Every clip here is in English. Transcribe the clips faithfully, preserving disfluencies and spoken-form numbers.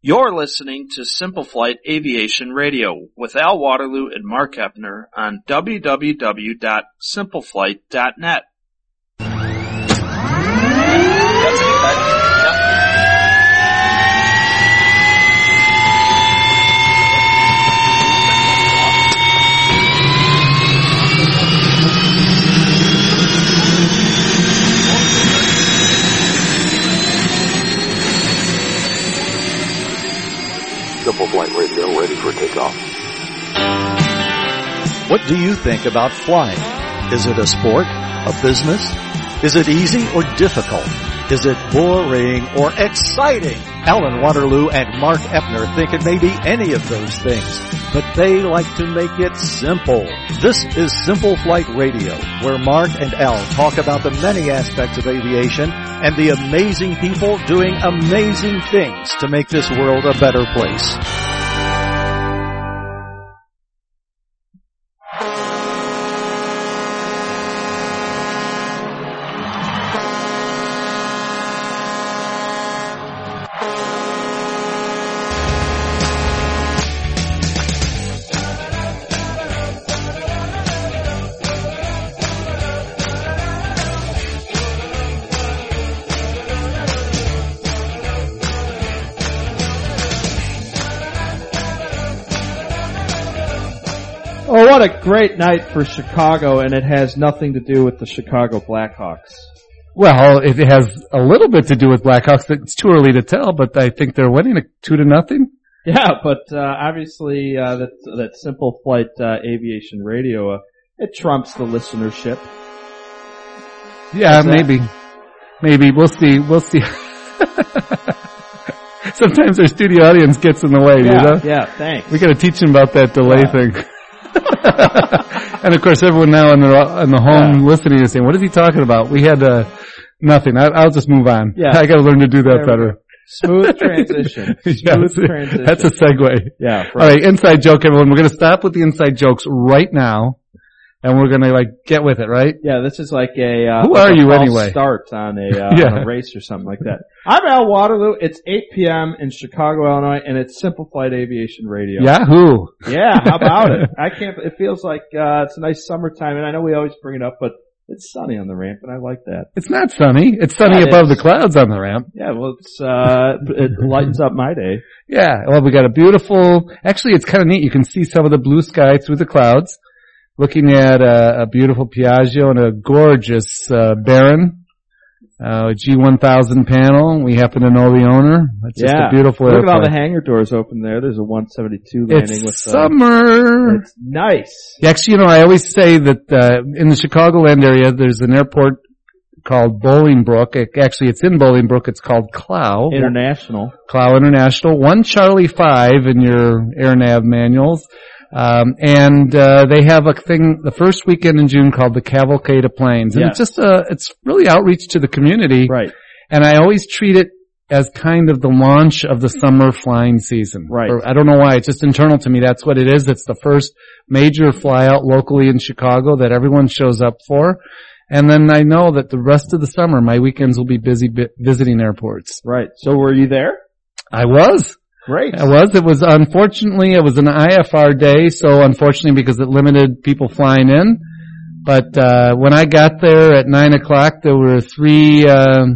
You're listening to Simple Flight Aviation Radio with Al Waterloo and Mark Eppner on w w w dot simple flight dot net. Simple Flight Radio ready for takeoff. What do you think about flying? Is it a sport? A business? Is it easy or difficult? Is it boring or exciting? Alan Waterloo and Mark Eppner think it may be any of those things, but they like to make it simple. This is Simple Flight Radio, where Mark and Al talk about the many aspects of aviation and the amazing people doing amazing things to make this world a better place. Oh, what a great night for Chicago, and it has nothing to do with the Chicago Blackhawks. Well, it has a little bit to do with Blackhawks. It's too early to tell, but I think they're winning two to nothing. Yeah, but uh, obviously uh, that that Simple Flight uh, Aviation Radio, uh, it trumps the listenership. Yeah, maybe, maybe we'll see. We'll see. Sometimes our studio audience gets in the way, yeah, you know. Yeah, thanks. We got to teach them about that delay yeah. thing. And of course, everyone now in the in the home yeah. listening is saying, "What is he talking about?" We had uh, nothing. I, I'll just move on. Yeah. I got to learn to do that better. Smooth transition. Smooth yes, transition. That's a segue. Yeah. All right, inside joke, everyone. We're going to stop with the inside jokes right now, and we're going to like get with it, right? Yeah, this is like a uh, who like are a you false anyway? Start on a, uh, yeah. on a race or something like that. I'm Al Waterloo. It's eight p.m. in Chicago, Illinois, and it's Simple Flight Aviation Radio. Yahoo! Yeah, how about it? I can't. It feels like uh, it's a nice summertime, and I know we always bring it up, but it's sunny on the ramp, and I like that. It's not sunny. It's sunny yeah, it above is. the clouds on the ramp. Yeah, well, it's uh, it lightens up my day. Yeah, well, we got a beautiful. Actually, it's kind of neat. You can see some of the blue sky through the clouds. Looking at a, a beautiful Piaggio and a gorgeous uh, Baron, uh, G one thousand panel. We happen to know the owner. It's yeah. just a beautiful Look airplane. at all the hangar doors open there. There's a one seventy-two landing it's with summer. Uh, it's nice. Actually, you know, I always say that uh, in the Chicagoland area, there's an airport called Bolingbrook. It, actually, it's in Bolingbrook. It's called Clow International. Clow International. One Charlie Five in your AirNav manuals. Um, and, uh, they have a thing the first weekend in June called the Cavalcade of Planes. And yes. it's just a, it's really outreach to the community. Right. And I always treat it as kind of the launch of the summer flying season. Right. Or, I don't know why. It's just internal to me. That's what it is. It's the first major flyout locally in Chicago that everyone shows up for. And then I know that the rest of the summer, my weekends will be busy bi- visiting airports. Right. So were you there? I was. Great. It was. It was, unfortunately, it was an I F R day, so unfortunately because it limited people flying in. But, uh, when I got there at nine o'clock, there were three, uh,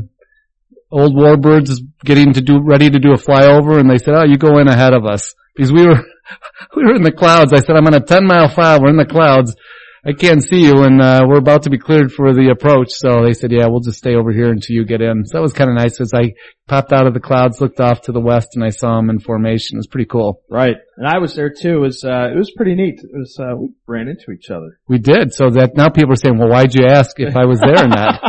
old warbirds getting to do, ready to do a flyover, and they said, "Oh, you go in ahead of us." Because we were, we were in the clouds. I said, "I'm on a ten mile flyover. We're in the clouds. I can't see you, and uh we're about to be cleared for the approach." So they said, "Yeah, we'll just stay over here until you get in." So that was kind of nice as I popped out of the clouds, looked off to the west, and I saw them in formation. It was pretty cool. Right. And I was there too. It was, uh, it was pretty neat. It was, uh, we ran into each other. We did. So that now people are saying, "Well, why'd you ask if I was there or not?"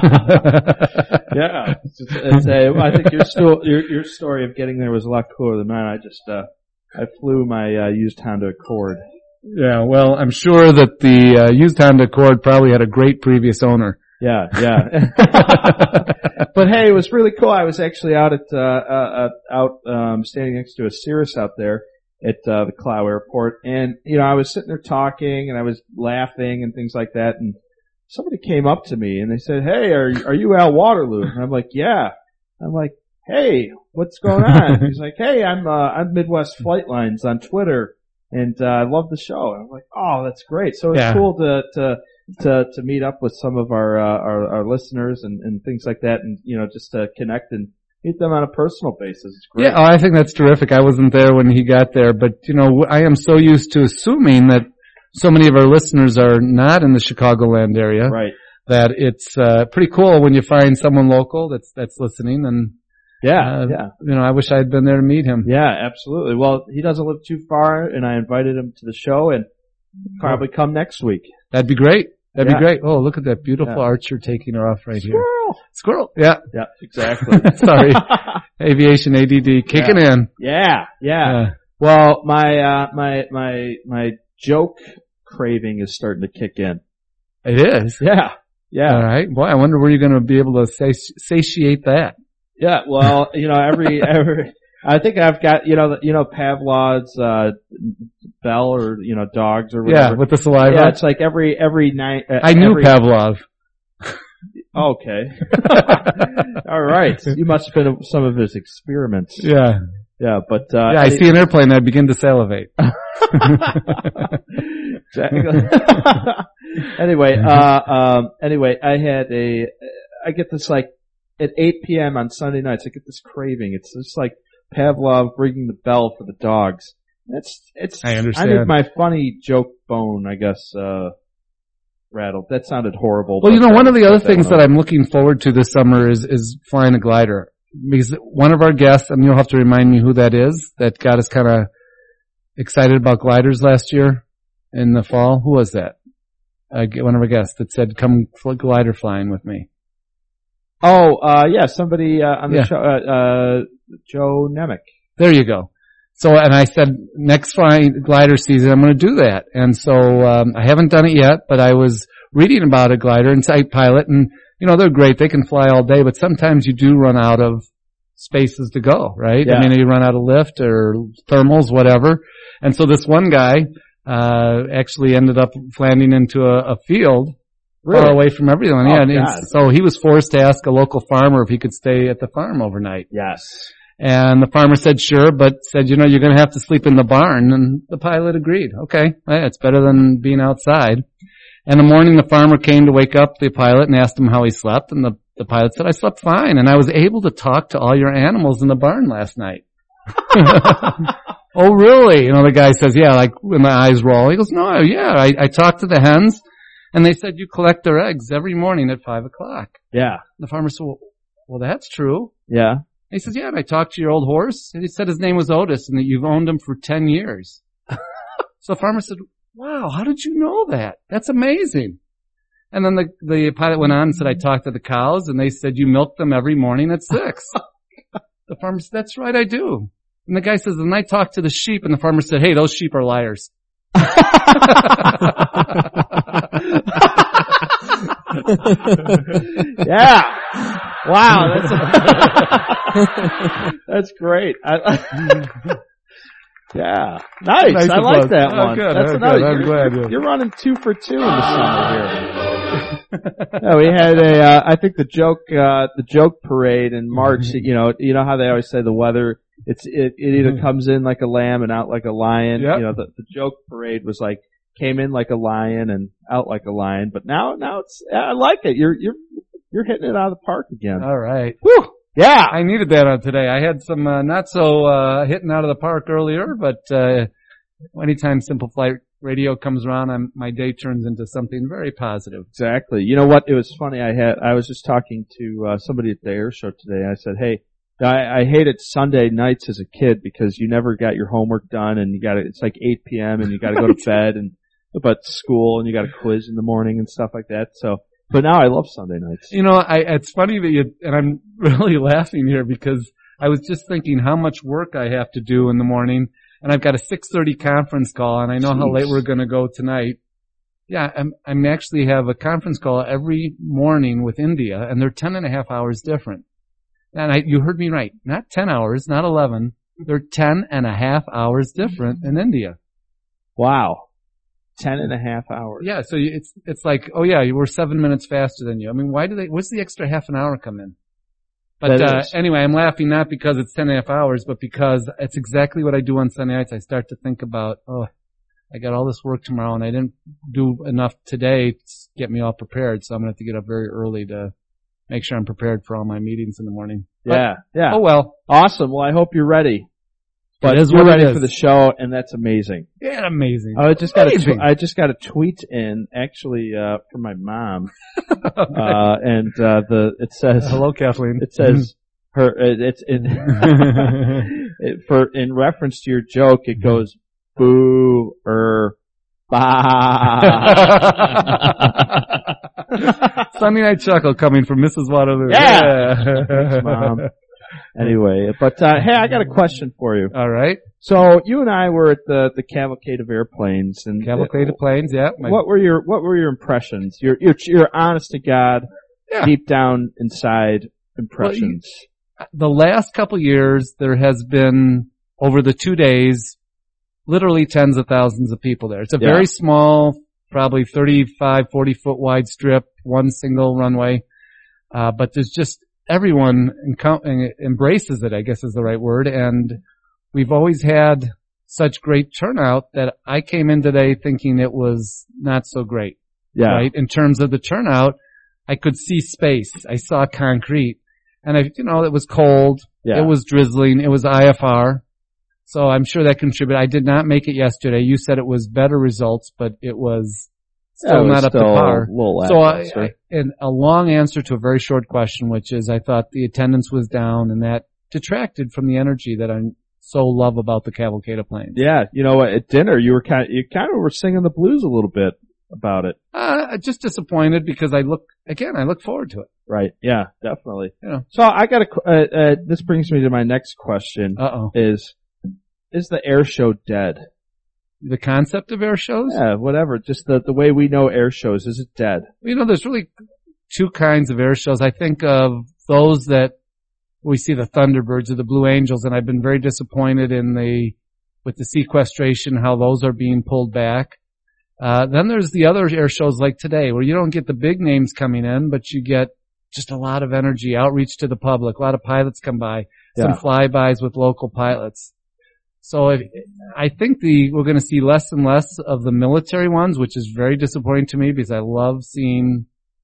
Yeah. It's, it's a, I think your, sto- your, your story of getting there was a lot cooler than mine. I just, uh, I flew my, uh, used Honda Accord. Yeah, well, I'm sure that the uh, used Honda Accord probably had a great previous owner. Yeah, yeah. But hey, it was really cool. I was actually out at, uh, uh, out, um, standing next to a Cirrus out there at, uh, the Clow Airport. And, you know, I was sitting there talking and I was laughing and things like that. And somebody came up to me and they said, "Hey, are, are you Al Waterloo?" And I'm like, "Yeah." I'm like, hey, what's going on? He's like, hey, I'm, uh, I'm Midwest Flight Lines on Twitter, and, uh, I love the show. And I'm like, oh, that's great. So it's Yeah. cool to, to, to, to meet up with some of our, uh, our, our listeners and, and things like that, and, you know, just to connect and meet them on a personal basis. It's great. Yeah, oh, I think that's terrific. I wasn't there when he got there, but you know, I am so used to assuming that so many of our listeners are not in the Chicagoland area. Right. That it's uh, pretty cool when you find someone local that's that's listening. And Yeah, uh, yeah. you know, I wish I'd been there to meet him. Yeah, absolutely. Well, he doesn't live too far, and I invited him to the show, and probably come next week. That'd be great. That'd Yeah. be great. Oh, look at that beautiful Yeah. archer taking her off right here. Squirrel. Squirrel. Yeah. Yeah, exactly. Sorry. Aviation A D D kicking in. Yeah, yeah. Yeah. Well, my, uh, my, my, my joke craving is starting to kick in. It is. Yeah, yeah, All right. Boy, I wonder where you're going to be able to sati- satiate that. yeah. Well, you know, every, every, I think I've got, you know, the- you know, Pavlov's, uh, bell or, you know, dogs or Yeah, whatever. with the saliva. Yeah, it's like every, every night. Uh, I knew every, Pavlov. Okay. All right. You must have been at some of his experiments. Yeah. Yeah, but, uh, Yeah, I see an airplane, I begin to salivate. Exactly. Anyway, uh, um, anyway, I had a, I get this like, at eight p.m. on Sunday nights, I get this craving. It's just like Pavlov ringing the bell for the dogs. That's, it's, I I understand. need my funny joke bone, I guess, uh, rattled. That sounded horrible. Well, you but know, one of the that- other things one that I'm looking forward to this summer is, is flying a glider. Because one of our guests, and you'll have to remind me who that is, that got us kind of excited about gliders last year in the fall. Who was that? Uh, one of our guests that said, come fl- glider flying with me. Oh, uh, yeah, somebody, uh, on the Yeah. show, uh, uh, Joe Nemec. There you go. So, and I said, next flying glider season, I'm going to do that. And so, um, I haven't done it yet, but I was reading about a glider and Type Pilot, and, you know, they're great. They can fly all day, but sometimes you do run out of spaces to go, right? Yeah. I mean, you run out of lift or thermals, whatever. And so this one guy, uh, actually ended up landing into a, a field Really? far away from everyone. Oh, yeah. And God. it's- so he was forced to ask a local farmer if he could stay at the farm overnight. Yes. And the farmer said sure, but said, you know, you're going to have to sleep in the barn. And the pilot agreed. Okay, well, it's better than being outside. And the morning the farmer came to wake up the pilot and asked him how he slept. And the, the pilot said, I slept fine. And I was able to talk to all your animals in the barn last night. Oh, really? You know, the guy says, yeah, like when my eyes roll. He goes, no, yeah, I, I talked to the hens and they said you collect their eggs every morning at five o'clock. Yeah. The farmer said, well, well that's true. Yeah. He says, yeah, and I talked to your old horse, and he said his name was Otis, and that you've owned him for ten years. So the farmer said, wow, how did you know that? That's amazing. And then the, the pilot went on and said, I talked to the cows, and they said you milk them every morning at six. The farmer said, that's right, I do. And the guy says, and I talked to the sheep, and the farmer said, hey, those sheep are liars. Yeah. Wow. That's, that's great. I, yeah. Nice. Nice I it like was. that Oh, one. good. That's Oh, another. good. I'm You're, glad, you're, yeah. you're running two for two in the summer here. Yeah, we had a, uh, I think the joke, uh, the joke parade in March, you know, you know how they always say the weather, it's, it, it either comes in like a lamb and out like a lion. Yep. You know, the, the joke parade was like, came in like a lion and out like a lion, but now, now it's, I like it. You're, you're, you're hitting it out of the park again. All right. Whew. Yeah. I needed that on today. I had some uh, not so uh, hitting out of the park earlier, but uh, anytime Simple Flight Radio comes around, I'm, my day turns into something very positive. Exactly. You know what? It was funny. I had, I was just talking to uh, somebody at the air show today. I said, hey, I, I hated Sunday nights as a kid because you never got your homework done and you got to, it's like eight p.m. and you got to go to bed and about school and you got a quiz in the morning and stuff like that. So, but now I love Sunday nights. You know, I, it's funny that you, and I'm really laughing here because I was just thinking how much work I have to do in the morning, and I've got a six thirty conference call, and I know Jeez. how late we're going to go tonight. Yeah, I'm, I'm actually have a conference call every morning with India, and they're ten and a half hours different. And I, you heard me right, not ten hours, not eleven. They're ten and a half hours different in India. Wow. Ten and a half hours. Yeah, so you- it's it's like, oh yeah, we're seven minutes faster than you. I mean, why do they? Where's the extra half an hour come in? But That uh, is. anyway, I'm laughing not because it's ten and a half hours, but because it's exactly what I do on Sunday nights. I start to think about, oh, I got all this work tomorrow, and I didn't do enough today to get me all prepared, so I'm going to have to get up very early to make sure I'm prepared for all my meetings in the morning. But, Yeah, yeah. oh, well. Awesome. Well, I hope you're ready. But It is you're what it ready is. for the show, and that's amazing. Yeah, amazing. I just got a Amazing. tw- I just got a tweet in actually uh from my mom, uh, and uh the it says Hello, Kathleen. it says her it, it's in it, for in reference to your joke. It goes boo er bah. Sunday night chuckle coming from Missus Waterloo. Yeah. Thanks, Mom. Anyway, but uh hey, I got a question for you. All right. So you and I were at the the cavalcade of airplanes, and Cavalcade of planes, yeah. My, what were your what were your impressions? Your your your honest to God, Yeah. deep down inside impressions. the last couple years, there has been, over the two days, literally tens of thousands of people there. It's a Yeah. very small, probably thirty-five, forty foot wide strip, one single runway. Uh, but there's just, everyone encou- embraces it, I guess is the right word. And we've always had such great turnout that I came in today thinking it was not so great. yeah, Right? In terms of the turnout, I could see space. I saw concrete. And I, you know, it was cold. yeah. It was drizzling. It was I F R. So I'm sure that contributed. I did not make it yesterday. You said it was better results, but it was Yeah, still it was not up to still par. a little So I, lackluster. I, and a long answer to a very short question, which is I thought the attendance was down and that detracted from the energy that I so love about the Cavalcade of Planes. Yeah, you know what? At dinner, you were kind of, you kind of were singing the blues a little bit about it. Uh, just disappointed because I look, again, I look forward to it. Right. Yeah, definitely. Yeah. So I got a, qu- uh, uh, this brings me to my next question Uh oh. is, is the air show dead? The concept of air shows? Yeah, whatever. Just the, the way we know air shows, is it dead? You know, there's really two kinds of air shows. I think of those that we see the Thunderbirds or the Blue Angels, and I've been very disappointed in the, with the sequestration, how those are being pulled back. Uh, then there's the other air shows like today where you don't get the big names coming in, but you get just a lot of energy, outreach to the public, a lot of pilots come by, some Yeah. flybys with local pilots. So if, I think the, we're going to see less and less of the military ones, which is very disappointing to me because I love seeing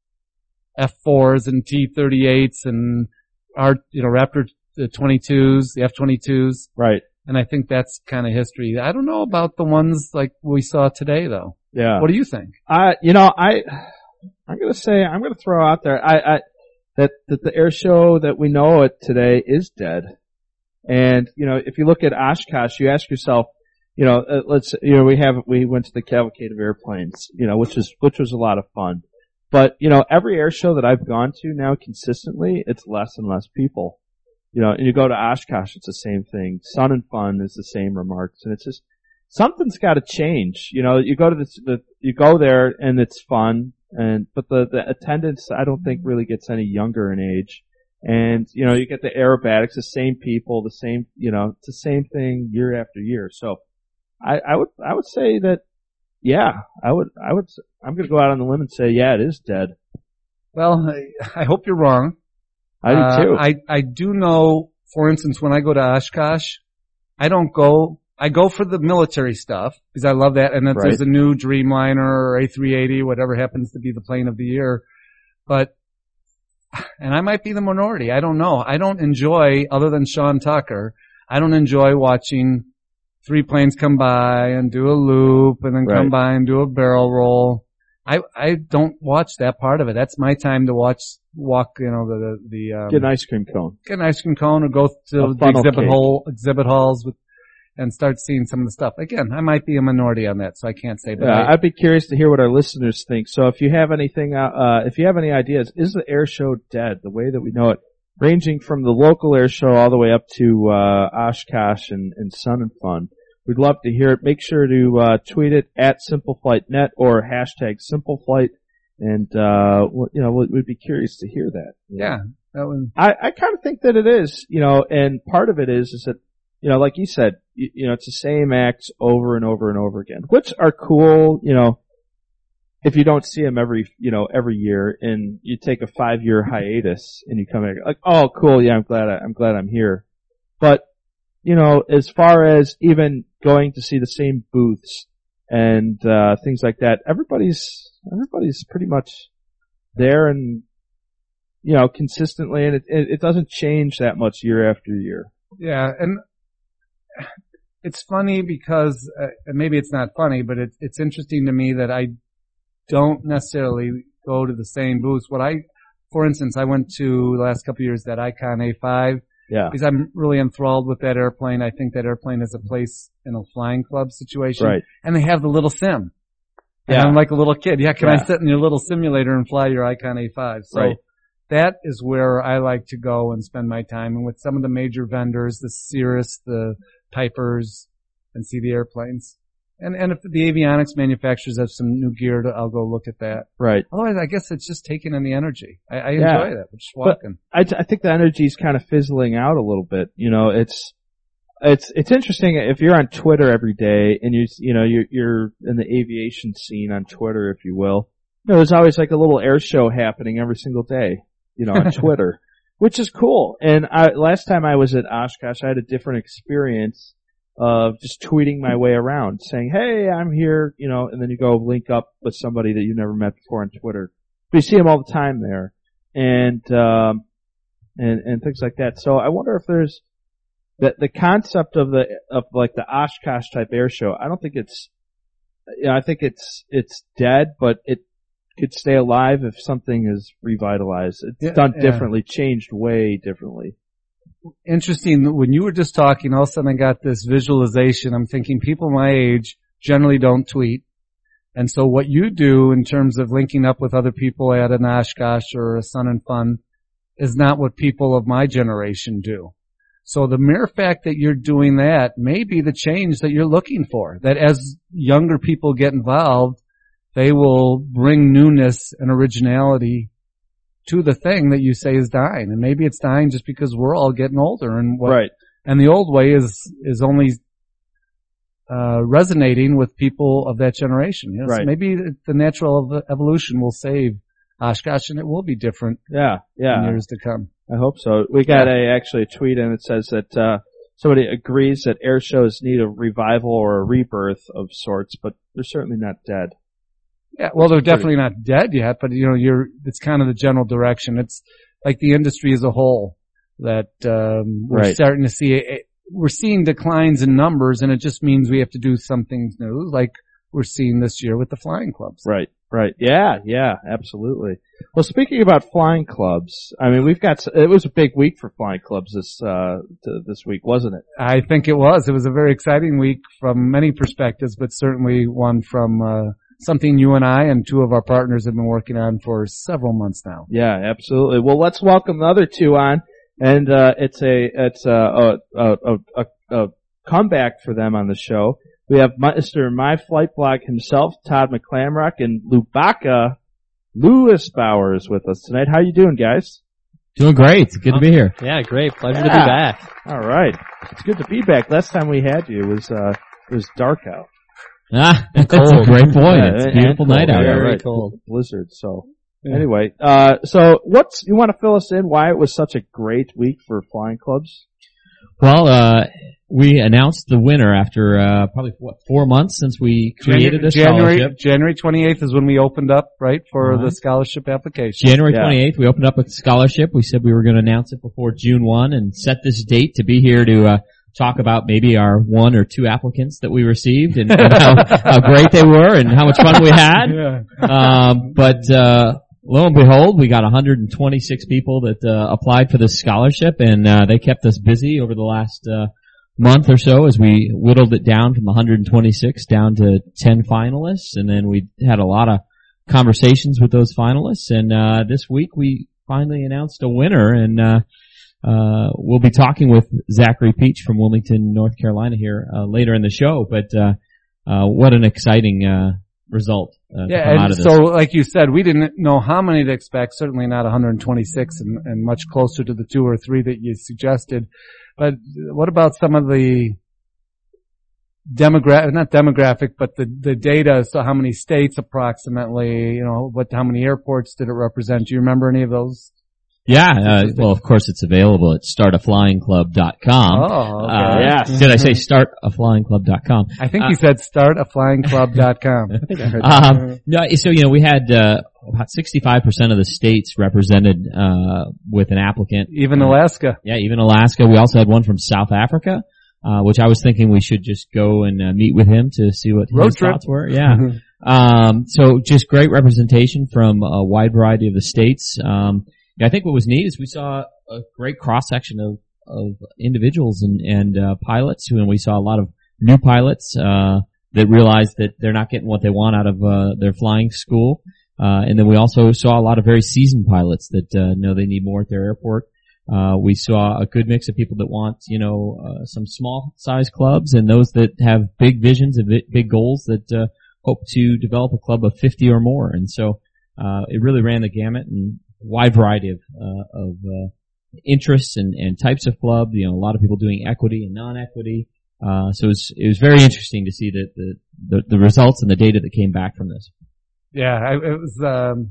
F fours and T thirty-eights and our, you know, Raptor twenty-twos, the F twenty-twos. Right. And I think that's kind of history. I don't know about the ones like we saw today though. Yeah. What do you think? I, you know, I, I'm gonna say, I'm gonna throw out there, I, I, that, that the air show that we know it today is dead. And, you know, if you look at Oshkosh, you ask yourself, you know, uh, let's, you know, we have, we went to the Cavalcade of Airplanes, you know, which is, which was a lot of fun. But, you know, every air show that I've gone to now consistently, it's less and less people. You know, and you go to Oshkosh, it's the same thing. Sun and Fun is the same remarks. And it's just, something's gotta change. You know, you go to this, the, you go there and it's fun, and, but the, the attendance, I don't think really gets any younger in age. And, you know, you get the aerobatics, the same people, the same, you know, it's the same thing year after year. So, I, I would, I would say that, yeah, I would, I would, I'm gonna go out on the limb and say, yeah, it is dead. Well, I, I hope you're wrong. I do Uh, too. I, I do know, for instance, when I go to Oshkosh, I don't go, I go for the military stuff because I love that. And if Right. there's a new Dreamliner or A three eighty, whatever happens to be the plane of the year. But, and I might be the minority. I don't know. I don't enjoy, other than Sean Tucker, I don't enjoy watching three planes come by and do a loop and then come Right. by and do a barrel roll. I, I don't watch that part of it. That's my time to watch, walk, you know, the, the, the um, Get an ice cream cone. get an ice cream cone or go to A the funnel exhibit cake. hall, exhibit halls with, and start seeing some of the stuff. Again, I might be a minority on that, so I can't say, but Yeah, I, I'd be curious to hear what our listeners think. So if you have anything, uh, uh, if you have any ideas, is the air show dead the way that we know it? Ranging from the local air show all the way up to, uh, Oshkosh and, and Sun and Fun. We'd love to hear it. Make sure to, uh, tweet it at SimpleFlightNet or hashtag SimpleFlight. And, uh, well, you know, we'd, we'd be curious to hear that. yeah, that was, I, I kind of think that it is, you know, and part of it is, is that, you know, like you said, you, you know, it's the same acts over and over and over again, which are cool, you know. if you don't see them every, you know, every year, and you take a five-year hiatus, and you come back, like, oh, cool, yeah, I'm glad, I, I'm glad I'm here. But, you know, as far as even going to see the same booths and, uh, things like that, everybody's, everybody's pretty much there and, you know, consistently, and it, it, it doesn't change that much year after year. Yeah, and it's funny because, uh, maybe it's not funny, but it, it's interesting to me that I don't necessarily go to the same booths. What I, for instance, I went to the last couple of years that Icon A five. Yeah. Because I'm really enthralled with that airplane. I think that airplane is a place in a flying club situation. Right. And they have the little sim. And Yeah. I'm like a little kid. Yeah, can Yeah. I sit in your little simulator and fly your Icon A five? So Right. that is where I like to go and spend my time. And with some of the major vendors, the Cirrus, the Pipers, and see the airplanes. And, and if the avionics manufacturers have some new gear, to, I'll go look at that. Right. Otherwise, I guess it's just taking in the energy. I, I Yeah. enjoy that. Just walking. I, I think the energy's kind of fizzling out a little bit. You know, it's, it's, it's interesting if you're on Twitter every day and you, you know, you're, you're in the aviation scene on Twitter, if you will. You know, there's always like a little air show happening every single day, you know, on Twitter, which is cool. And I, last time I was at Oshkosh, I had a different experience of just tweeting my way around, saying, hey, I'm here, you know, and then you go link up with somebody that you've never met before on Twitter. But you see them all the time there, and um, and and things like that. So I wonder if there's the the concept of the of like the Oshkosh type air show. I don't think it's, you know, I think it's it's dead, but it could stay alive if something is revitalized. It's Yeah, done yeah. differently, changed way differently. Interesting. When you were just talking, all of a sudden I got this visualization. I'm thinking people my age generally don't tweet. And so what you do in terms of linking up with other people at an Oshkosh or a Sun and Fun is not what people of my generation do. So the mere fact that you're doing that may be the change that you're looking for. That as younger people get involved, they will bring newness and originality to the thing that you say is dying. And maybe it's dying just because we're all getting older, and what, Right. and the old way is, is only, uh, resonating with people of that generation. You know? So Right. maybe the natural ev- evolution will save Oshkosh, and it will be different Yeah, yeah. in years to come. I hope so. We got a actually a tweet in that says that uh somebody agrees that air shows need a revival or a rebirth of sorts, but they're certainly not dead. Yeah, well, they're definitely not dead yet, but you know, you're, it's kind of the general direction. It's like the industry as a whole that, um, we're Right. starting to see, it, we're seeing declines in numbers, and it just means we have to do some things new, like we're seeing this year with the flying clubs. Right, right. Yeah, yeah, absolutely. Well, speaking about flying clubs, I mean, we've got, it was a big week for flying clubs this, uh, t- this week, wasn't it? I think it was. It was a very exciting week from many perspectives, but certainly one from, uh, something you and I and two of our partners have been working on for several months now. Yeah, absolutely. Well, let's welcome the other two on, and uh it's a it's a a a, a, a comeback for them on the show. We have Mister My Flight Blog himself, Todd McClamrock, and Lubaka Lewis Bowers with us tonight. How you doing, guys? Doing great. It's good to be here. Yeah, great. Pleasure to Yeah. be back. All right, it's good to be back. Last time we had you, it was uh it was dark out. Ah, that's a great point. Yeah, It's a and beautiful cold. night out Yeah, here. right. cold. Blizzard. So anyway, uh, so what's you want to fill us in? Why it was such a great week for flying clubs? Well, uh, we announced the winner after, uh, probably what, four months since we created a January, scholarship. January twenty-eighth is when we opened up, right, for Uh-huh. the scholarship application. January Yeah. twenty-eighth, we opened up a scholarship. We said we were going to announce it before June first and set this date to be here to, uh, talk about maybe our one or two applicants that we received and, and how, how great they were and how much fun we had. Yeah. Um, but, uh, lo and behold, we got one hundred twenty-six people that, uh, applied for this scholarship, and, uh, they kept us busy over the last, uh, month or so as we whittled it down from one hundred twenty-six down to ten finalists, and then we had a lot of conversations with those finalists, and, uh, this week we finally announced a winner, and, uh, Uh, we'll be talking with Zachary Peach from Wilmington, North Carolina here, uh, later in the show, but, uh, uh, what an exciting, uh, result, uh, to Yeah, come out and of this. so, like you said, we didn't know how many to expect, certainly not one hundred twenty-six, and, and much closer to the two or three that you suggested. But what about some of the demographic, not demographic, but the, the data, so how many states approximately, you know, what, how many airports did it represent? Do you remember any of those? Yeah, uh, well, of course it's available at start a flying club dot com. Oh, okay. Uh, Yes. Did I say start a flying club dot com? I think you said start a flying club dot com. I think I heard that. Um, no, so, you know, we had, uh, about sixty-five percent of the states represented, uh, with an applicant. Even Alaska. Yeah, even Alaska. We also had one from South Africa, uh, which I was thinking we should just go and uh, meet with him to see what Road his trip. thoughts were. Yeah. um, so just great representation from a wide variety of the states. Um, I think what was neat is we saw a great cross section of, of individuals and, and, uh, pilots who, and we saw a lot of new pilots, uh, that realized that they're not getting what they want out of, uh, their flying school. Uh, and then we also saw a lot of very seasoned pilots that, uh, know they need more at their airport. Uh, we saw a good mix of people that want, you know, uh, some small size clubs and those that have big visions and big goals that, uh, hope to develop a club of fifty or more. And so, uh, it really ran the gamut and wide variety of, uh, of, uh, interests and, and types of club. You know, a lot of people doing equity and non-equity. Uh, so it was, it was very interesting to see the, the, the, the results and the data that came back from this. Yeah, I, it was, um,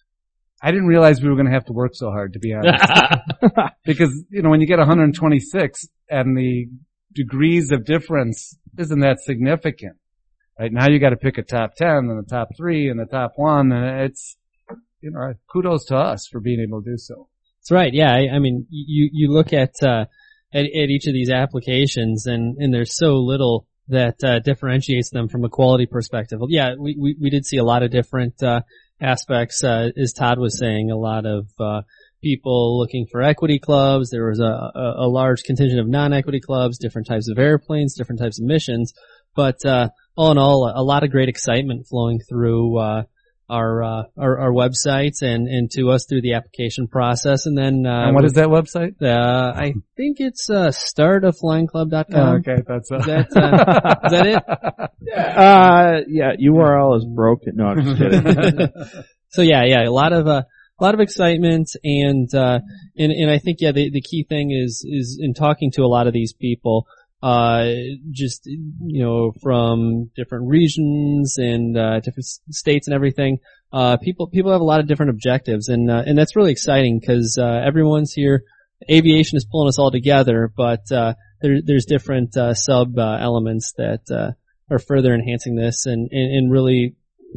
I didn't realize we were going to have to work so hard, to be honest. Because, you know, when you get one hundred twenty-six and the degrees of difference isn't that significant. Right now you got to pick a top ten and the top three and the top one, and it's, you know, kudos to us for being able to do so. That's right. Yeah. I, I mean, you, you look at, uh, at, at each of these applications and, and there's so little that, uh, differentiates them from a quality perspective. Well, yeah, we, we, we did see a lot of different, uh, aspects, uh, as Todd was saying, a lot of, uh, people looking for equity clubs. There was a, a, a large contingent of non-equity clubs, different types of airplanes, different types of missions. But, uh, all in all, a lot of great excitement flowing through, uh, our, uh, our, our websites and, and to us through the application process. And then, uh, And what is that website? uh, I think it's, uh, start a flying club dot com. Oh, okay, that's, uh, Is that, uh, is that it? Uh, yeah, U R L is broken. No, I'm just kidding. So yeah, yeah, a lot of, uh, a lot of excitement and, uh, and, and I think, yeah, the, the key thing is, is in talking to a lot of these people, uh, just, you know, from different regions and, uh, different states and everything, uh, people, people have a lot of different objectives and, uh, and that's really exciting because, uh, everyone's here. Aviation is pulling us all together, but, uh, there, there's different, uh, sub, uh, elements that, uh, are further enhancing this and, and, and really,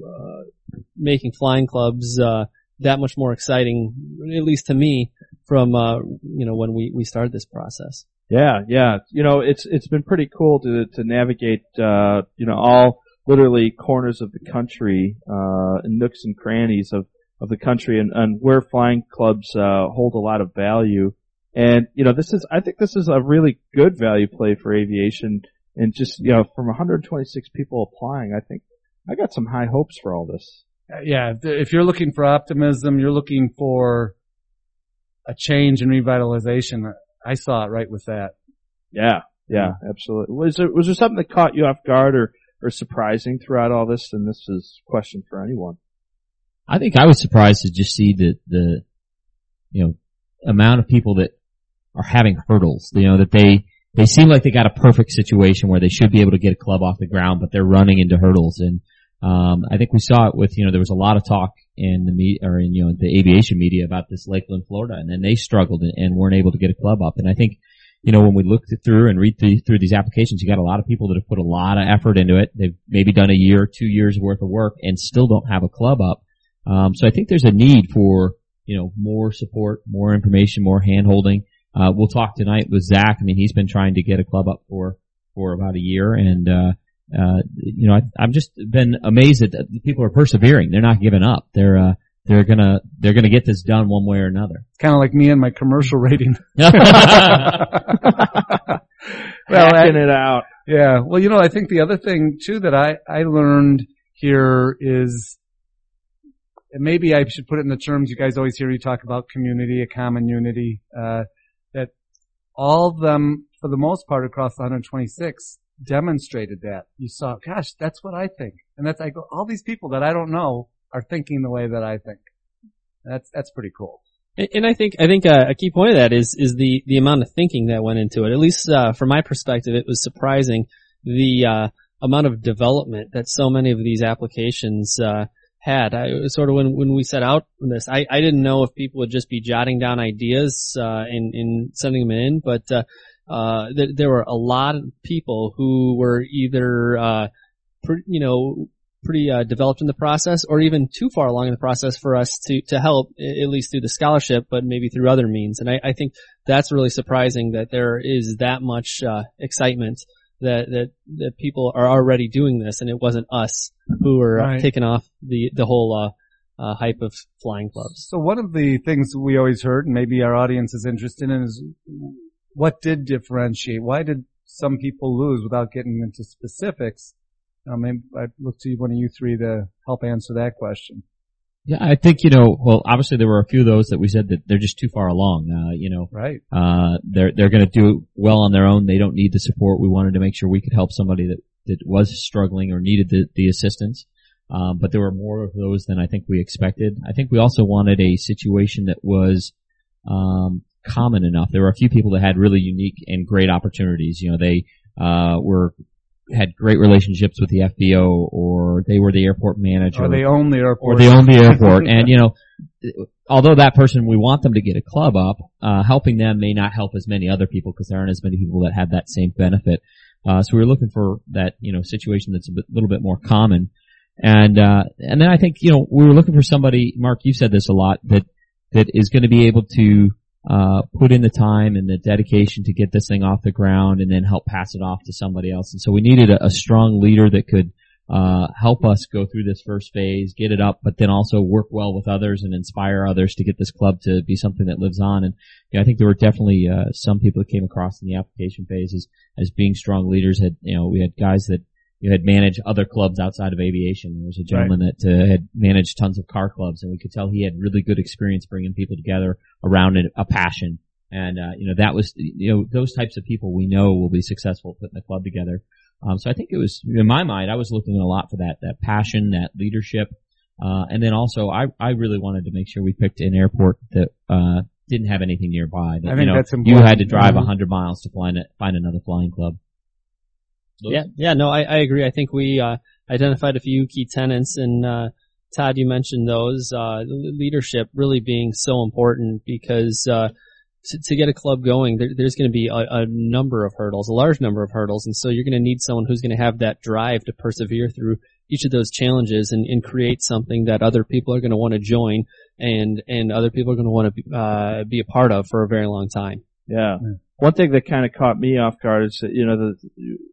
uh, making flying clubs, uh, that much more exciting, at least to me, from, uh, you know, when we, we started this process. Yeah, yeah. You know, it's it's been pretty cool to to navigate uh you know all literally corners of the country, uh and nooks and crannies of of the country and, and where flying clubs uh hold a lot of value. And you know, this is I think this is a really good value play for aviation and just, you know, from one hundred twenty-six people applying, I think I got some high hopes for all this. Yeah, if you're looking for optimism, you're looking for a change and revitalization. I saw it right with that. Yeah, yeah, absolutely. Was there was there something that caught you off guard or or surprising throughout all this? And this is a question for anyone. I think I was surprised to just see the, the, you know, amount of people that are having hurdles, you know, that they, they seem like they got a perfect situation where they should be able to get a club off the ground, but they're running into hurdles. And, um, I think we saw it with, you know, there was a lot of talk in the me or in, you know, the aviation media about this Lakeland, Florida, and then they struggled and, and weren't able to get a club up. And I think, you know, when we looked through and read through, through these applications, you got a lot of people that have put a lot of effort into it. They've maybe done a year, two years worth of work and still don't have a club up. Um, so I think there's a need for, you know, more support, more information, more hand holding. Uh, we'll talk tonight with Zach. I mean, he's been trying to get a club up for, for about a year and, uh, uh, you know, I, I've just been amazed that people are persevering. They're not giving up. They're, uh, they're gonna, they're gonna get this done one way or another. Kind of like me and my commercial rating. Well, Hacking it out. Yeah. Well, you know, I think the other thing too that I, I learned here is, and maybe I should put it in the terms you guys always hear you talk about community, a common unity, uh, that all of them, for the most part across the one hundred twenty-six, demonstrated that. You saw, gosh, that's what I think. And that's, I go, all these people that I don't know are thinking the way that I think. That's, that's pretty cool. And, and I think, I think uh, a key point of that is, is the, the amount of thinking that went into it. At least, uh, from my perspective, it was surprising the uh, amount of development that so many of these applications uh, had. I sort of when when we set out on this, I, I didn't know if people would just be jotting down ideas uh, and, and sending them in, but uh, uh, th- there were a lot of people who were either uh, pre- you know pretty uh, developed in the process, or even too far along in the process for us to to help, at least through the scholarship, but maybe through other means. And I, I think that's really surprising that there is that much uh, excitement that that that people are already doing this, and it wasn't us who were Right. uh, taking off the the whole uh, uh, hype of flying clubs. So one of the things we always heard, and maybe our audience is interested in, is what did differentiate? Why did some people lose, without getting into specifics? Um, maybe I'd look to one of you three to help answer that question. Yeah, I think, you know, well, obviously there were a few of those that we said that they're just too far along. Uh, you know, Right. uh, they're, they're going to do well on their own. They don't need the support. We wanted to make sure we could help somebody that, that was struggling or needed the, the assistance. Um, but there were more of those than I think we expected. I think we also wanted a situation that was, um, common enough. There were a few people that had really unique and great opportunities. You know, they, uh, were, had great relationships with the F B O, or they were the airport manager. Or they own the airport. Or they own the airport. And, you know, although that person, we want them to get a club up, uh, helping them may not help as many other people because there aren't as many people that have that same benefit. Uh, so we were looking for that, you know, situation that's a bit, little bit more common. And, uh, and then I think, you know, we were looking for somebody, Mark, you said this a lot, that, that is going to be able to, uh, put in the time and the dedication to get this thing off the ground and then help pass it off to somebody else. And so we needed a, a strong leader that could, uh, help us go through this first phase, get it up, but then also work well with others and inspire others to get this club to be something that lives on. And, you know, I think there were definitely, uh, some people that came across in the application phase as, as being strong leaders. Had, you know, we had guys that, you had managed other clubs outside of aviation. There was a gentleman right. that uh, had managed tons of car clubs, and we could tell he had really good experience bringing people together around a, a passion. And, uh, you know, that was, you know, those types of people we know will be successful putting the club together. Um, so I think it was, in my mind, I was looking a lot for that, that passion, that leadership. Uh, and then also I, I really wanted to make sure we picked an airport that, uh, didn't have anything nearby. That, I think you know, that's important. You had to drive a mm-hmm. hundred miles to find, find another flying club. Yeah, yeah, no, I, I agree. I think we uh, identified a few key tenets, and uh, Todd, you mentioned those. Uh, leadership really being so important because uh, to, to get a club going, there, there's going to be a, a number of hurdles, a large number of hurdles, and so you're going to need someone who's going to have that drive to persevere through each of those challenges and, and create something that other people are going to want to join and and other people are going to want to be, uh, be a part of for a very long time. Yeah. yeah. One thing that kind of caught me off guard is that, you know, the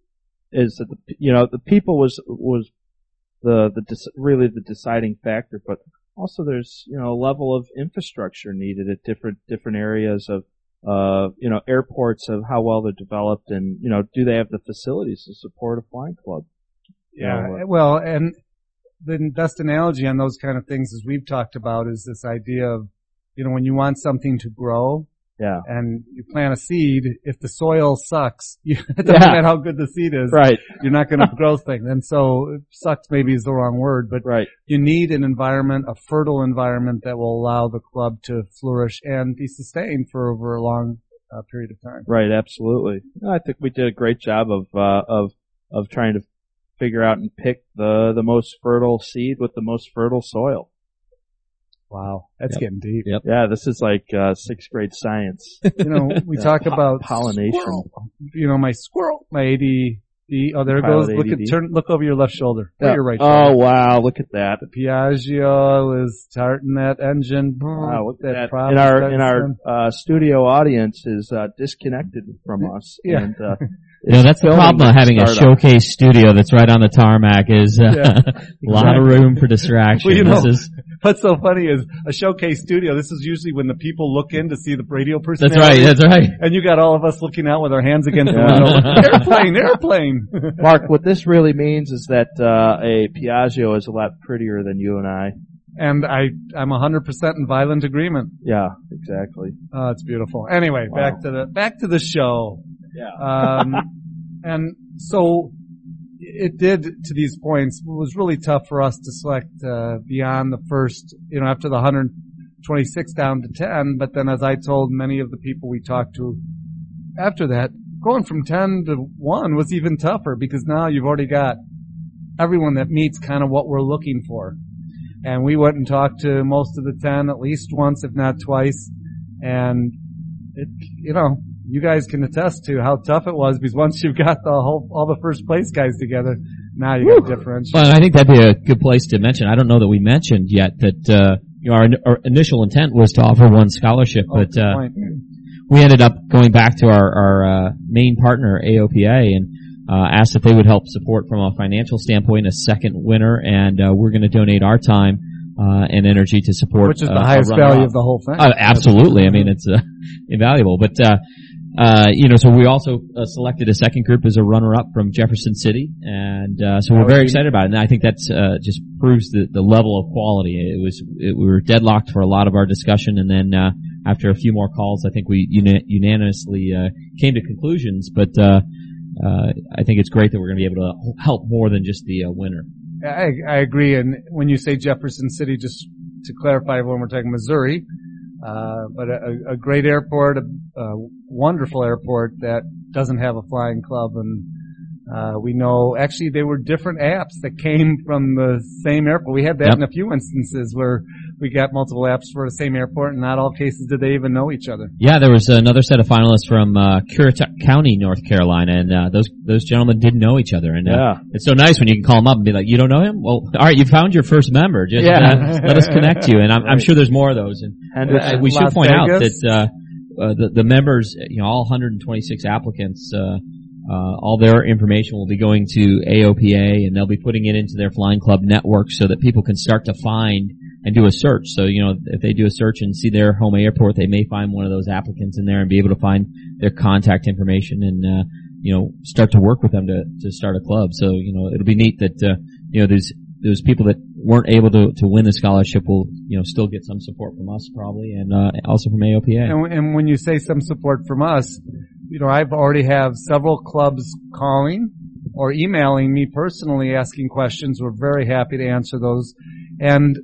is that the, you know, the people was was the the really the deciding factor, but also there's, you know, a level of infrastructure needed at different different areas of uh you know, airports, of how well they're developed, and, you know, do they have the facilities to support a flying club? Yeah, you know, well, and the best analogy on those kind of things, as we've talked about, is this idea of, you know, when you want something to grow, yeah, and you plant a seed, if the soil sucks, you, it doesn't yeah. matter how good the seed is, right? You're not going to grow things. And so, sucks maybe is the wrong word, but right. you need an environment, a fertile environment that will allow the club to flourish and be sustained for over a long uh, period of time. Right, absolutely. I think we did a great job of uh, of of trying to figure out and pick the the most fertile seed with the most fertile soil. Wow, that's yep. getting deep. Yep. Yeah, this is like uh, sixth grade science. You know, we yeah. talk about pollination. Squirrel. You know, my squirrel, my A D D. Oh, there it goes. Look at turn. Look over your left shoulder. Yeah. Or your right oh, shoulder. Oh wow, look at that. The Piaggio is starting that engine. Wow, look at that. In our in our uh, studio audience is uh, disconnected from us. Yeah. And, uh, Yeah, that's the problem of having a showcase studio that's right on the tarmac is uh, yeah, a lot of room for distraction. Well, you know, this is, what's so funny is a showcase studio, this is usually when the people look in to see the radio personality. That's right, that's right. And you got all of us looking out with our hands against the window. Airplane, airplane. Mark, what this really means is that uh, a Piaggio is a lot prettier than you and I. And I, I'm one hundred percent in violent agreement. Yeah, exactly. Oh, it's beautiful. Anyway, wow. back to the, back to the show. Yeah. Um, and so it did, to these points, it was really tough for us to select, uh, beyond the first, you know, after the one hundred twenty-six down to ten. But then as I told many of the people we talked to after that, going from ten to one was even tougher because now you've already got everyone that meets kind of what we're looking for. And we went and talked to most of the ten at least once, if not twice. And it, you know, you guys can attest to how tough it was because once you've got the whole, all the first place guys together, now you got to differentiate. Well, I think that'd be a good place to mention. I don't know that we mentioned yet that, uh, you know, our, our initial intent was to offer one scholarship, Oh, but, good uh, point. we ended up going back to our, our, uh, main partner, A O P A, and, uh, asked if they would help support from a financial standpoint a second winner, and, uh, we're gonna donate our time, uh, and energy to support, Which is uh, the a highest runner-up. value of the whole thing. Uh, absolutely. I mean, it's uh, invaluable. But, uh, uh, you know, so we also uh, selected a second group as a runner-up from Jefferson City. And, uh, so we're very excited about it. And I think that's, uh, just proves the, the level of quality. It was, it, we were deadlocked for a lot of our discussion. And then, uh, after a few more calls, I think we uni- unanimously, uh, came to conclusions. But, uh, uh, I think it's great that we're going to be able to help more than just the uh, winner. I, I agree. And when you say Jefferson City, just to clarify, when we're talking Missouri, uh, but a, a great airport, a, a wonderful airport that doesn't have a flying club. And, uh, we know actually they were different apps that came from the same airport. We had that Yep. in a few instances where we got multiple apps for the same airport and not all cases did they even know each other. Yeah, there was another set of finalists from uh, Currituck County, North Carolina, and uh, those those gentlemen didn't know each other. And uh, Yeah. it's so nice when you can call them up and be like, "You don't know him? Well, all right, you found your first member. Just Yeah. uh, let us connect you." And I'm, I'm sure there's more of those. And And uh, we should Las point out Vegas. that uh, uh, the, the members, you know, all one hundred twenty-six applicants, uh, uh, all their information will be going to A O P A, and they'll be putting it into their flying club network so that people can start to find and do a search. So, you know, if they do a search and see their home airport, they may find one of those applicants in there and be able to find their contact information and, uh, you know, start to work with them to, to start a club. So, you know, it'll be neat that, uh, you know, those, those people that weren't able to, to win the scholarship will, you know, still get some support from us probably and, uh, also from A O P A. And, and when you say some support from us, you know, I've already have several clubs calling or emailing me personally asking questions. We're very happy to answer those. And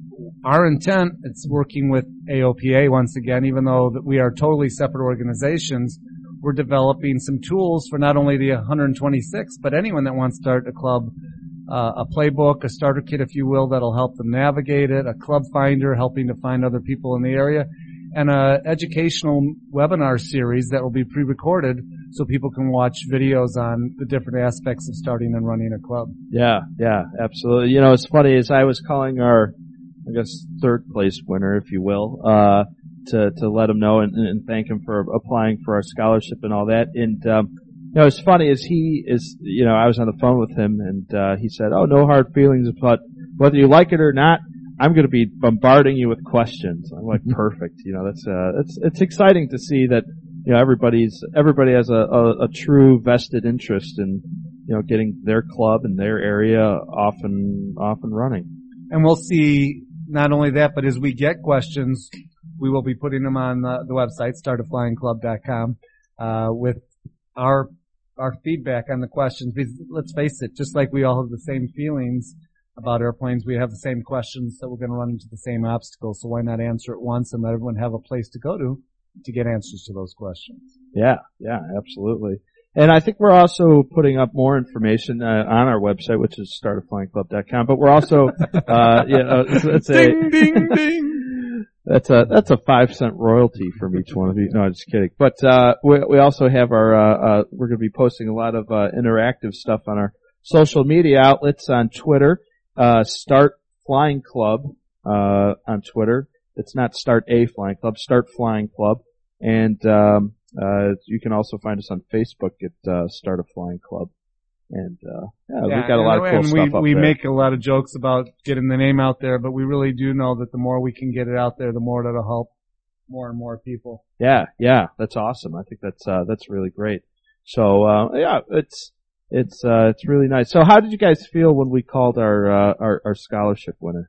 our intent, it's working with A O P A once again, even though that we are totally separate organizations, we're developing some tools for not only the one hundred twenty-six, but anyone that wants to start a club, uh, a playbook, a starter kit, if you will, that'll help them navigate it, a club finder helping to find other people in the area, and a educational webinar series that will be pre-recorded so people can watch videos on the different aspects of starting and running a club. Yeah, yeah, absolutely. You know, it's funny as I was calling our, I guess, third place winner, if you will, uh, to, to let him know and, and thank him for applying for our scholarship and all that. And, um, you know, it's funny as he is, you know, I was on the phone with him and, uh, he said, "Oh, no hard feelings, but whether you like it or not, I'm going to be bombarding you with questions." I'm like, perfect. You know, that's, uh, it's, it's exciting to see that, you know, everybody's, everybody has a, a, a true vested interest in, you know, getting their club and their area off and, off and running. And we'll see not only that, but as we get questions, we will be putting them on the, the website, start a flying club dot com, uh, with our, our feedback on the questions. Because let's face it, just like we all have the same feelings about airplanes, we have the same questions that we're going to run into the same obstacles. So why not answer it once and let everyone have a place to go to to get answers to those questions? Yeah, yeah, absolutely. And I think we're also putting up more information uh, on our website, which is start a flying club dot com. But we're also, uh, yeah, uh, it's, it's a Ding, ding, ding. that's a that's a five cent royalty from each one of you. No, I'm just kidding. But uh, we we also have our uh, uh, we're going to be posting a lot of uh, interactive stuff on our social media outlets on Twitter. Uh, Start Flying Club uh, on Twitter. It's not Start a Flying Club. Start Flying Club. And um, uh, you can also find us on Facebook at uh, Start a Flying Club. And uh, yeah, Yeah, we've got a lot of cool and stuff we, up we there. make a lot of jokes about getting the name out there, but we really do know that the more we can get it out there, the more that'll help more and more people. Yeah, yeah, that's awesome. I think that's uh, that's really great. So uh, yeah, it's it's uh, it's really nice. So how did you guys feel when we called our uh, our, our scholarship winner?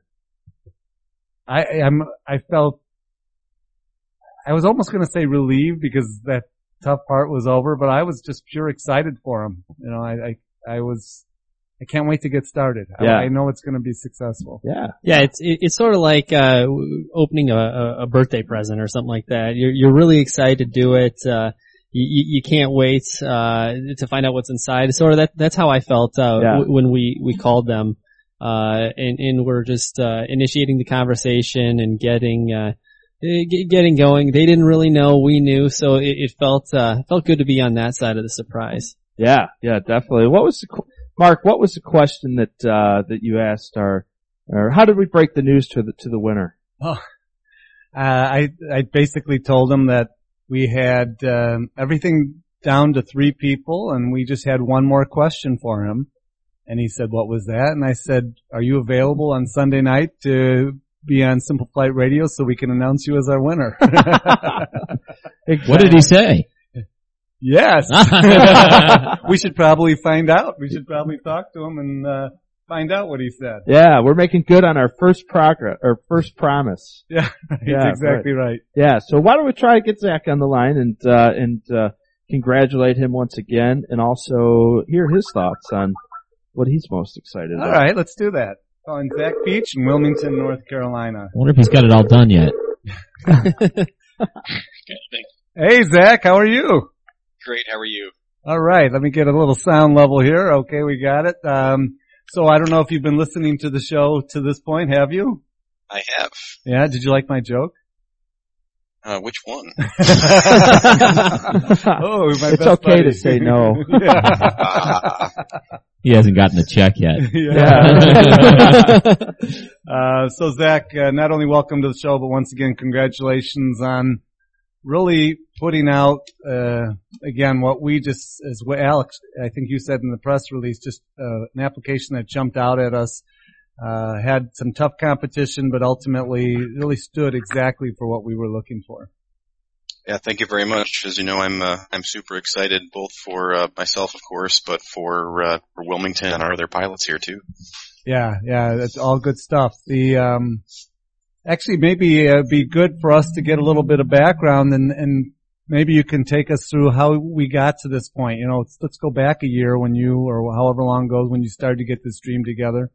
I am I felt I was almost going to say relieved because that tough part was over, but I was just pure excited for him. You know, I I, I was I can't wait to get started. Yeah. I, I know it's going to be successful. Yeah, Yeah, it's it, it's sort of like uh opening a, a birthday present or something like that. You're you're really excited to do it. Uh, you, you can't wait uh, to find out what's inside. Sort of that. That's how I felt uh, Yeah. w- when we we called them, uh, and and we're just uh, initiating the conversation and getting uh, g- getting going. They didn't really know, we knew, so it, it felt uh, felt good to be on that side of the surprise. Yeah, yeah, definitely. What was the qu- Mark? What was the question that uh, that you asked our, or how did we break the news to the to the winner? Oh, uh, I I basically told him that we had um, everything down to three people, and we just had one more question for him. And he said, "What was that?" And I said, "Are you available on Sunday night to be on Simple Flight Radio so we can announce you as our winner?" What did he say? Yes. We should probably find out. We should probably talk to him and uh, find out what he said. Yeah, we're making good on our first progress, or first promise. Yeah, Yeah, that's exactly right. Yeah, so why don't we try to get Zach on the line and uh, and uh, congratulate him once again, and also hear his thoughts on what he's most excited All about. right, let's do that. Calling Zach Beach in Wilmington, North Carolina. I wonder if he's got it all done yet. Hey, Zach, how are you? Great, how are you? All right, let me get a little sound level here. Okay, we got it. Um, so I don't know if you've been listening to the show to this point, have you? I have. Yeah, did you like my joke? Uh, which one? Oh, my It's best okay buddy. to say no. Yeah. He hasn't gotten the check yet. Yeah. uh, so Zach, uh, not only welcome to the show, but once again, congratulations on really putting out, uh, again, what we just, as what Alex, I think you said in the press release, just, uh, an application that jumped out at us, uh, had some tough competition, but ultimately really stood exactly for what we were looking for. Yeah, thank you very much. As you know, I'm uh, I'm super excited, both for uh, myself, of course, but for uh, for Wilmington and our other pilots here too. Yeah, yeah, that's all good stuff. The um, actually, maybe uh, be good for us to get a little bit of background, and and maybe you can take us through how we got to this point. You know, let's, let's go back a year when you, or however long ago, when you started to get this dream together,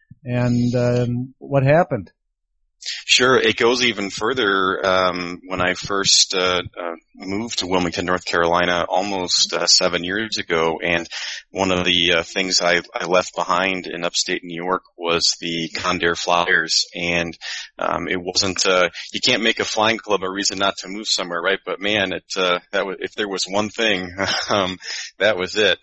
and um, what happened. Sure, it goes even further. Um, when I first uh, uh, moved to Wilmington, North Carolina, almost uh, seven years ago, and one of the uh, things I, I left behind in upstate New York was the Condair Flyers, and um, it wasn't. Uh, you can't make a flying club a reason not to move somewhere, right? But man, it uh, that was, if there was one thing, um, that was it.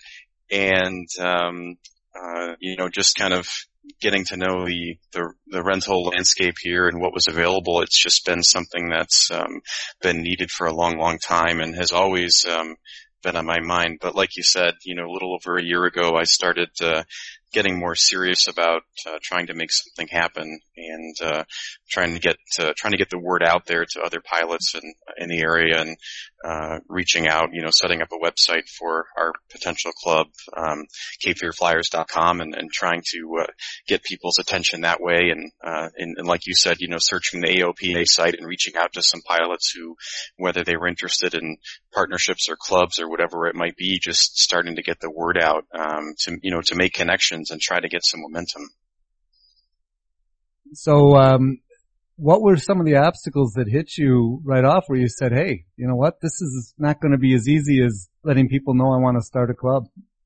And um, uh, you know, just kind of getting to know the, the, the rental landscape here and what was available, it's just been something that's, um, been needed for a long, long time and has always, um, been on my mind. But like you said, you know, a little over a year ago, I started, uh, getting more serious about, uh, trying to make something happen and, uh, trying to get, uh, trying to get the word out there to other pilots in, in the area and, uh, reaching out, you know, setting up a website for our potential club, um, cape fear flyers dot com and, and trying to, uh, get people's attention that way. And, uh, and, and like you said, you know, searching the A O P A site and reaching out to some pilots who, whether they were interested in partnerships or clubs or whatever it might be, just starting to get the word out, um, to, you know, to make connections and try to get some momentum. So, um, what were some of the obstacles that hit you right off where you said, hey, you know what, this is not going to be as easy as letting people know I want to start a club?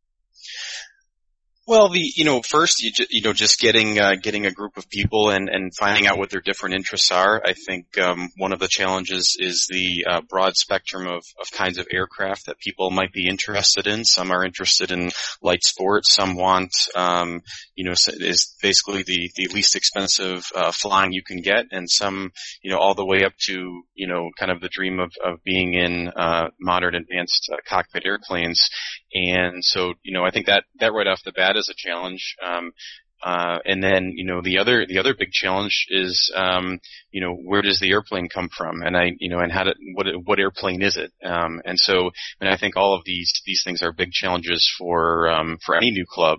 Well, the, you know, first, you, ju- you know, just getting, uh, getting a group of people and, and finding out what their different interests are. I think, um, one of the challenges is the, uh, broad spectrum of, of kinds of aircraft that people might be interested in. Some are interested in light sport. Some want, um, you know, is basically the, the least expensive, uh, flying you can get. And some, you know, all the way up to, you know, kind of the dream of, of being in, uh, modern advanced uh, cockpit airplanes. And so, you know, I think that, that right off the bat is a challenge. Um, uh, and then, you know, the other, the other big challenge is, um, you know, where does the airplane come from? And I, you know, and how to, what, what airplane is it? Um, and so, and I think all of these, these things are big challenges for, um, for any new club.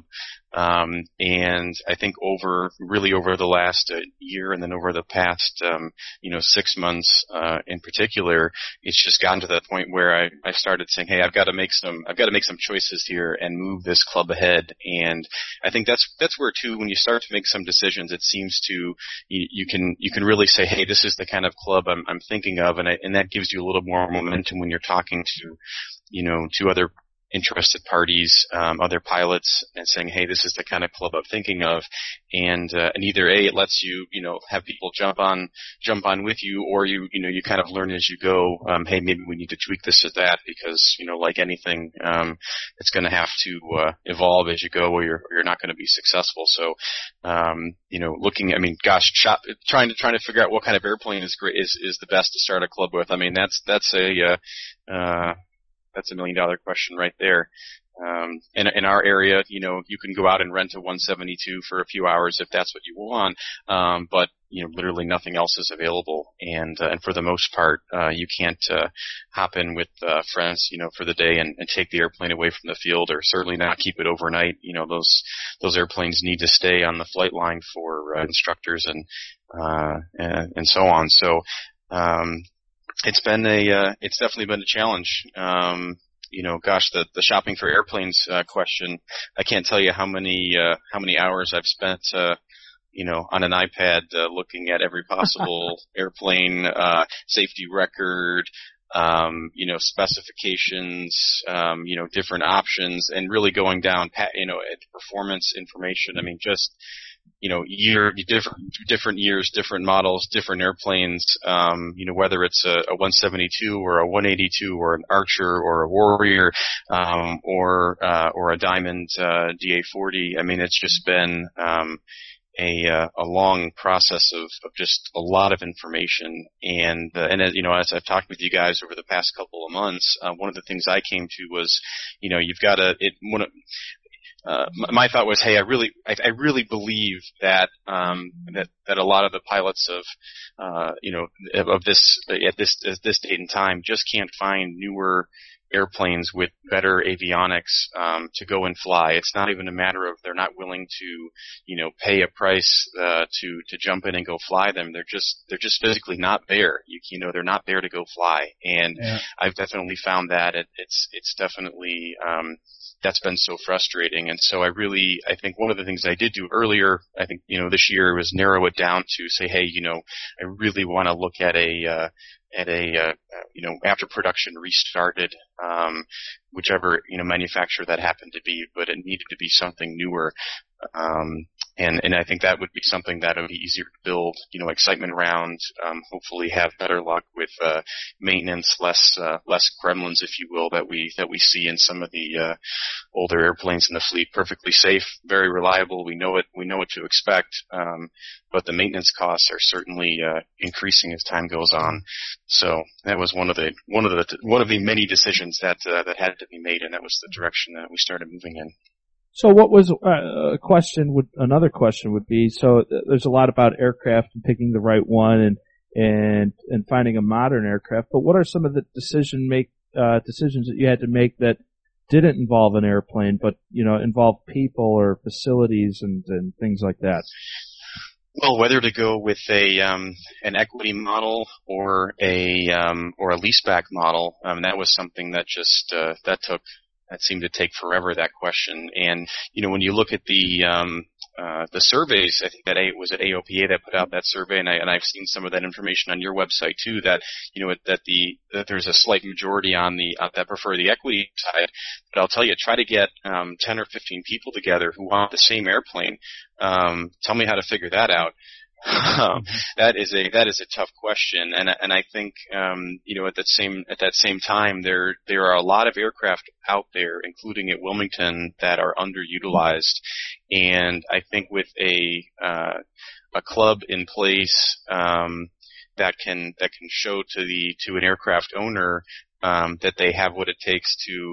Um, and I think over, really over the last uh, year and then over the past, um, you know, six months, uh, in particular, it's just gotten to that point where I, I started saying, hey, I've got to make some, I've got to make some choices here and move this club ahead. And I think that's, that's where too, when you start to make some decisions, it seems to, you, you can, you can really say, hey, this is the kind of club I'm, I'm thinking of. And I, and that gives you a little more momentum when you're talking to, you know, to other interested parties, um, other pilots, and saying, hey, this is the kind of club I'm thinking of. And, uh, and either A, it lets you, you know, have people jump on, jump on with you, or you, you know, you kind of learn as you go, um, hey, maybe we need to tweak this or that, because, you know, like anything, um, it's going to have to, uh, evolve as you go, or you're, or you're not going to be successful. So, um, you know, looking, I mean, gosh, shop, trying to, trying to figure out what kind of airplane is great, is, is the best to start a club with. I mean, that's, that's a, uh, uh, That's a million dollar question right there. Um, in, in our area, you know, you can go out and rent a one seventy-two for a few hours if that's what you want. Um, but, you know, literally nothing else is available. And, uh, and for the most part, uh, you can't, uh, hop in with, uh, friends, you know, for the day and, and take the airplane away from the field, or certainly not keep it overnight. You know, those, those airplanes need to stay on the flight line for, uh, instructors and, uh, and, and so on. So, um, It's been a, uh, it's definitely been a challenge. Um, you know, gosh, the, the shopping for airplanes, uh, question, I can't tell you how many, uh, how many hours I've spent, uh, you know, on an iPad, uh, looking at every possible airplane, uh, safety record, um, you know, specifications, um, you know, different options, and really going down, you know, at performance information. I mean, just, you know, year, different, different years, different models, different airplanes, um, you know, whether it's a, a one seventy-two or a one eighty-two or an Archer or a Warrior, um, or, uh, or a Diamond, uh, D A forty. I mean, it's just been, um, a, uh, a long process of, of just a lot of information. And, uh, and, as, you know, as I've talked with you guys over the past couple of months, uh, one of the things I came to was, you know, you've got to, it, one of, Uh, my thought was, hey, I really, I, I really believe that, um, that, that a lot of the pilots of, uh, you know, of, of this, at this, at this date and time just can't find newer airplanes with better avionics, um, to go and fly. It's not even a matter of they're not willing to, you know, pay a price, uh, to, to jump in and go fly them. They're just, they're just physically not there. You, you know, they're not there to go fly. And yeah. I've definitely found that it, it's, it's definitely, um, that's been so frustrating. And so I really, I think one of the things I did do earlier, I think, you know, this year was narrow it down to say, hey, you know, I really want to look at a, uh, at a, uh, you know, after production restarted, um, whichever, you know, manufacturer that happened to be, but it needed to be something newer. Um, And, and I think that would be something that would be easier to build, you know, excitement around, um, hopefully have better luck with, uh, maintenance, less, uh, less gremlins, if you will, that we, that we see in some of the, uh, older airplanes in the fleet. Perfectly safe, very reliable. We know it, we know what to expect. Um, but the maintenance costs are certainly, uh, increasing as time goes on. So that was one of the, one of the, one of the many decisions that, uh, that had to be made, and that was the direction that we started moving in. So what was uh, a question would, another question would be, so there's a lot about aircraft and picking the right one and, and, and finding a modern aircraft, but what are some of the decision make, uh, decisions that you had to make that didn't involve an airplane, but, you know, involved people or facilities and, and things like that? Well, whether to go with a, um, an equity model or a, um, or a leaseback model, um, that was something that just, uh, that took, That seemed to take forever, that question. And, you know, when you look at the, um, uh, the surveys, I think that A, was it A O P A that put out that survey, and I, and I've seen some of that information on your website too, that, you know, that the, that there's a slight majority on the, uh, that prefer the equity side. But I'll tell you, try to get, um, ten or fifteen people together who want the same airplane. Um, tell me how to figure that out. Um, that is a that is a tough question, and and I think um, you know at that same at that same time there there are a lot of aircraft out there, including at Wilmington, that are underutilized, and I think with a uh, a club in place um, that can that can show to the to an aircraft owner um, that they have what it takes to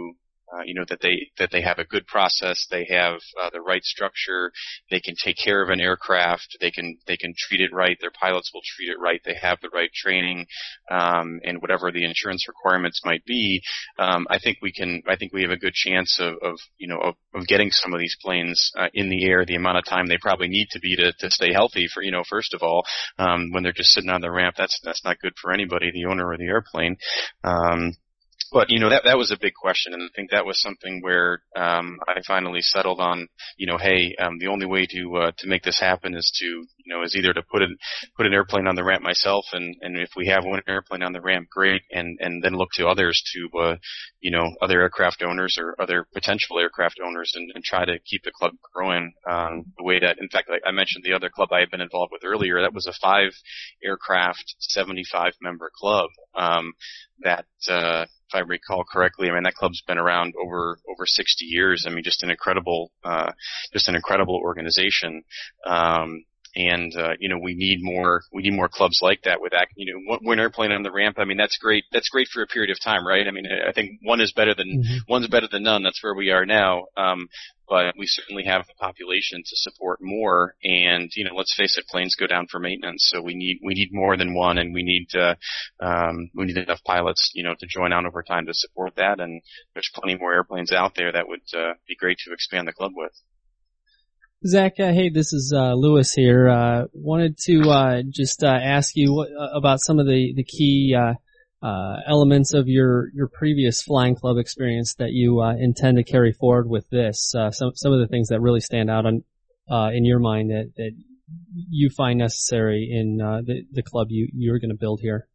Uh, you know, that they, that they have a good process, they have, uh, the right structure, they can take care of an aircraft, they can, they can treat it right, their pilots will treat it right, they have the right training, um, and whatever the insurance requirements might be, um, I think we can, I think we have a good chance of, of you know, of, of getting some of these planes, uh, in the air the amount of time they probably need to be to, to stay healthy for, you know, first of all, um, when they're just sitting on the ramp, that's, that's not good for anybody, the owner or the airplane. Um, But, you know, that, that was a big question, and I think that was something where, um, I finally settled on, you know, hey, um, the only way to, uh, to make this happen is to, you know, is either to put an, put an airplane on the ramp myself, and, and if we have one airplane on the ramp, great, and, and then look to others to, uh, you know, other aircraft owners or other potential aircraft owners and, and try to keep the club growing, um, the way that, in fact, like I mentioned the other club I had been involved with earlier, that was a five aircraft, seventy-five member club, um, that, uh, if I recall correctly, I mean, that club's been around over, over sixty years. I mean, just an incredible, uh, just an incredible organization. Um, and, uh, you know, we need more, we need more clubs like that with that, you know, one, one airplane on the ramp. I mean, that's great. That's great for a period of time, right? I mean, I think one is better than, mm-hmm. one's better than none. That's where we are now. Um, but we certainly have the population to support more. And, you know, let's face it, planes go down for maintenance. So we need, we need more than one, and we need, uh, um, we need enough pilots, you know, to join on over time to support that. And there's plenty more airplanes out there that would, uh, be great to expand the club with. Zach, uh, hey, this is uh, Lewis here. Uh, wanted to uh, just uh, ask you what, uh, about some of the the key uh, uh, elements of your your previous flying club experience that you uh, intend to carry forward with this. Uh, some some of the things that really stand out on uh, in your mind that that you find necessary in uh, the the club you you're going to build here.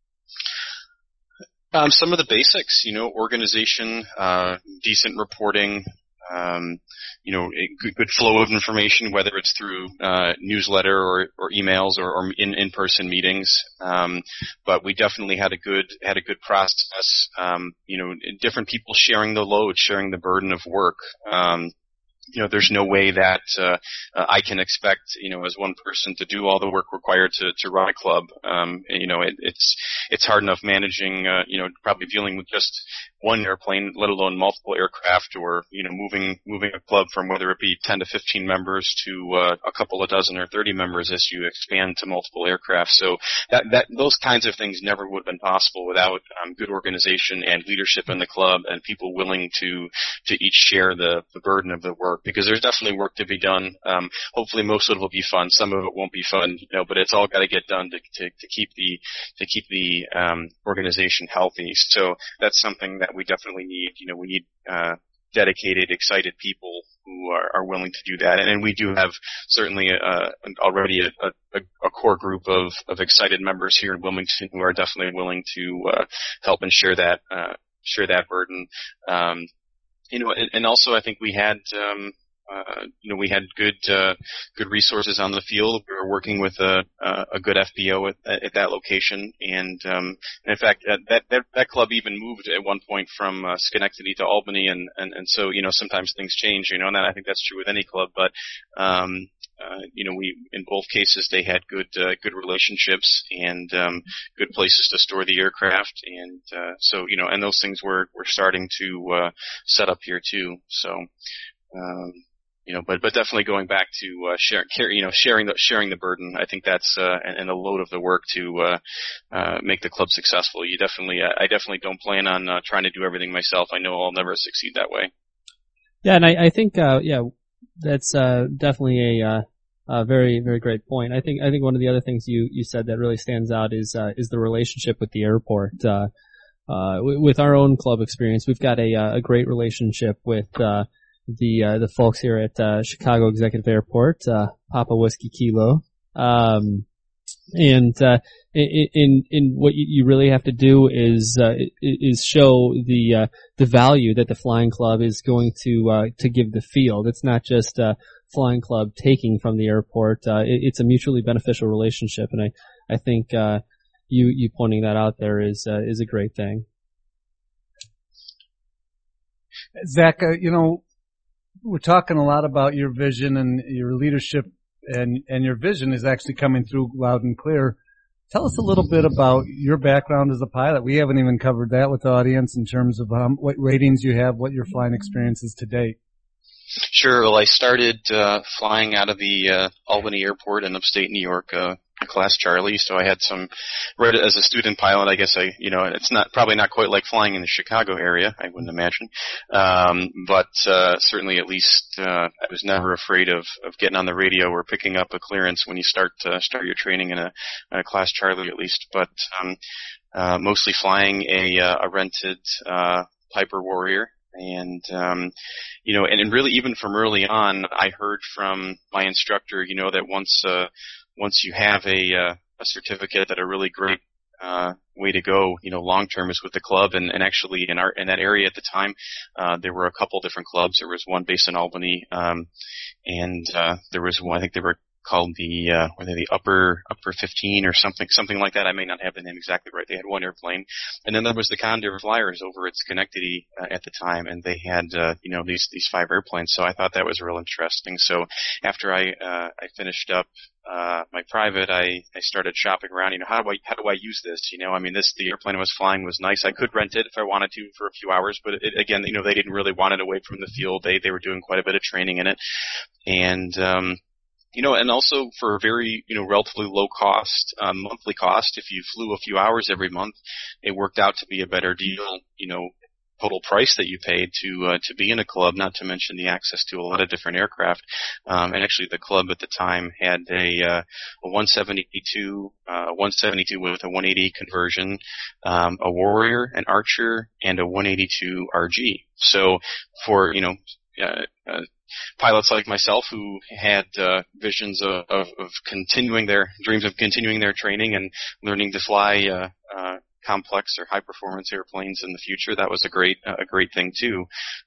Um, some of the basics, you know, organization, uh, decent reporting. Um, you know, a good, good flow of information, whether it's through uh, newsletter or, or emails or, or in in-person meetings. Um, but we definitely had a good had a good process. Um, you know, different people sharing the load, sharing the burden of work. Um, You know, there's no way that uh, uh, I can expect, you know, as one person to do all the work required to to run a club. Um, and, you know, it, it's it's hard enough managing, uh, you know, probably dealing with just one airplane, let alone multiple aircraft, or you know, moving moving a club from whether it be ten to fifteen members to uh, a couple of dozen or thirty members as you expand to multiple aircraft. So that that those kinds of things never would have been possible without um, good organization and leadership in the club and people willing to to each share the the burden of the work. Because there's definitely work to be done. Um, hopefully, most of it will be fun. Some of it won't be fun, you know. But it's all got to get done to, to to keep the to keep the um, organization healthy. So that's something that we definitely need. You know, we need uh, dedicated, excited people who are, are willing to do that. And, and we do have certainly a, already a, a, a core group of of excited members here in Wilmington who are definitely willing to uh, help and share that uh, share that burden. Um, You know, and, and also I think we had, um, uh, you know, we had good, uh, good resources on the field. We were working with a, a good F B O at, at that location, and, um, and in fact, that, that that club even moved at one point from uh, Schenectady to Albany, and, and and so you know sometimes things change, you know, and I think that's true with any club, but. Um, Uh, you know, we, in both cases, they had good, uh, good relationships and, um, good places to store the aircraft. And, uh, so, you know, and those things were, were starting to, uh, set up here too. So, um, you know, but, but definitely going back to, uh, share, care, you know, sharing the, sharing the burden. I think that's, uh, and, and the load of the work to, uh, uh, make the club successful. You definitely, uh, I definitely don't plan on, uh, trying to do everything myself. I know I'll never succeed that way. Yeah. And I, I think, uh, yeah, that's, uh, definitely a, uh, a very, very great point. I think, I think one of the other things you, you said that really stands out is, uh, is the relationship with the airport. Uh, uh, w- with our own club experience, we've got a, a great relationship with, uh, the, uh, the folks here at, uh, Chicago Executive Airport, uh, Papa Whiskey Kilo. Um, and, uh, in, in, in what you really have to do is, uh, is show the, uh, the value that the flying club is going to, uh, to give the field. It's not just, uh, flying club taking from the airport. Uh, it, it's a mutually beneficial relationship, and I, I think, uh, you, you pointing that out there is, uh, is a great thing. Zach, uh, you know, we're talking a lot about your vision and your leadership, and, and your vision is actually coming through loud and clear Tell us a little bit about your background as a pilot. We haven't even covered that with the audience in terms of um, what ratings you have, what your flying experience is to date. Sure. Well, I started uh, flying out of the uh, Albany Airport in upstate New York, uh, Class Charlie. So I had some, right as a student pilot, I guess I, you know, it's not probably not quite like flying in the Chicago area, I wouldn't imagine, um, but uh, certainly at least uh, I was never afraid of of getting on the radio or picking up a clearance when you start uh, start your training in a, a Class Charlie at least. But um, uh, mostly flying a uh, a rented uh, Piper Warrior. And, um, you know, and, and really even from early on, I heard from my instructor, you know, that once, uh, once you have a, uh, a certificate, that a really great, uh, way to go, you know, long term is with the club. And, and actually in our, in that area at the time, uh, there were a couple different clubs. There was one based in Albany, um, and, uh, there was one, I think they were called the, uh, were they the upper, upper fifteen or something, something like that. I may not have the name exactly right. They had one airplane. And then there was the Condor Flyers over at Schenectady uh, at the time, and they had, uh, you know, these, these five airplanes. So I thought that was real interesting. So after I, uh, I finished up, uh, my private, I, I started shopping around, you know, how do I, how do I use this? You know, I mean, this, the airplane I was flying was nice. I could rent it if I wanted to for a few hours, but it, again, you know, they didn't really want it away from the field. They, they were doing quite a bit of training in it. And, um, You know, and also for a very, you know, relatively low cost, um, monthly cost, if you flew a few hours every month, it worked out to be a better deal, you know, total price that you paid to, uh, to be in a club, not to mention the access to a lot of different aircraft. Um, and actually the club at the time had a, uh, a one seventy-two, uh, one seventy-two with a one eighty conversion, um, a Warrior, an Archer, and a one eighty-two R G. So for, you know, uh, uh, pilots like myself who had uh, visions of, of, of continuing their dreams of continuing their training and learning to fly uh, uh, complex or high performance airplanes in the future, that was a great uh, a great thing too.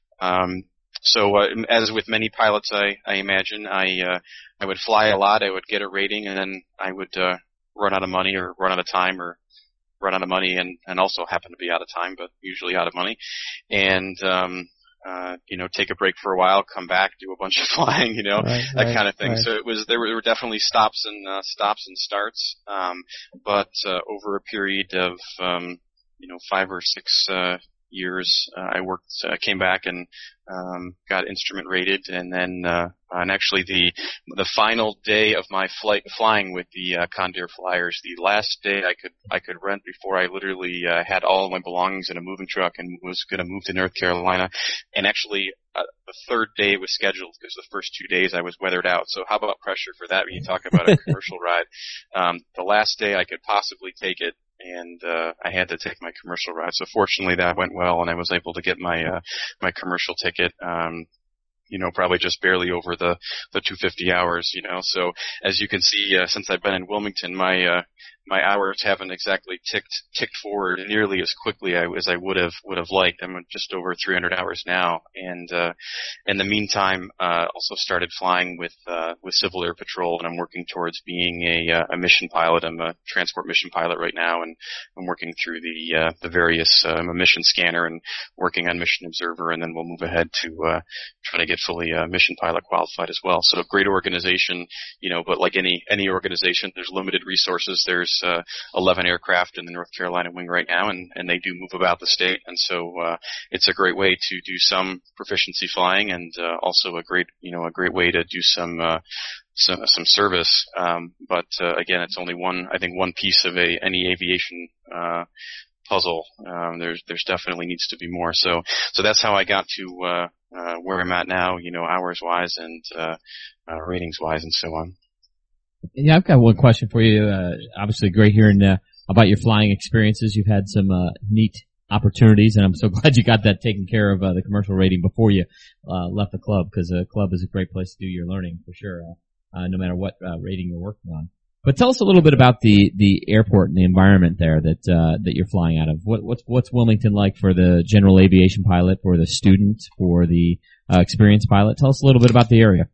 Um, so uh, as with many pilots, I, I imagine I uh, I would fly a lot, I would get a rating, and then I would uh, run out of money or run out of time or run out of money and, and also happen to be out of time, but usually out of money, and um, Uh, you know, take a break for a while, come back, do a bunch of flying, you know, right, that right, kind of thing. right. So it was, there were, there were definitely stops and, uh, stops and starts. Um, but, uh, over a period of, um, you know, five or six, uh, years, uh, I worked, uh, came back and, um, got instrument rated, and then, uh, and actually the, the final day of my flight, flying with the, uh, Condor Flyers, the last day I could, I could rent before I literally, uh, had all of my belongings in a moving truck and was gonna move to North Carolina. And actually, uh, the third day was scheduled because the first two days I was weathered out. So how about pressure for that when you talk about a commercial ride? Um, the last day I could possibly take it, and uh I had to take my commercial ride. So fortunately that went well, and I was able to get my uh my commercial ticket, um you know, probably just barely over the the two hundred fifty hours, you know. So as you can see, uh, since I've been in Wilmington, my uh my hours haven't exactly ticked ticked forward nearly as quickly as I would have would have liked. I'm at just over three hundred hours now, and uh in the meantime, uh also started flying with uh with Civil Air Patrol, and I'm working towards being a uh, a mission pilot. I'm a transport mission pilot right now, and I'm working through the uh the various uh, I'm a mission scanner and working on Mission Observer, and then we'll move ahead to uh try to get fully uh, mission pilot qualified as well. So great organization, you know, but like any any organization, there's limited resources. There's uh, eleven aircraft in the North Carolina wing right now, and, and they do move about the state. And so uh, it's a great way to do some proficiency flying, and uh, also a great, you know, a great way to do some uh, some, some service. Um, but uh, again, it's only one, I think, one piece of a any aviation uh, puzzle. Um, there's there's definitely needs to be more. So so that's how I got to uh, uh, where I'm at now, you know, hours wise and uh, uh, ratings wise and so on. Yeah, I've got one question for you. Uh, obviously great hearing uh, about your flying experiences. You've had some uh, neat opportunities, and I'm so glad you got that taken care of, uh, the commercial rating before you uh, left the club, because a club is a great place to do your learning for sure, uh, uh, no matter what uh, rating you're working on. But tell us a little bit about the, the airport and the environment there that uh, that you're flying out of. What, what's what's Wilmington like for the general aviation pilot, for the student, for the uh, experienced pilot? Tell us a little bit about the area.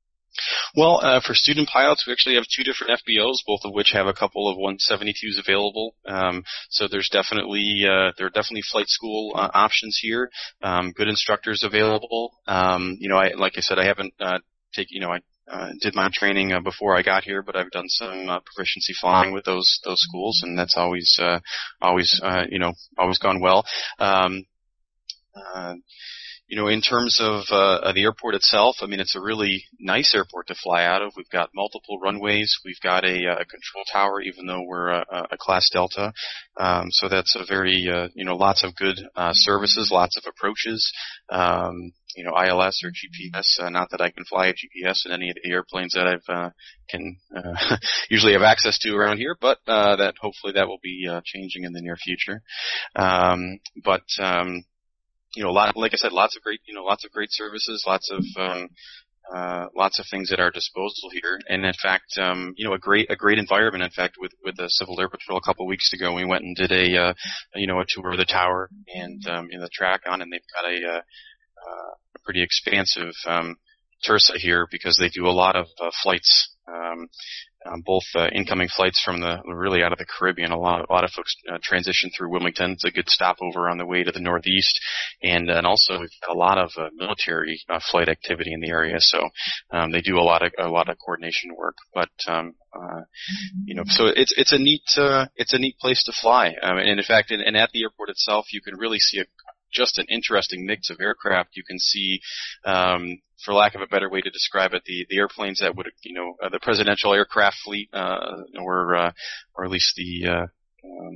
Well, uh, for student pilots, we actually have two different F B Os, both of which have a couple of one seventy-twos available. Um, so there's definitely, uh, there are definitely flight school uh, options here. Um, good instructors available. Um, you know, I, like I said, I haven't, uh, take, you know, I uh, did my training uh, before I got here, but I've done some uh, proficiency flying with those those schools, and that's always uh, always uh, you know always gone well. Um, uh, You know, in terms of uh, the airport itself, I mean, it's a really nice airport to fly out of. We've got multiple runways. We've got a, a control tower, even though we're a, a Class Delta. Um, so that's a very, uh, you know, lots of good uh, services, lots of approaches. Um, you know, I L S or G P S. Uh, not that I can fly a G P S in any of the airplanes that I've uh, can uh, usually have access to around here, but uh, that hopefully that will be uh, changing in the near future. Um, but um, You know, a lot, like I said, lots of great, you know, lots of great services, lots of, um, uh, lots of things at our disposal here. And in fact, um, you know, a great, a great environment. In fact, with, with the Civil Air Patrol a couple of weeks ago, we went and did a, uh, you know, a tour of the tower and, um, in the track on, and they've got a, uh, uh, a pretty expansive, um, Tersa here because they do a lot of, uh, flights, um, Um, both uh, incoming flights from the really out of the Caribbean. A lot, a lot of folks uh, transition through Wilmington. It's a good stopover on the way to the Northeast, and and also we've got a lot of uh, military uh, flight activity in the area. So um, they do a lot of a lot of coordination work. But um, uh, you know, so it's it's a neat uh, it's a neat place to fly. Um, and in fact, and at the airport itself, you can really see a just an interesting mix of aircraft. You can see, um, for lack of a better way to describe it, the, the airplanes that would, you know, uh, the presidential aircraft fleet, uh, or, uh, or at least the, uh, um,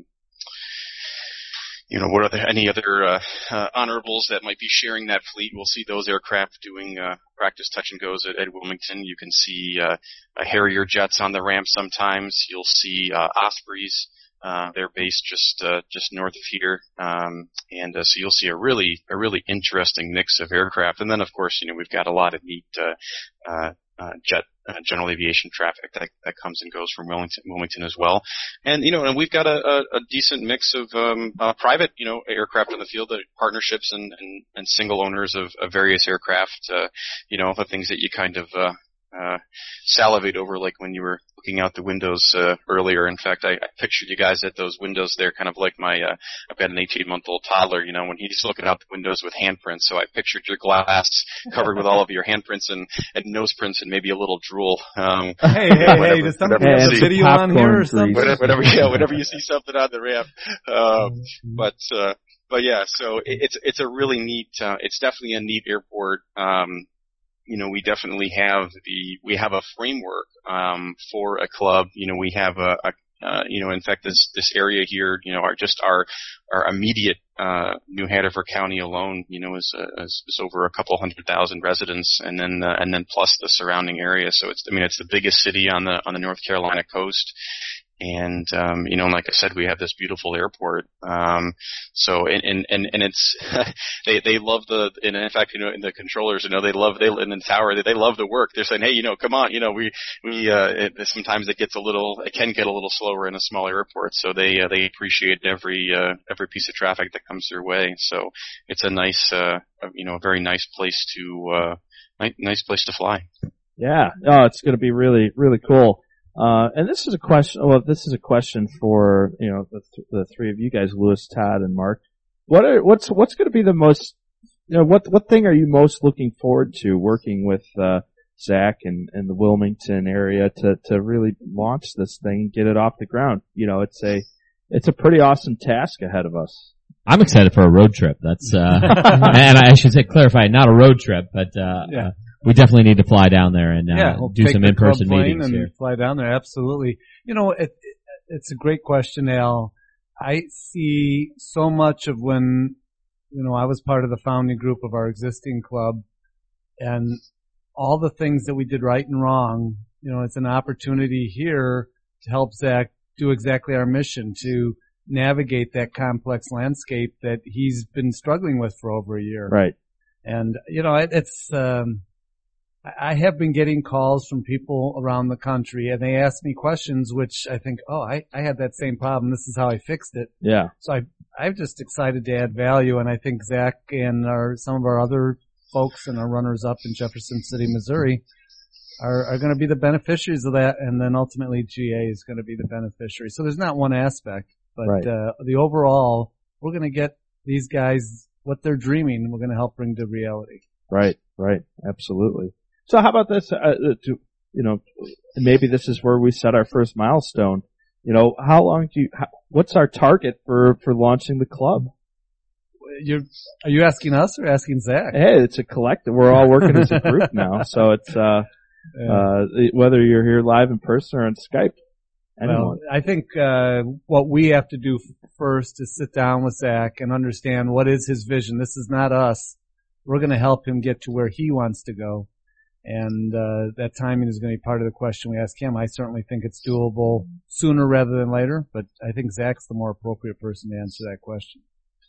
you know, what are there any other, uh, uh, honorables that might be sharing that fleet? We'll see those aircraft doing, uh, practice touch and goes at, at Wilmington. You can see, uh, Harrier jets on the ramp sometimes. You'll see, uh, Ospreys. Uh, they're based just, uh, just north of here. Um, and, uh, so you'll see a really, a really interesting mix of aircraft. And then, of course, you know, we've got a lot of neat, uh, uh, uh jet, uh, general aviation traffic that, that comes and goes from Wilmington, Wilmington as well. And, you know, and we've got a, a, a decent mix of, um, uh, private, you know, aircraft in the field, uh, partnerships and, and, and single owners of, of various aircraft, uh, you know, the things that you kind of, uh, Uh, salivate over, like when you were looking out the windows uh, earlier. In fact, I, I pictured you guys at those windows there, kind of like my, uh, I've got an eighteen-month-old toddler, you know, when he's looking out the windows with handprints. So I pictured your glass covered with all of your handprints and, and nose prints and maybe a little drool. Um, hey, hey, whatever, hey, does somebody have a video on here or something? Whatever, whatever, yeah, whenever you see something on the ramp. Uh, but, uh, but yeah, so it, it's, it's a really neat, uh, it's definitely a neat airport. Um, You know, we definitely have the, we have a framework, um, for a club. You know, we have a, a uh, you know, in fact, this, this area here, you know, our, just our, our immediate, uh, New Hanover County alone, you know, is, uh, is, is over a couple hundred thousand residents, and then, uh, and then plus the surrounding area. So it's, I mean, it's the biggest city on the, on the North Carolina coast. And, um, you know, like I said, we have this beautiful airport. Um, so, and, and, and, and it's, they, they love the, and in fact, you know, the controllers, you know, they love, they, in the tower, they, they love the work. They're saying, hey, you know, come on, you know, we, we, uh, it, sometimes it gets a little, it can get a little slower in a smaller airport. So they, uh, they appreciate every, uh, every piece of traffic that comes their way. So it's a nice, uh, you know, a very nice place to, uh, nice place to fly. Yeah. Oh, it's going to be really, really cool. Uh, and this is a question, well, this is a question for, you know, the, th- the three of you guys, Louis, Todd, and Mark. What are, what's, what's going to be the most, you know, what, what thing are you most looking forward to working with, uh, Zach and, and the Wilmington area to, to really launch this thing and get it off the ground? You know, it's a, it's a pretty awesome task ahead of us. I'm excited for a road trip. That's, uh, and I should say, clarify, not a road trip, but, uh, yeah. uh we definitely need to fly down there and uh, yeah, we'll do some in-person meetings and here. Fly down there, absolutely. You know, it, it, it's a great question, Al. I see so much of when, you know, I was part of the founding group of our existing club, and all the things that we did right and wrong. You know, it's an opportunity here to help Zach do exactly our mission, to navigate that complex landscape that he's been struggling with for over a year. Right. And, you know, it, it's, um, I have been getting calls from people around the country, and they ask me questions which I think, oh, I, I had that same problem. This is how I fixed it. Yeah. So I, I'm just excited to add value, and I think Zach and our, some of our other folks and our runners up in Jefferson City, Missouri are, are going to be the beneficiaries of that, and then ultimately G A is going to be the beneficiary. So there's not one aspect, but right. uh, the overall, we're going to get these guys what they're dreaming, and we're going to help bring to reality. Right, right, absolutely. So how about this? Uh, to, you know, maybe this is where we set our first milestone. You know, how long do you? How, what's our target for for launching the club? You're, are you asking us or asking Zach? Hey, it's a collective. We're all working as a group now, so it's uh, Yeah. uh, whether you're here live in person or on Skype. Anyone. Well, I think uh, what we have to do first is sit down with Zach and understand what is his vision. This is not us. We're going to help him get to where he wants to go, and uh, that timing is going to be part of the question we ask him. I certainly think it's doable sooner rather than later, but I think Zach's the more appropriate person to answer that question.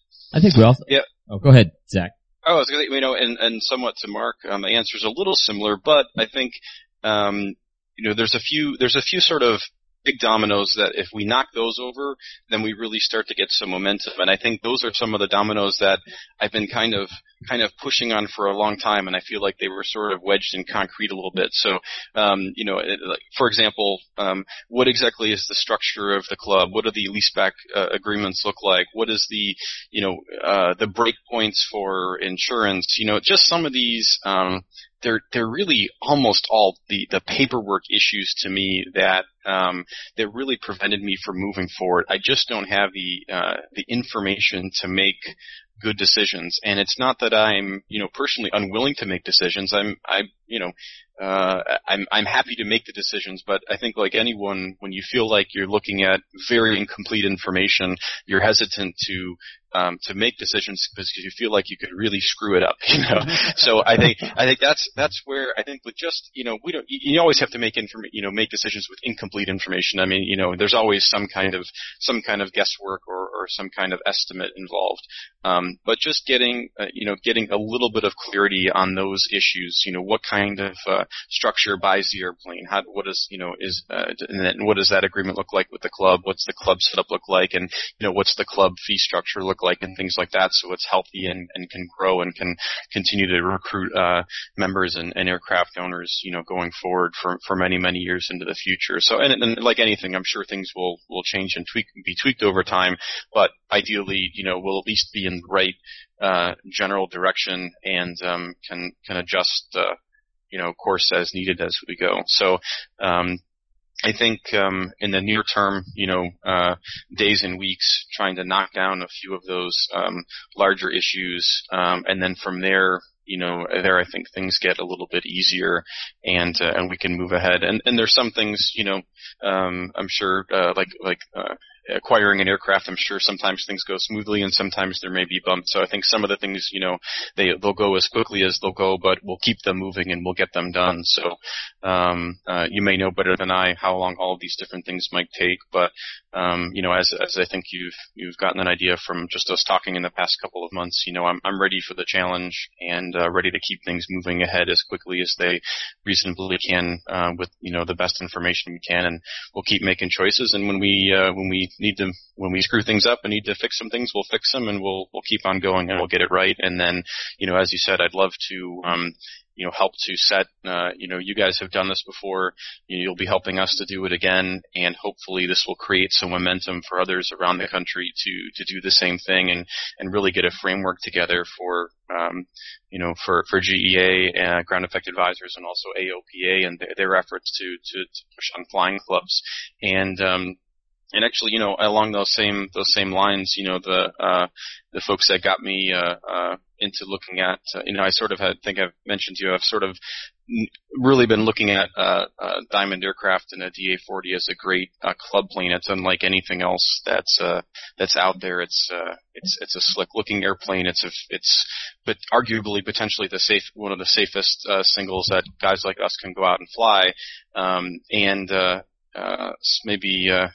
I think we also. Yeah. Oh, go ahead, Zach. Oh, I was going to, you know, and, and somewhat to Mark, um, the answer is a little similar, but I think, um, you know, there's a few, there's a few sort of big dominoes that if we knock those over, then we really start to get some momentum. And I think those are some of the dominoes that I've been kind of, kind of pushing on for a long time, and I feel like they were sort of wedged in concrete a little bit. So, um, you know, it, like, for example, um, what exactly is the structure of the club? What do the leaseback uh, agreements look like? What is the, you know, uh, the break points for insurance? You know, just some of these, um, they're they're really almost all the, the paperwork issues to me that um, that really prevented me from moving forward. I just don't have the uh, the information to make good decisions, and it's not that I'm you know personally unwilling to make decisions. I'm I you know uh, I'm I'm happy to make the decisions, but I think like anyone, when you feel like you're looking at very incomplete information, you're hesitant to um, to make decisions because you feel like you could really screw it up, you know. So I think I think that's that's where I think with just you know we don't you, you always have to make inform you know make decisions with incomplete information. I mean you know there's always some kind of some kind of guesswork or, or some kind of estimate involved. Um, but just getting uh, you know getting a little bit of clarity on those issues. You know what kind of uh, structure buys the airplane? How what is you know is uh, and then what does that agreement look like with the club? What's the club setup look like? And you know what's the club fee structure look like and things like that, so it's healthy and, and can grow and can continue to recruit uh, members and, and aircraft owners, you know, going forward for for many many years into the future. So and, and like anything, I'm sure things will will change and tweak be tweaked over time, but ideally, you know, we'll at least be in the right uh, general direction and um, can can adjust uh, you know course as needed as we go. So. Um, I think um, in the near term, you know, uh, days and weeks, trying to knock down a few of those um, larger issues, um, and then from there, you know, there I think things get a little bit easier, and uh, and we can move ahead. And and there's some things, you know, um, I'm sure, uh, like like. Uh, acquiring an aircraft, I'm sure sometimes things go smoothly and sometimes there may be bumps. So I think some of the things, you know, they, they'll go as quickly as they'll go, but we'll keep them moving and we'll get them done. So, um, uh, you may know better than I how long all of these different things might take, but, um, you know, as, as I think you've, you've gotten an idea from just us talking in the past couple of months, you know, I'm, I'm ready for the challenge and, uh, ready to keep things moving ahead as quickly as they reasonably can, uh, with, you know, the best information we can, and we'll keep making choices. And when we, uh, when we, need to when we screw things up and need to fix some things, we'll fix them and we'll we'll keep on going and we'll get it right. And then, you know, as you said, I'd love to um you know help to set uh you know you guys have done this before, you'll be helping us to do it again, and hopefully this will create some momentum for others around the country to to do the same thing and and really get a framework together for um you know for for G E A, uh, Ground Effect Advisors, and also A O P A and th- their efforts to, to to push on flying clubs. And um And actually, you know, along those same those same lines, you know, the uh, the folks that got me uh, uh, into looking at, uh, you know, I sort of had, think I've mentioned to you, I've sort of really been looking at uh, uh, Diamond Aircraft and a D A forty as a great uh, club plane. It's unlike anything else that's uh, that's out there. It's uh, it's it's a slick looking airplane. It's a it's but arguably potentially the safe one of the safest uh, singles that guys like us can go out and fly. Um, and uh, uh, maybe. Uh,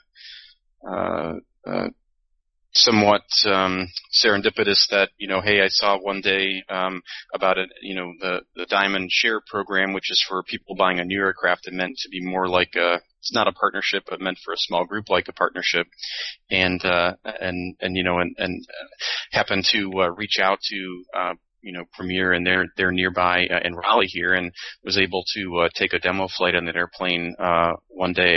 Uh, uh, somewhat um, serendipitous that you know, hey, I saw one day um, about it, you know, the the Diamond Share program, which is for people buying a new aircraft, and meant to be more like a, it's not a partnership, but meant for a small group like a partnership, and uh, and and you know, and and happened to uh, reach out to. Uh, you know, Premier, and they're, they're nearby uh, in Raleigh here, and was able to uh, take a demo flight on that airplane uh, one day, uh,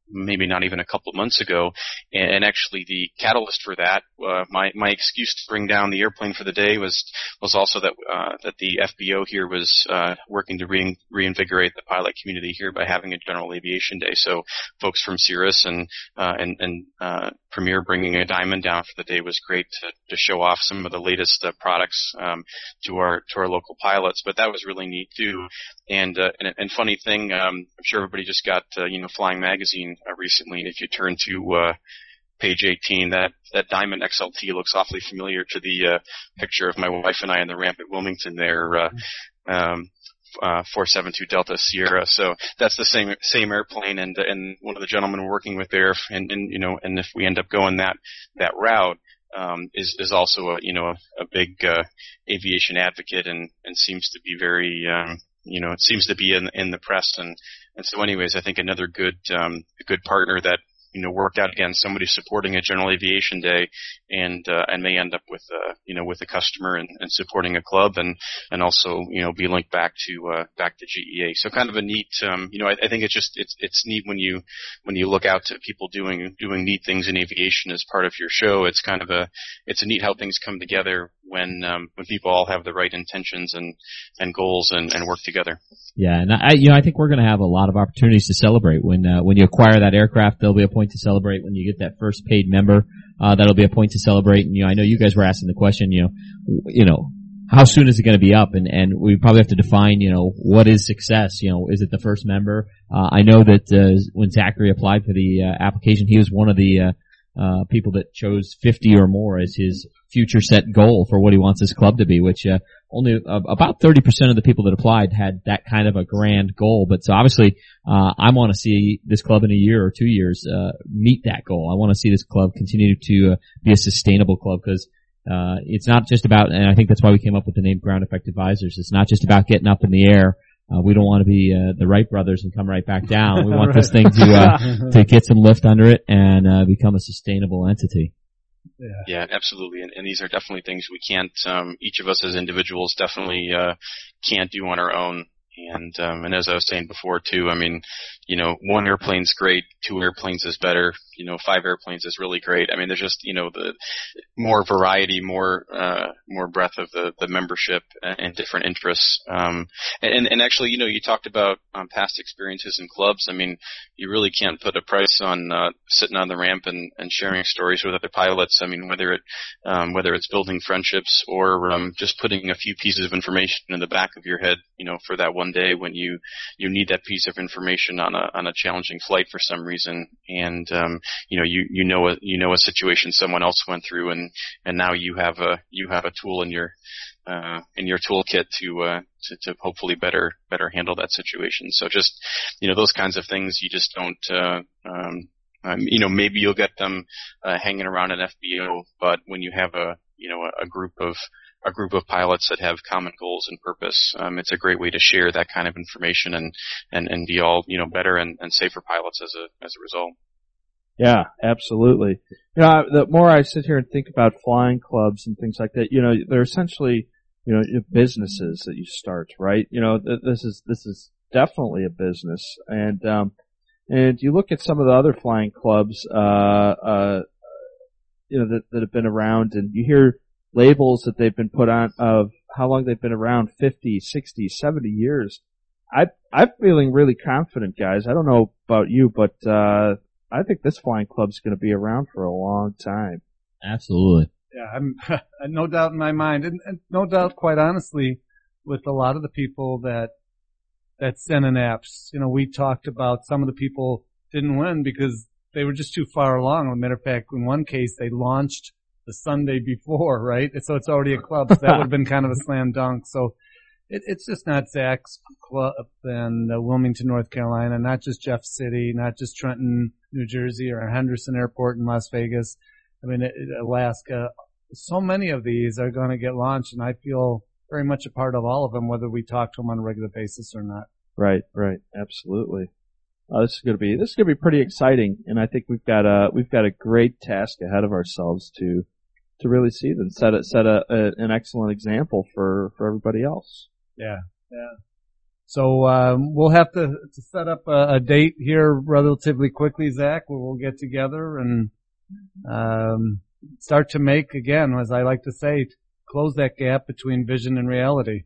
maybe not even a couple of months ago. And, and actually the catalyst for that, uh, my, my excuse to bring down the airplane for the day was, was also that, uh, that the F B O here was, uh, working to re- reinvigorate the pilot community here by having a general aviation day. So folks from Cirrus and, uh, and, and, uh, Premier bringing a diamond down for the day was great to, to show off some of the latest uh, products, um, to our, to our local pilots. But that was really neat too. And, uh, and, and funny thing, um, I'm sure everybody just got, uh, you know, Flying Magazine uh, recently. If you turn to, uh, page eighteen, that, that Diamond X L T looks awfully familiar to the, uh, picture of my wife and I on the ramp at Wilmington there, uh, um, uh, four seven two Delta Sierra. So that's the same, same airplane and, and one of the gentlemen we're working with there. And, and, you know, and if we end up going that, that route, um, is, is also a, you know, a, a big, uh, aviation advocate and, and seems to be very, um, you know, it seems to be in, in the press. And, and so anyways, I think another good, um, good partner that, you know, worked out again, somebody supporting a general aviation day and, uh, and may end up with, uh, you know, with a customer and, and supporting a club and, and also, you know, be linked back to, uh, back to G E A. So kind of a neat, um, you know, I, I think it's just, it's, it's neat when you, when you look out to people doing, doing neat things in aviation as part of your show. It's kind of a, it's a neat how things come together when, um, when people all have the right intentions and, and goals and, and work together. Yeah. And I, you know, I think we're going to have a lot of opportunities to celebrate when, uh, when you acquire that aircraft. There'll be a point to celebrate when you get that first paid member. Uh, that'll be a point to celebrate. And, you know, I know you guys were asking the question, you know, you know, how soon is it going to be up? And, and we probably have to define, you know, what is success? You know, is it the first member? Uh, I know that, uh, when Zachary applied for the, uh, application, he was one of the, uh, uh, people that chose fifty or more as his future set goal for what he wants his club to be, which, uh, only uh, about thirty percent of the people that applied had that kind of a grand goal. But so obviously, uh, I want to see this club in a year or two years, uh, meet that goal. I want to see this club continue to, uh, be a sustainable club because, uh, it's not just about, and I think that's why we came up with the name Ground Effect Advisors. It's not just about getting up in the air. Uh, we don't want to be, uh, the Wright brothers and come right back down. We want right. this thing to, uh, to get some lift under it and, uh, become a sustainable entity. Yeah. yeah, absolutely. And, and these are definitely things we can't, um, each of us as individuals definitely, uh, can't do on our own. And, um, and as I was saying before too, I mean, you know, one airplane's great, two airplanes is better, you know, five airplanes is really great. I mean, there's just, you know, the more variety, more, uh, more breadth of the, the membership and, and different interests. Um, and, and actually, you know, you talked about, um, past experiences in clubs. I mean, you really can't put a price on, uh, sitting on the ramp and, and sharing stories with other pilots. I mean, whether it, um, whether it's building friendships or, um, just putting a few pieces of information in the back of your head, you know, for that one day when you, you need that piece of information on a, on a challenging flight for some reason. And, um, you know, you, you know, a, you know, a situation someone else went through and, and now you have a, you have a tool in your, uh, in your toolkit to, uh, to, to hopefully better, better handle that situation. So just, you know, those kinds of things you just don't, uh, um, um, you know, maybe you'll get them, uh, hanging around an F B O, but when you have a, you know, a, a group of, a group of pilots that have common goals and purpose, um, it's a great way to share that kind of information and, and, and be all, you know, better and, and safer pilots as a, as a result. Yeah, absolutely. You know, the more I sit here and think about flying clubs and things like that, you know, they're essentially, you know, businesses that you start, right? You know, this is, this is definitely a business. And, um, and you look at some of the other flying clubs, uh, uh, you know, that, that have been around and you hear labels that they've been put on of how long they've been around, fifty, sixty, seventy years. I, I'm feeling really confident, guys. I don't know about you, but, uh, I think this flying club's going to be around for a long time. Absolutely. Yeah, I'm no doubt in my mind, and, and no doubt, quite honestly, with a lot of the people that that sent in apps. You know, we talked about some of the people didn't win because they were just too far along. As a matter of fact, in one case, they launched the Sunday before, right? So it's already a club. So that would have been kind of a slam dunk. So it, it's just not Zach's club and uh, Wilmington, North Carolina, not just Jeff City, not just Trenton, New Jersey, or Henderson Airport in Las Vegas. I mean, it, it, Alaska. So many of these are going to get launched, and I feel very much a part of all of them, whether we talk to them on a regular basis or not. Right, right, absolutely. Uh, this is going to be this is going to be pretty exciting, and I think we've got a we've got a great task ahead of ourselves to to really see them set a, set a, a an excellent example for for everybody else. Yeah, yeah. So um, we'll have to, to set up a, a date here relatively quickly, Zach, where we'll get together and um, start to make, again, as I like to say, close that gap between vision and reality.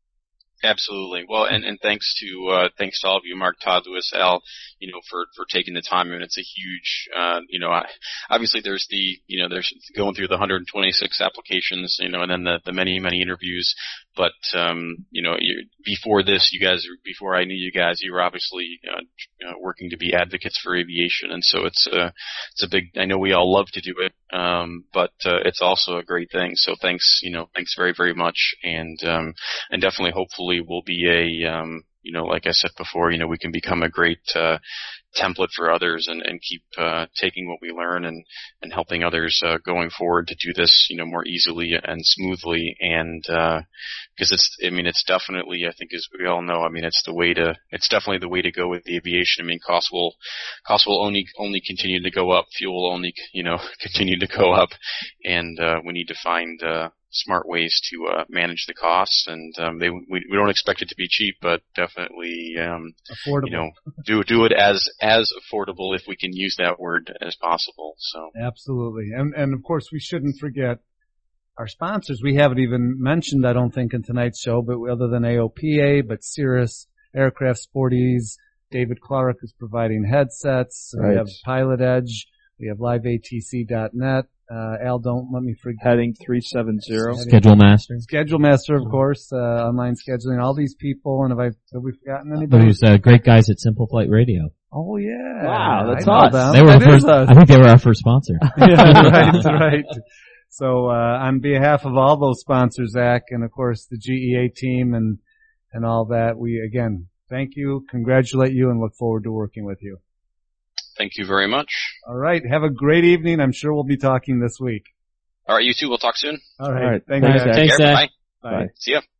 Absolutely. Well, and, and thanks to, uh, thanks to all of you, Mark, Todd, Lewis, Al, you know, for, for taking the time. I mean, it's a huge, uh, you know, I, obviously there's the, you know, there's going through the one hundred twenty-six applications, you know, and then the, the many, many interviews. But, um, you know, you, before this, you guys, before I knew you guys, you were obviously, uh, uh, working to be advocates for aviation. And so it's, uh, it's a big, I know we all love to do it. Um, but, uh, it's also a great thing. So thanks, you know, thanks very, very much. And, um, and definitely hopefully will be a, um, you know, like I said before, you know, we can become a great, uh, template for others and, and keep, uh, taking what we learn and, and helping others, uh, going forward to do this, you know, more easily and smoothly. And, uh, cause it's, I mean, it's definitely, I think as we all know, I mean, it's the way to, it's definitely the way to go with the aviation. I mean, costs will, costs will only, only continue to go up. Fuel will only, you know, continue to go up. And, uh, we need to find, uh, smart ways to uh, manage the costs, and um, they we, we don't expect it to be cheap, but definitely um, affordable. You know, do do it as as affordable, if we can use that word, as possible. So absolutely, and and of course we shouldn't forget our sponsors. We haven't even mentioned, I don't think, in tonight's show, but other than A O P A, but Cirrus Aircraft Sporties, David Clark is providing headsets. Right. We have Pilot Edge. We have live A T C dot net. Uh, Al, don't let me forget. Heading three seven zero. Schedule Master. Schedule Master, of course, uh, online scheduling, all these people. And have I, have we forgotten anybody? Those uh, great guys at Simple Flight Radio. Oh yeah. Wow, that's I know us. them. They were That our first, is us. I think they were our first sponsor. Yeah, right, right. So, uh, on behalf of all those sponsors, Zach, and of course the G E A team and, and all that, we again, thank you, congratulate you, and look forward to working with you. thank you very much. All right. Have a great evening. I'm sure we'll be talking this week. All right, you two. We'll talk soon. All right. All right. Thank Thanks, you. Zach. Thanks, Take care. Zach. Bye. Bye. See ya.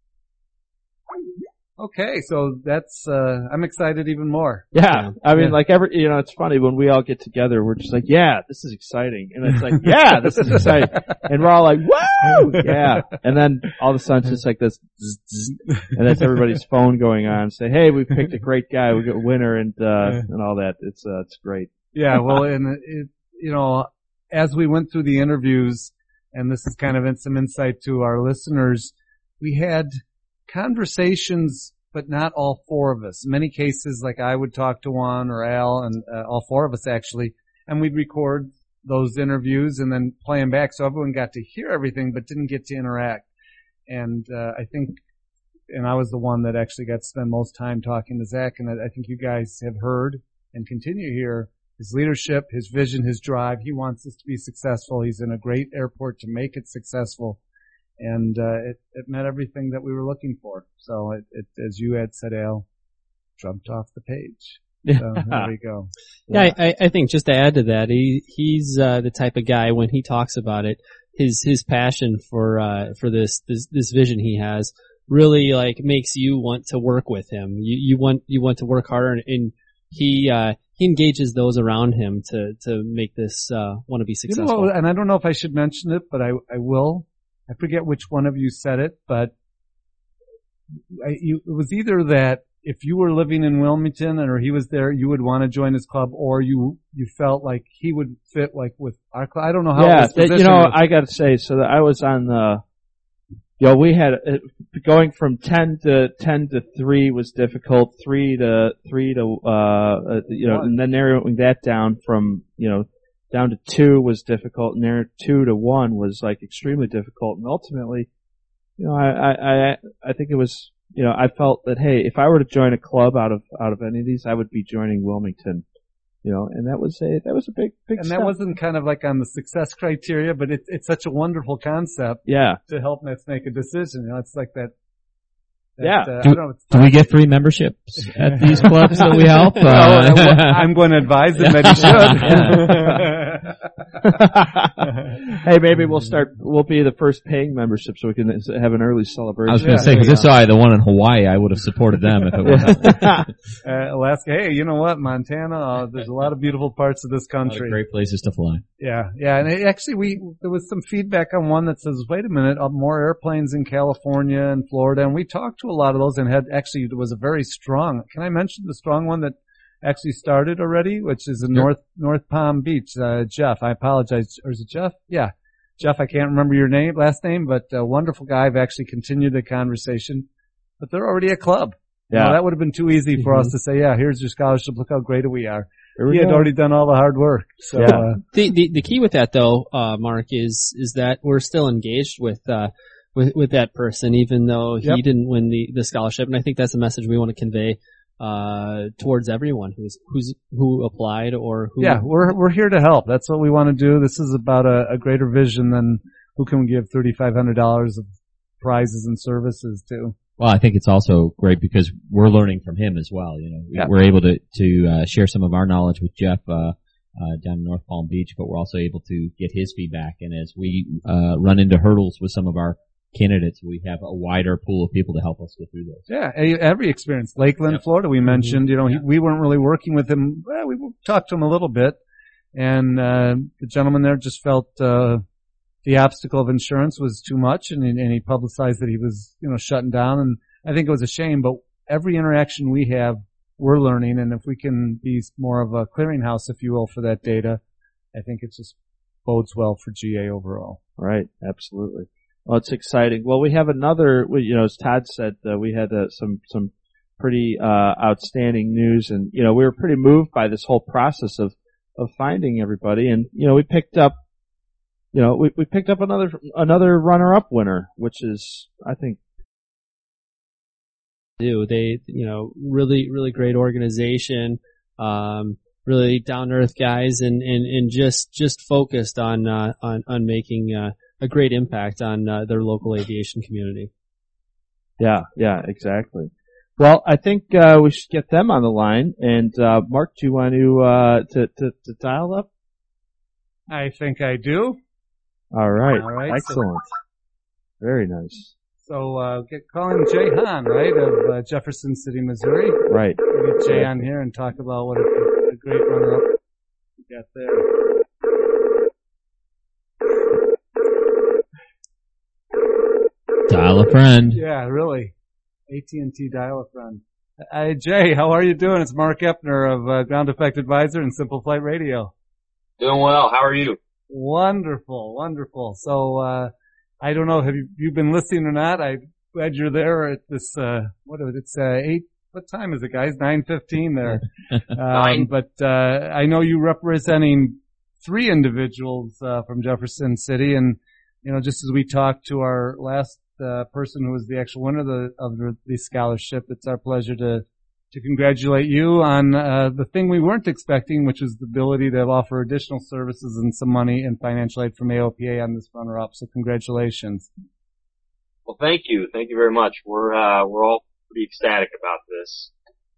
Okay. So that's, uh, I'm excited even more. Yeah, I mean, Yeah. like every, you know, it's funny when we all get together, we're just like, yeah, this is exciting, and it's like, yeah, this is exciting, and we're all like, woo, yeah, and then all of a sudden it's just like this, zzz, zzz, and that's everybody's phone going on, say, hey, we picked a great guy, we got a winner, and uh, and all that. It's uh, it's great. Yeah. Well, and it, you know, as we went through the interviews, and this is kind of some insight to our listeners, we had conversations, but not all four of us. In many cases, like I would talk to Juan or Al, and uh, all four of us actually, and we'd record those interviews and then play them back, so everyone got to hear everything, but didn't get to interact. And uh, I think, and I was the one that actually got to spend most time talking to Zach, and I, I think you guys have heard and continue to hear his leadership, his vision, his drive. He wants us to be successful. He's in a great airport to make it successful. And, uh, it, it met everything that we were looking for. So it, it, as you had said, Al, jumped off the page. So there we go. Yeah, I, I think just to add to that, he, he's, uh, the type of guy when he talks about it, his, his passion for, uh, for this, this, this vision he has really like makes you want to work with him. You, you want, you want to work harder, and, and he, uh, he engages those around him to, to make this, uh, want to be successful. You know, and I don't know if I should mention it, but I, I will. I forget which one of you said it, but I, you, it was either that if you were living in Wilmington or he was there, you would want to join his club, or you, you felt like he would fit like with our club. I don't know how Yeah, it was that, you positioned. know, I got to say, so that I was on the. You know, we had uh, going from ten to ten to three was difficult. Three to three to uh, uh you know, and then narrowing that down from you know down to two was difficult, and there two to one was like extremely difficult. And ultimately, you know, I I I, I think it was you know I felt that hey, if I were to join a club out of out of any of these, I would be joining Wilmington. You know, and that was a that was a big big and step. that wasn't kind of like on the success criteria, but it's it's such a wonderful concept. Yeah. To help us make a decision, you know, it's like that. that Yeah. Uh, Do, I don't know, it's do we get free memberships at these clubs that we help? Uh, well, I'm going to advise him that he should. Hey, maybe we'll start. We'll be the first paying membership, so we can have an early celebration. I was going to Yeah, say, there because you if I the one in Hawaii, I would have supported them if it was. uh, Alaska. Hey, you know what? Montana. Uh, there's a lot of beautiful parts of this A lot of country. great places to fly. Yeah, yeah, and it, actually, we there was some feedback on one that says, "Wait a minute, uh, more airplanes in California and Florida." And we talked to a lot of those and had actually, it was a very strong, can I mention the strong one that actually started already, which is in Sure. North, North Palm Beach, uh, Jeff. I apologize. Or is it Jeff? Yeah. Jeff, I can't remember your name, last name, but a wonderful guy. I've actually continued the conversation, but they're already a club. Yeah. You know, that would have been too easy for Mhm. us to say, yeah, here's your scholarship. Look how great we are. Here we He had go. already done all the hard work. So, Yeah. uh, The, the the key with that though, uh, Mark, is is that we're still engaged with uh with with that person, even though he Yep. didn't win the the scholarship. And I think that's a message we want to convey uh towards everyone who's who's who applied or who. yeah, we're, we're here to help. That's what we want to do. This is about a, a greater vision than who can we give thirty-five hundred dollars of prizes and services to. Well, I think it's also great because we're learning from him as well. You know, Yeah. we're able to to uh, share some of our knowledge with Jeff uh, uh, down in North Palm Beach, but we're also able to get his feedback. And as we uh, run into hurdles with some of our candidates, we have a wider pool of people to help us get through those. Yeah, a- every experience. Lakeland, Yep. Florida, we mentioned, you know, he, Yeah. we weren't really working with him. Well, we talked to him a little bit, and uh, the gentleman there just felt uh, the obstacle of insurance was too much, and, he- and he publicized that he was, you know, shutting down. And I think it was a shame, but every interaction we have, we're learning, and if we can be more of a clearinghouse, if you will, for that data, I think it just bodes well for G A overall. Right, absolutely. Well, it's exciting. Well, we have another, we- you know, as Todd said, uh, we had uh, some some pretty uh, outstanding news, and you know, we were pretty moved by this whole process of of finding everybody, and you know, we picked up, you know, we we picked up another another runner-up winner, which is, I think, do. They, you know, really, really great organization, um, really down to earth guys, and, and, and just, just focused on, uh, on, on making, uh, a great impact on, uh, their local aviation community. yeah, yeah, exactly. Well, I think uh, we should get them on the line, and uh, Mark, do you want to uh, to, to to dial up? I think I do. All right, All right, excellent, very nice. So uh, get calling Jay Hahn, right, of uh, Jefferson City, Missouri. Right. We'll get Jay on here and talk about what a, a great runner-up we got there. Dial a friend. Yeah, really. A T and T dial a friend. Hey, Jay, how are you doing? It's Mark Epner of uh, Ground Effect Advisor and Simple Flight Radio. Doing well. How are you? Wonderful, wonderful. So, uh, I don't know, have you, you been listening or not? I'm glad you're there at this, uh, what is it? It's, uh, eight, what time is it, guys? nine fifteen there. Nine. Um, but, uh, I know you representing three individuals, uh, from Jefferson City, and, you know, just as we talked to our last, uh, person who was the actual winner of the, of the, the scholarship, it's our pleasure to, to congratulate you on uh, the thing we weren't expecting, which was the ability to offer additional services and some money and financial aid from A O P A on this runner-up. So congratulations. Well, thank you. Thank you very much. We're, uh, we're all pretty ecstatic about this.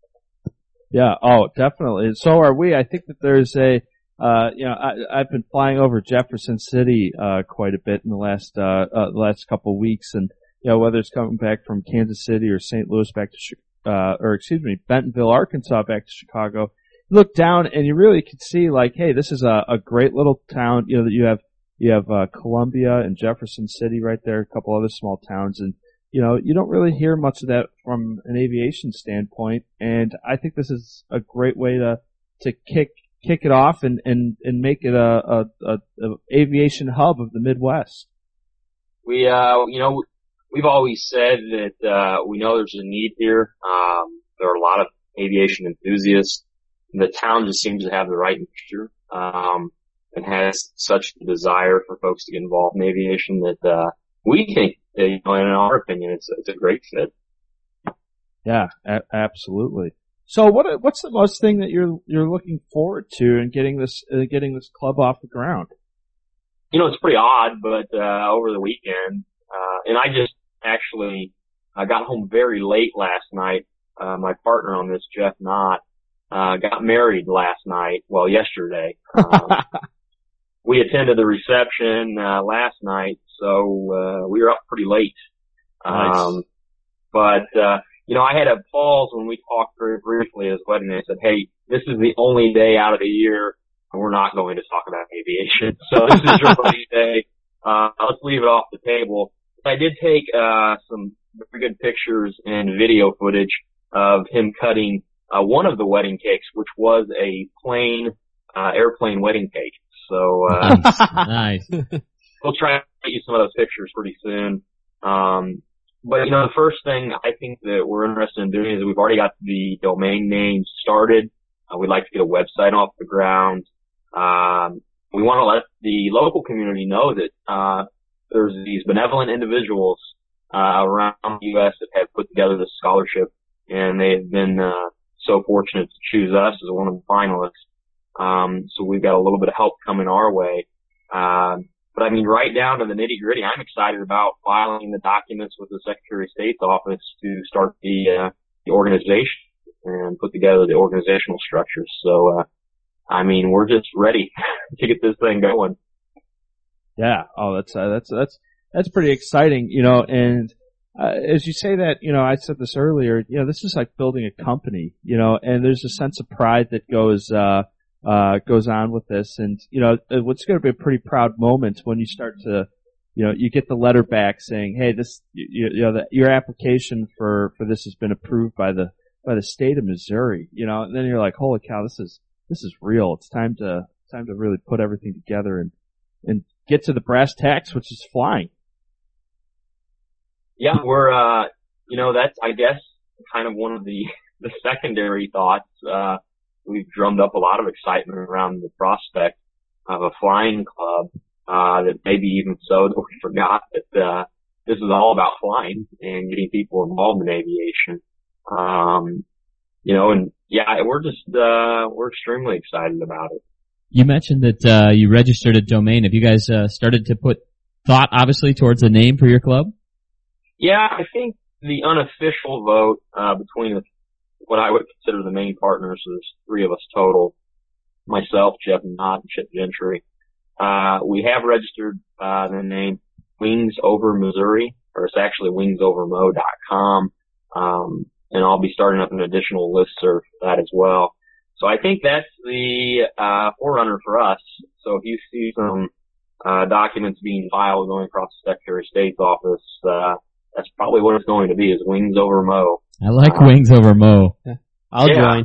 Yeah. Oh, definitely. And so are we. I think that there's a, uh, you know, I, I've been flying over Jefferson City uh, quite a bit in the last uh, uh, the last couple of weeks, and you know, whether it's coming back from Kansas City or Saint Louis back to Chicago. Uh, or excuse me, Bentonville, Arkansas back to Chicago, you look down and you really could see like, hey, this is a, a great little town, you know, that you have, you have, uh, Columbia and Jefferson City right there, a couple other small towns, and, you know, you don't really hear much of that from an aviation standpoint, and I think this is a great way to, to kick, kick it off and, and, and make it a, a, a, a aviation hub of the Midwest. We, uh, you know, we've always said that, uh, we know there's a need here. Um, there are a lot of aviation enthusiasts. The town just seems to have the right mixture, um, and has such a desire for folks to get involved in aviation that, uh, we think, that, you know, in our opinion, it's, it's a great fit. Yeah, a- absolutely. So what, what's the most thing that you're, you're looking forward to in getting this, uh, getting this club off the ground? You know, it's pretty odd, but, uh, over the weekend, uh, and I just, Actually, I got home very late last night. Uh, my partner on this, Jeff Knott, uh, got married last night. Well, yesterday. Um, we attended the reception, uh, last night, so, uh, we were up pretty late. Nice. Um, but, uh, you know, I had a pause when we talked very briefly at his wedding. I said, hey, this is the only day out of the year and we're not going to talk about aviation. So this is your buddy's day. Uh, let's leave it off the table. I did take, uh, some very good pictures and video footage of him cutting uh, one of the wedding cakes, which was a plain uh, airplane wedding cake. So uh, nice. We'll try to get you some of those pictures pretty soon. Um, but you know, the first thing I think that we're interested in doing is we've already got the domain name started. Uh, we'd like to get a website off the ground. Um, we want to let the local community know that uh, there's these benevolent individuals uh, around the U S that have put together this scholarship, and they've been uh, so fortunate to choose us as one of the finalists. Um, so we've got a little bit of help coming our way. Um, but I mean, right down to the nitty gritty, I'm excited about filing the documents with the Secretary of State's office to start the, uh, the organization and put together the organizational structure. So, uh, I mean, we're just ready to get this thing going. Yeah. Oh, that's, uh, that's, that's, that's pretty exciting, you know, and, uh, as you say that, you know, I said this earlier, you know, this is like building a company, you know, and there's a sense of pride that goes, uh, uh, goes on with this. And, you know, what's going to be a pretty proud moment when you start to, you know, you get the letter back saying, hey, this, you, you know, the, your application for, for this has been approved by the, by the state of Missouri, you know, and then you're like, holy cow, this is, this is real. It's time to, time to really put everything together and, and get to the brass tacks, which is flying. Yeah, we're, uh, you know, that's, I guess, kind of one of the, the secondary thoughts. Uh, we've drummed up a lot of excitement around the prospect of a flying club, uh, that maybe even so that we forgot that, uh, this is all about flying and getting people involved in aviation. Um, you know, and yeah, we're just, uh, we're extremely excited about it. You mentioned that, uh, you registered a domain. Have you guys, uh, started to put thought, obviously, towards a name for your club? Yeah, I think the unofficial vote, uh, between the, what I would consider the main partners, there's three of us total, myself, Jeff Knott, and Chip Gentry. Uh, we have registered, uh, the name Wings Over Missouri, or it's actually wings over mo dot com. Um, and I'll be starting up an additional listserv for that as well. So I think that's the, uh, forerunner for us. So if you see some, uh, documents being filed going across the Secretary of State's office, uh, that's probably what it's going to be, is Wings Over Mo. I like uh, Wings Over Mo. I'll yeah. join.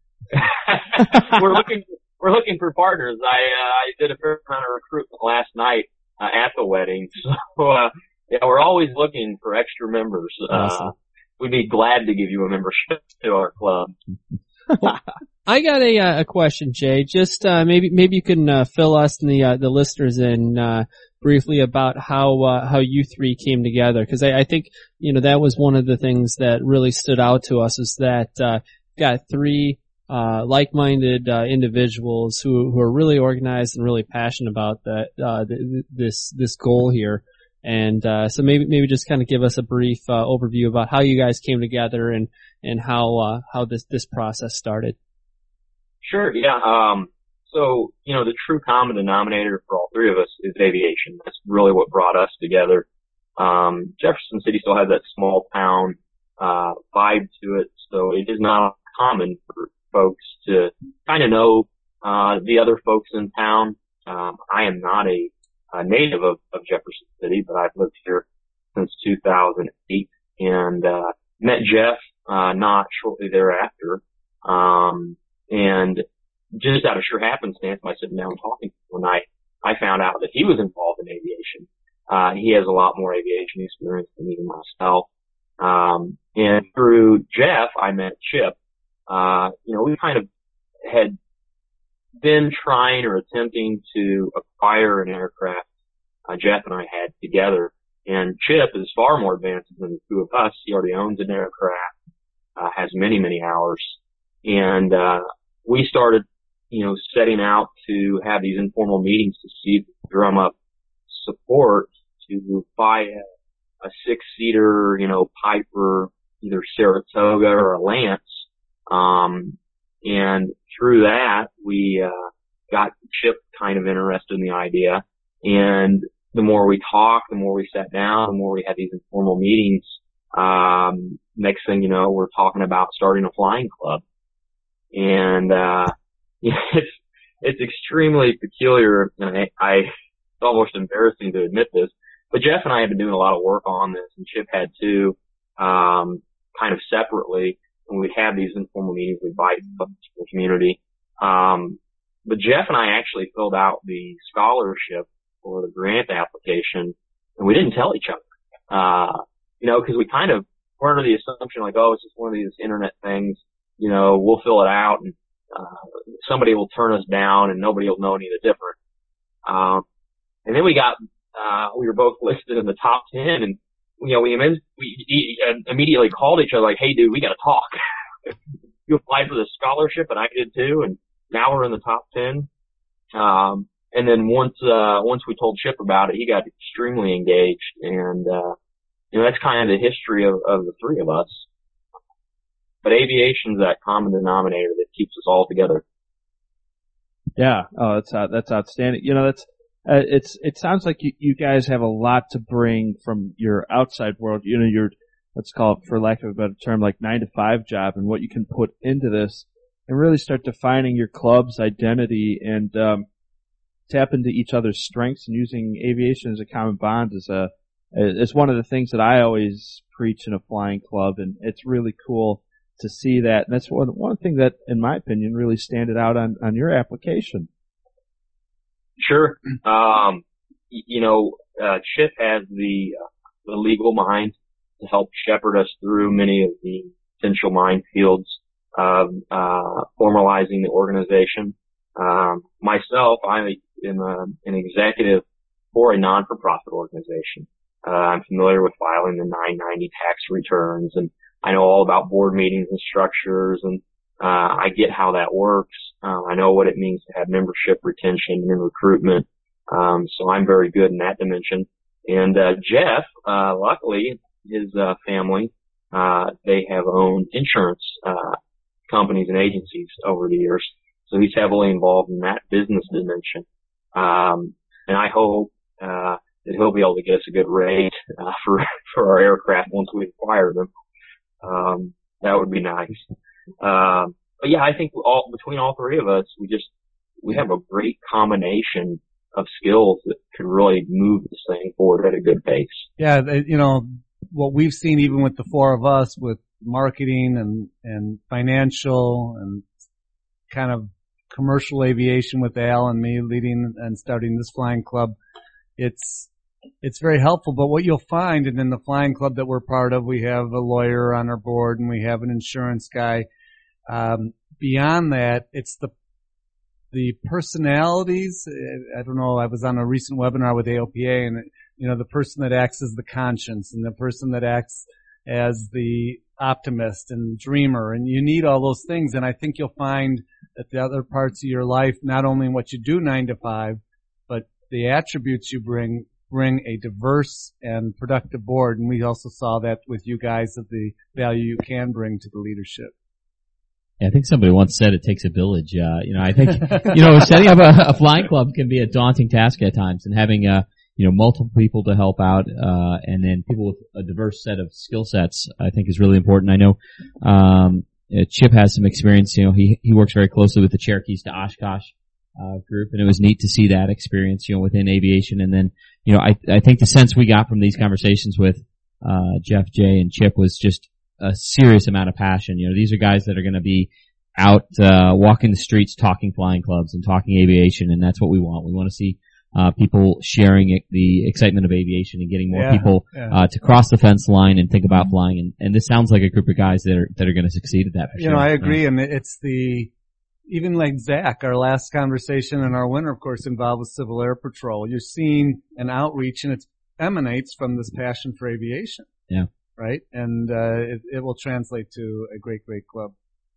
we're looking, we're looking for partners. I, uh, I did a fair amount of recruitment last night, uh, at the wedding. So, uh, yeah, we're always looking for extra members. Awesome. Uh, we'd be glad to give you a membership to our club. Well, I got a, uh, a question, Jay. Just, uh, maybe, maybe you can, uh, fill us and the, uh, the listeners in, uh, briefly about how, uh, how you three came together. Cause I, I think, you know, that was one of the things that really stood out to us, is that, uh, got three, uh, like-minded, uh, individuals who, who are really organized and really passionate about that, uh, th- this, this goal here. And, uh, so maybe, maybe just kind of give us a brief, uh, overview about how you guys came together and, and how, uh, how this, this process started. Sure, yeah. Um, so, you know, the true common denominator for all three of us is aviation. That's really what brought us together. Um, Jefferson City still has that small town, uh, vibe to it, so it is not common for folks to kind of know, uh, the other folks in town. Um, I am not a, a native of, of Jefferson City, but I've lived here since two thousand eight and, uh, met Jeff, uh, not shortly thereafter. Um, and just out of sheer happenstance, by sitting down and talking to him one night, I found out that he was involved in aviation. Uh, he has a lot more aviation experience than even myself. Um, and through Jeff, I met Chip. Uh, you know, we kind of had been trying or attempting to acquire an aircraft, uh, Jeff and I had together. And Chip is far more advanced than the two of us. He already owns an aircraft, uh, has many, many hours. And, uh, we started, you know, setting out to have these informal meetings to see if we could drum up support to buy a, a six-seater, you know, Piper, either Saratoga or a Lance. Um, and through that, we, uh, got Chip kind of interested in the idea. And the more we talked, the more we sat down, the more we had these informal meetings. Um, next thing you know, we're talking about starting a flying club. And, uh, it's, it's extremely peculiar, and I, I, it's almost embarrassing to admit this, but Jeff and I have been doing a lot of work on this, and Chip had too. um, kind of separately, and we'd have these informal meetings. We'd invite the community. Um, but Jeff and I actually filled out the scholarship for the grant application, and we didn't tell each other. Uh, you know, because we kind of were under the assumption like, oh, it's just one of these internet things. You know, we'll fill it out, and uh, somebody will turn us down, and nobody will know any different. Um, and then we got, uh, we were both listed in the top ten, and you know, we, we immediately called each other like, hey, dude, we got to talk. You applied for the scholarship, and I did too, and now we're in the top ten. Um, and then once, uh, once we told Chip about it, he got extremely engaged, and, uh, you know, that's kind of the history of, of the three of us. But aviation's that common denominator that keeps us all together. Yeah. Oh, that's, uh, that's outstanding. You know, that's, uh, it's, it sounds like you, you guys have a lot to bring from your outside world. You know, your, let's call it, for lack of a better term, like nine to five job, and what you can put into this and really start defining your club's identity and, um, tap into each other's strengths, and using aviation as a common bond is a, is one of the things that I always preach in a flying club, and it's really cool to see that. And that's one, one thing that, in my opinion, really standed out on, on your application. Sure. Um, you know, uh, Chip has the, uh, the legal mind to help shepherd us through many of the potential minefields of, uh, formalizing the organization. Um, myself, I am a, an executive for a non-for-profit organization. Uh, I'm familiar with filing the nine ninety tax returns, and I know all about board meetings and structures, and uh, I get how that works. Uh, I know what it means to have membership retention and recruitment. Um, so I'm very good in that dimension. And uh, Jeff, uh, luckily, his uh, family, uh, they have owned insurance uh, companies and agencies over the years, so he's heavily involved in that business dimension. Um, and I hope uh, that he'll be able to get us a good rate uh, for for our aircraft once we acquire them. Um, that would be nice. Um, but yeah, I think all between all three of us, we just we have a great combination of skills that could really move this thing forward at a good pace. Yeah, you know, what we've seen even with the four of us with marketing and, and financial and kind of commercial aviation with Al and me leading and starting this flying club, it's, it's very helpful. But what you'll find, and in the flying club that we're part of, we have a lawyer on our board and we have an insurance guy. Um, beyond that, it's the the personalities. I don't know, I was on a recent webinar with A O P A, and, you know, the person that acts as the conscience and the person that acts as the optimist and dreamer, and you need all those things. And I think you'll find that the other parts of your life, not only in what you do nine to five, but the attributes you bring, bring a diverse and productive board. And we also saw that with you guys, of the value you can bring to the leadership. Yeah, I think somebody once said it takes a village. Uh, you know, I think, you know, setting up a, a flying club can be a daunting task at times, and having, uh, you know, multiple people to help out, uh, and then people with a diverse set of skill sets, I think is really important. I know, um, Chip has some experience. You know, he, he works very closely with the Cherokees to Oshkosh, uh, group, and it was neat to see that experience, you know, within aviation. And then, you know, I, I think the sense we got from these conversations with, uh, Jeff, Jay, and Chip was just a serious amount of passion. You know, these are guys that are going to be out, uh, walking the streets, talking flying clubs and talking aviation, and that's what we want. We want to see, uh, people sharing it, the excitement of aviation, and getting more yeah, people, yeah. uh, to cross the fence line and think about flying. And, and this sounds like a group of guys that are, that are going to succeed at that for you sure. know, I agree. Yeah. And it's the, even like Zach, our last conversation and our winter, of course, involved with Civil Air Patrol. You're seeing an outreach, and it emanates from this passion for aviation. Yeah. Right? And, uh, it, it will translate to a great, great club.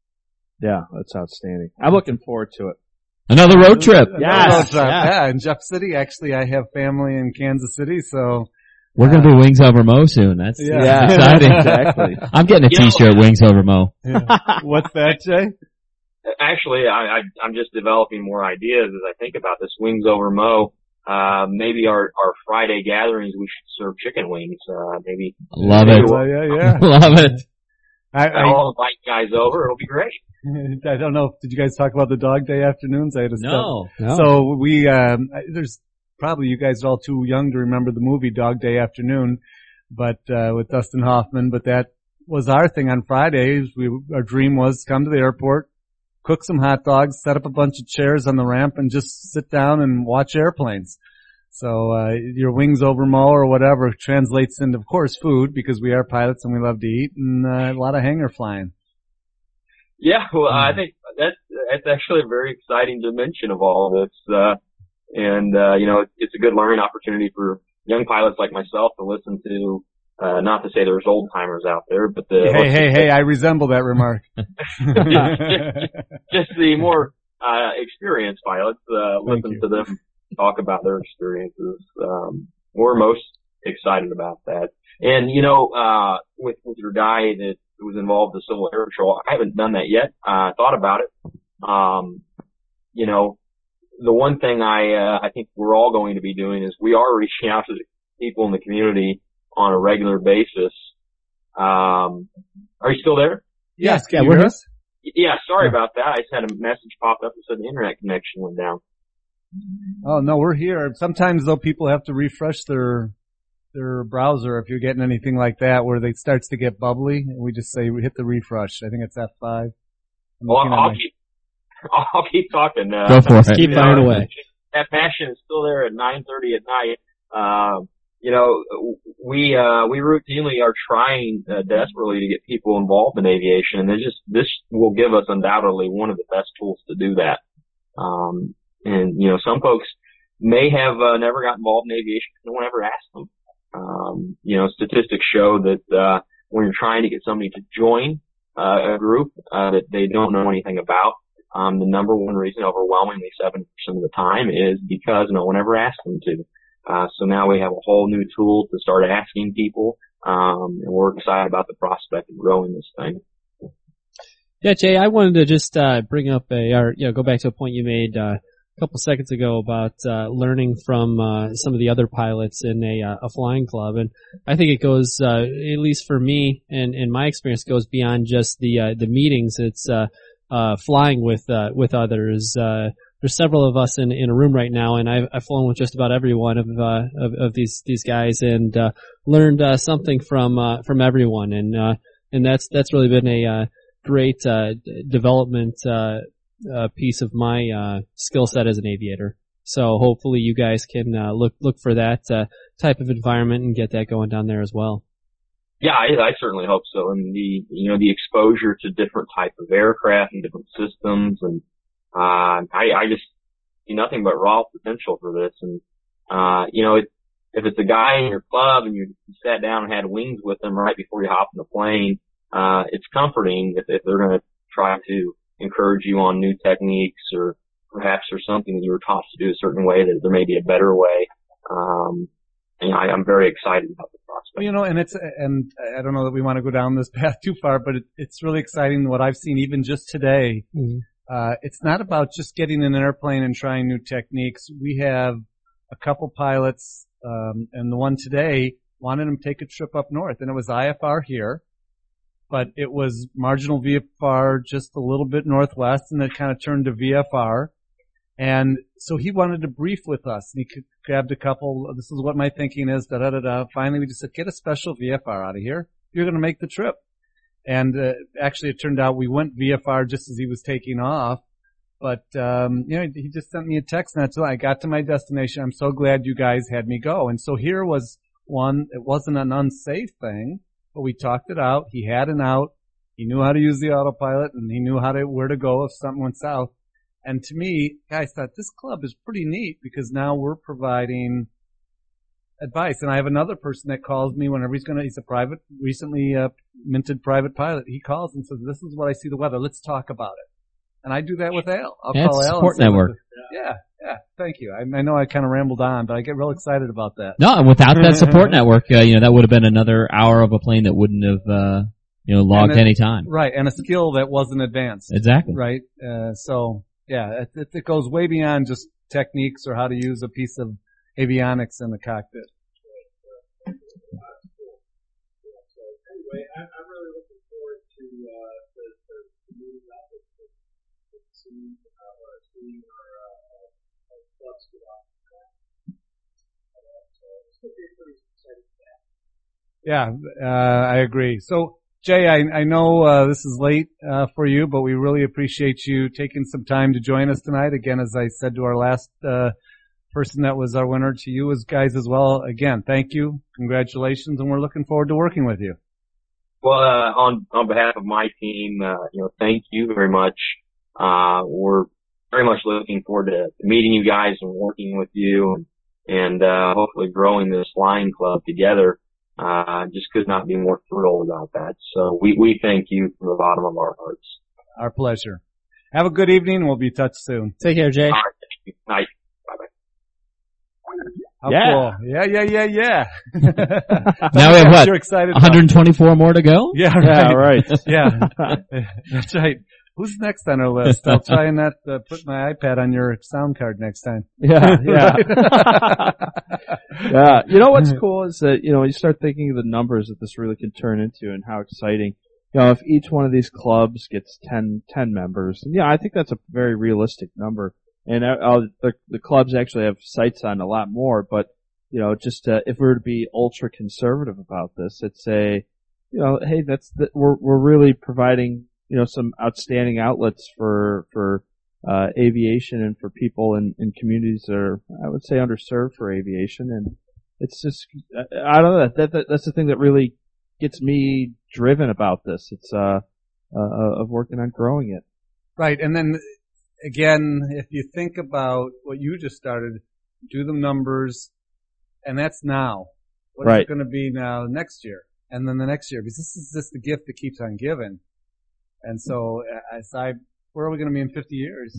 Yeah, that's outstanding. I'm looking forward to it. Another road trip. Yes. Road trip. Yeah. yeah, in Jeff City. Actually, I have family in Kansas City, so. We're uh, going to be Wings Over Mo soon. That's, yeah. that's exciting. Exactly. I'm getting a You know- t-shirt, Wings Over Mo. Yeah. What's that, Jay? Actually, I, I, I'm just developing more ideas as I think about this. Wings Over Mo. Uh, maybe our, our Friday gatherings, we should serve chicken wings. Uh, maybe. Love maybe it. we'll- Yeah, yeah, Love it. I, I, I'll invite guys over. It'll be great. I don't know. Did you guys talk about the dog day afternoons? I had to stop. No. So we, um, there's probably, you guys are all too young to remember the movie Dog Day Afternoon, but uh, with Dustin Hoffman. But that was our thing on Fridays. We our dream was come to the airport, cook some hot dogs, set up a bunch of chairs on the ramp, and just sit down and watch airplanes. So uh, your wings over Mo or whatever translates into, of course, food because we are pilots and we love to eat, and uh, a lot of hangar flying. Yeah, well, I think that's that's actually a very exciting dimension of all of this, uh, and uh, you know, it's, it's a good learning opportunity for young pilots like myself to listen to. Uh, not to say there's old timers out there, but the hey, hey, hey, I resemble that remark. just, just the more uh, experienced pilots, uh, listen you. to them talk about their experiences. Um, we're most excited about that. And you know, uh, with with your guy that was involved in the Civil Air Patrol, I haven't done that yet. I uh, thought about it. Um, you know, the one thing I uh, I think we're all going to be doing is we are reaching out to the people in the community on a regular basis. Um, are you still there? Yes, yeah, we're here. Yeah, sorry yeah. about that. I just had a message pop up that said the internet connection went down. Oh no, we're here. Sometimes though people have to refresh their their browser if you're getting anything like that where it starts to get bubbly, and we just say we hit the refresh. I think it's F five. Well, I'll, I'll keep I'll keep talking. Uh, Go for it. Keep firing away. That passion is still there at nine thirty at night. Um, You know, we, uh, we routinely are trying uh, desperately to get people involved in aviation, and they just, this will give us undoubtedly one of the best tools to do that. Um, and, you know, some folks may have, uh, never got involved in aviation because no one ever asked them. Um, you know, statistics show that, uh, when you're trying to get somebody to join, uh, a group, uh, that they don't know anything about, um, the number one reason, overwhelmingly seventy percent of the time, is because no one ever asked them to. Uh, so now we have a whole new tool to start asking people, um, and we're excited about the prospect of growing this thing. Yeah, Jay, I wanted to just, uh, bring up a, or, you know, go back to a point you made, uh, a couple seconds ago about, uh, learning from, uh, some of the other pilots in a, uh, a flying club. And I think it goes, uh, at least for me and, in my experience, goes beyond just the, uh, the meetings. It's, uh, uh, flying with, uh, with others, uh, There's several of us in, in a room right now, and I've, I've flown with just about every one of, uh, of, of these, these guys and, uh, learned, uh, something from, uh, from everyone. And, uh, and that's, that's really been a, uh, great, uh, development, uh, uh, piece of my, uh, skill set as an aviator. So hopefully you guys can, uh, look, look for that, uh, type of environment and get that going down there as well. Yeah, I, I certainly hope so. And the, you know, the exposure to different types of aircraft and different systems, and Uh, I, I just see nothing but raw potential for this. And, uh, you know, it, if it's a guy in your club and you, you sat down and had wings with them right before you hop in the plane, uh, it's comforting if, if they're going to try to encourage you on new techniques, or perhaps there's something that you were taught to do a certain way that there may be a better way. Um, and I, I'm very excited about the prospect. Well, you know, and it's, and I don't know that we want to go down this path too far, but it, it's really exciting what I've seen even just today. Mm-hmm. Uh, it's not about just getting in an airplane and trying new techniques. We have a couple pilots, um, and the one today wanted him to take a trip up north, and it was I F R here, but it was marginal V F R just a little bit northwest, and then kind of turned to V F R. And so he wanted to brief with us, and he grabbed a couple, this is what my thinking is, da da da da. Finally, we just said, get a special V F R out of here. You're going to make the trip. And uh, actually, it turned out we went V F R just as he was taking off. But, um, you know, he just sent me a text, and that's I got to my destination. I'm so glad you guys had me go. And so here was one, it wasn't an unsafe thing, but we talked it out. He had an out. He knew how to use the autopilot, and he knew how to, where to go if something went south. And to me, guys thought this club is pretty neat because now we're providing advice. And I have another person that calls me whenever he's going to, he's a private, recently uh, minted private pilot. He calls and says, this is what I see the weather. Let's talk about it. And I do that with Al. I'll yeah, call it's Al. Support network. The, yeah, yeah. Thank you. I, I know I kind of rambled on, but I get real excited about that. No, without that support network, uh, you know, that would have been another hour of a plane that wouldn't have, uh, you know, logged a, any time. Right. And a skill that wasn't advanced. Exactly. Right. Uh, so yeah, it, it, it goes way beyond just techniques or how to use a piece of avionics in the cockpit. Anyway, I'm really looking forward to uh, the, the, the meeting up with the seeing or seeing our clubs get off. So it's going to be a pretty exciting day. Yeah, uh, I agree. So, Jay, I, I know uh, this is late uh, for you, but we really appreciate you taking some time to join us tonight. Again, as I said to our last uh, person that was our winner, to you as guys as well. Again, thank you, congratulations, and we're looking forward to working with you. Well, uh, on on behalf of my team, uh, you know, thank you very much. Uh, we're very much looking forward to meeting you guys and working with you, and, and uh, hopefully growing this flying club together. Uh, just could not be more thrilled about that. So we, we thank you from the bottom of our hearts. Our pleasure. Have a good evening. We'll be in touch soon. Take care, Jay. All right. Thank you. Night. Bye-bye. How Yeah. cool. Yeah, yeah, yeah, yeah. Now we have what? You're excited one hundred twenty-four more to go? Yeah, Yeah, right. right. Yeah. That's right. Who's next on our list? I'll try and not uh, put my iPad on your sound card next time. Yeah, yeah. Yeah. You know what's cool is that, you know, you start thinking of the numbers that this really can turn into and how exciting. You know, if each one of these clubs gets ten, ten members, yeah, I think that's a very realistic number. And uh, uh, the, the clubs actually have sights on a lot more, but, you know, just, uh, if we were to be ultra conservative about this, it's a, you know, hey, that's, the, we're, we're really providing, you know, some outstanding outlets for, for, uh, aviation and for people in, in communities that are, I would say, underserved for aviation. And it's just, I don't know, that, that, that that's the thing that really gets me driven about this. It's, uh, uh, of working on growing it. Right. And then again, if you think about what you just started, do the numbers, and that's now. What Right. is it going to be now next year? And then the next year? Because this is just the gift that keeps on giving. And so, as I, where are we going to be in fifty years?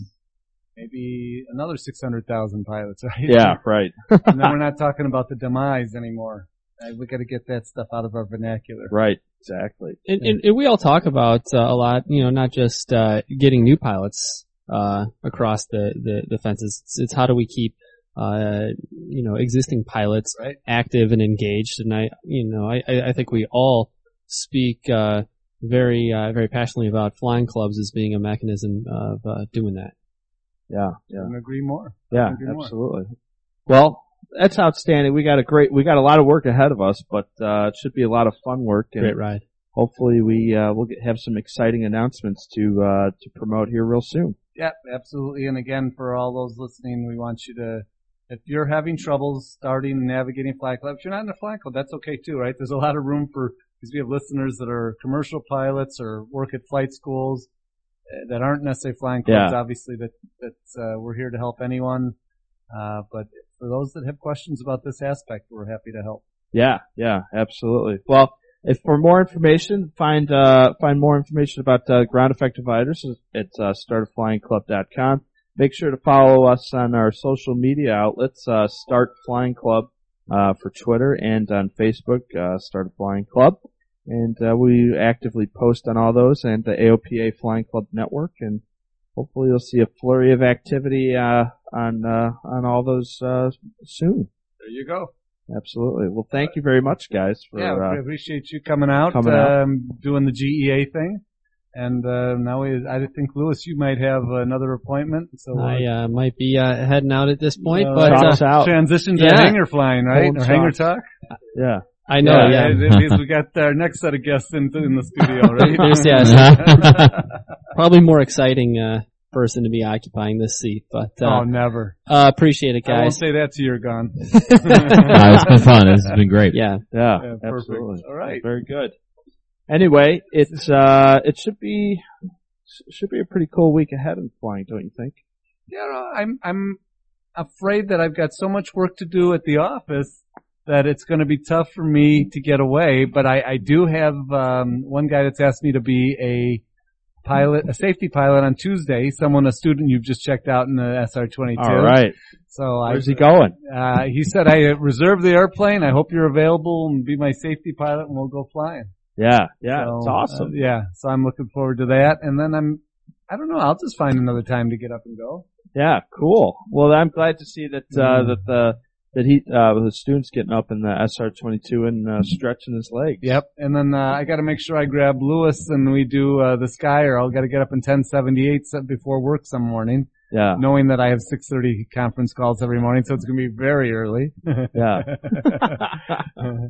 Maybe another six hundred thousand pilots, right? Yeah, right. And then we're not talking about the demise anymore. Uh, we got to get that stuff out of our vernacular. Right. Exactly. And, and, and we all talk about uh, a lot, you know, not just uh, getting new pilots uh, across the, the, the fences. It's, it's how do we keep, uh, you know, existing pilots Right. active and engaged. And I, you know, I, I think we all speak uh, very, uh, very passionately about flying clubs as being a mechanism of uh, doing that. Yeah. Yeah. Couldn't agree more. Yeah, Couldn't agree more. absolutely. Well, that's outstanding. We got a great, we got a lot of work ahead of us, but, uh, it should be a lot of fun work. And Great ride. hopefully we, uh, we'll get, have some exciting announcements to, uh, to promote here real soon. Yeah, absolutely. And again, for all those listening, we want you to, if you're having troubles starting and navigating fly club, if you're not in a fly club, that's okay too, right? There's a lot of room for, because we have listeners that are commercial pilots or work at flight schools uh, that aren't necessarily flying clubs. Yeah. Obviously, that that's uh, we're here to help anyone. Uh, but for those that have questions about this aspect, we're happy to help. Yeah, yeah, absolutely. Well, if for more information, find, uh, find more information about, uh, ground effective fighters at, uh, start a flying club dot com. Make sure to follow us on our social media outlets, uh, Start Flying Club, uh, for Twitter and on Facebook, uh, Start a Flying Club. And, uh, we actively post on all those and the A O P A Flying Club Network. And hopefully you'll see a flurry of activity, uh, on, uh, on all those, uh, soon. There you go. Absolutely. Well, thank you very much, guys, for, Yeah, we uh, appreciate you coming out, coming out. um, doing the G E A thing. And, uh, now we, I think, Lewis, you might have another appointment. So, uh, I uh, might be uh, heading out at this point, uh, but uh, Talk us out. transition to yeah. hangar flying, right? Cold Or hangar shots. talk? Yeah. I know, yeah. It, it means we got our next set of guests in, in the studio, right? There's, yeah, probably more exciting uh, person to be occupying this seat, but uh, Oh, never. uh, appreciate it, I won't guys. say that to you're gone. Uh, it's been fun. It's been great. Yeah. Yeah, Yeah, perfect. absolutely. All right. Very good. Anyway, it's, uh, it should be, should be a pretty cool week ahead in flying, don't you think? Yeah, no, I'm, I'm afraid that I've got so much work to do at the office that it's going to be tough for me to get away, but I, I do have, um, one guy that's asked me to be a pilot, a safety pilot on Tuesday, someone, a student you've just checked out in the S R twenty-two. All right. So Where's I, he going? uh, he said, I reserved the airplane. I hope you're available and be my safety pilot and we'll go flying. Yeah, yeah, So, it's awesome. uh, yeah, so I'm looking forward to that. And then I'm, I don't know, I'll just find another time to get up and go. Yeah, cool. Well, I'm glad to see that, uh, Mm. that the, that he, uh, the student's getting up in the S R twenty-two and, uh, stretching his legs. Yep. And then, uh, I gotta make sure I grab Lewis and we do, uh, the sky or I'll gotta get up in ten seventy-eight before work some morning, Yeah. knowing that I have six thirty conference calls every morning, so it's gonna be very early. Yeah.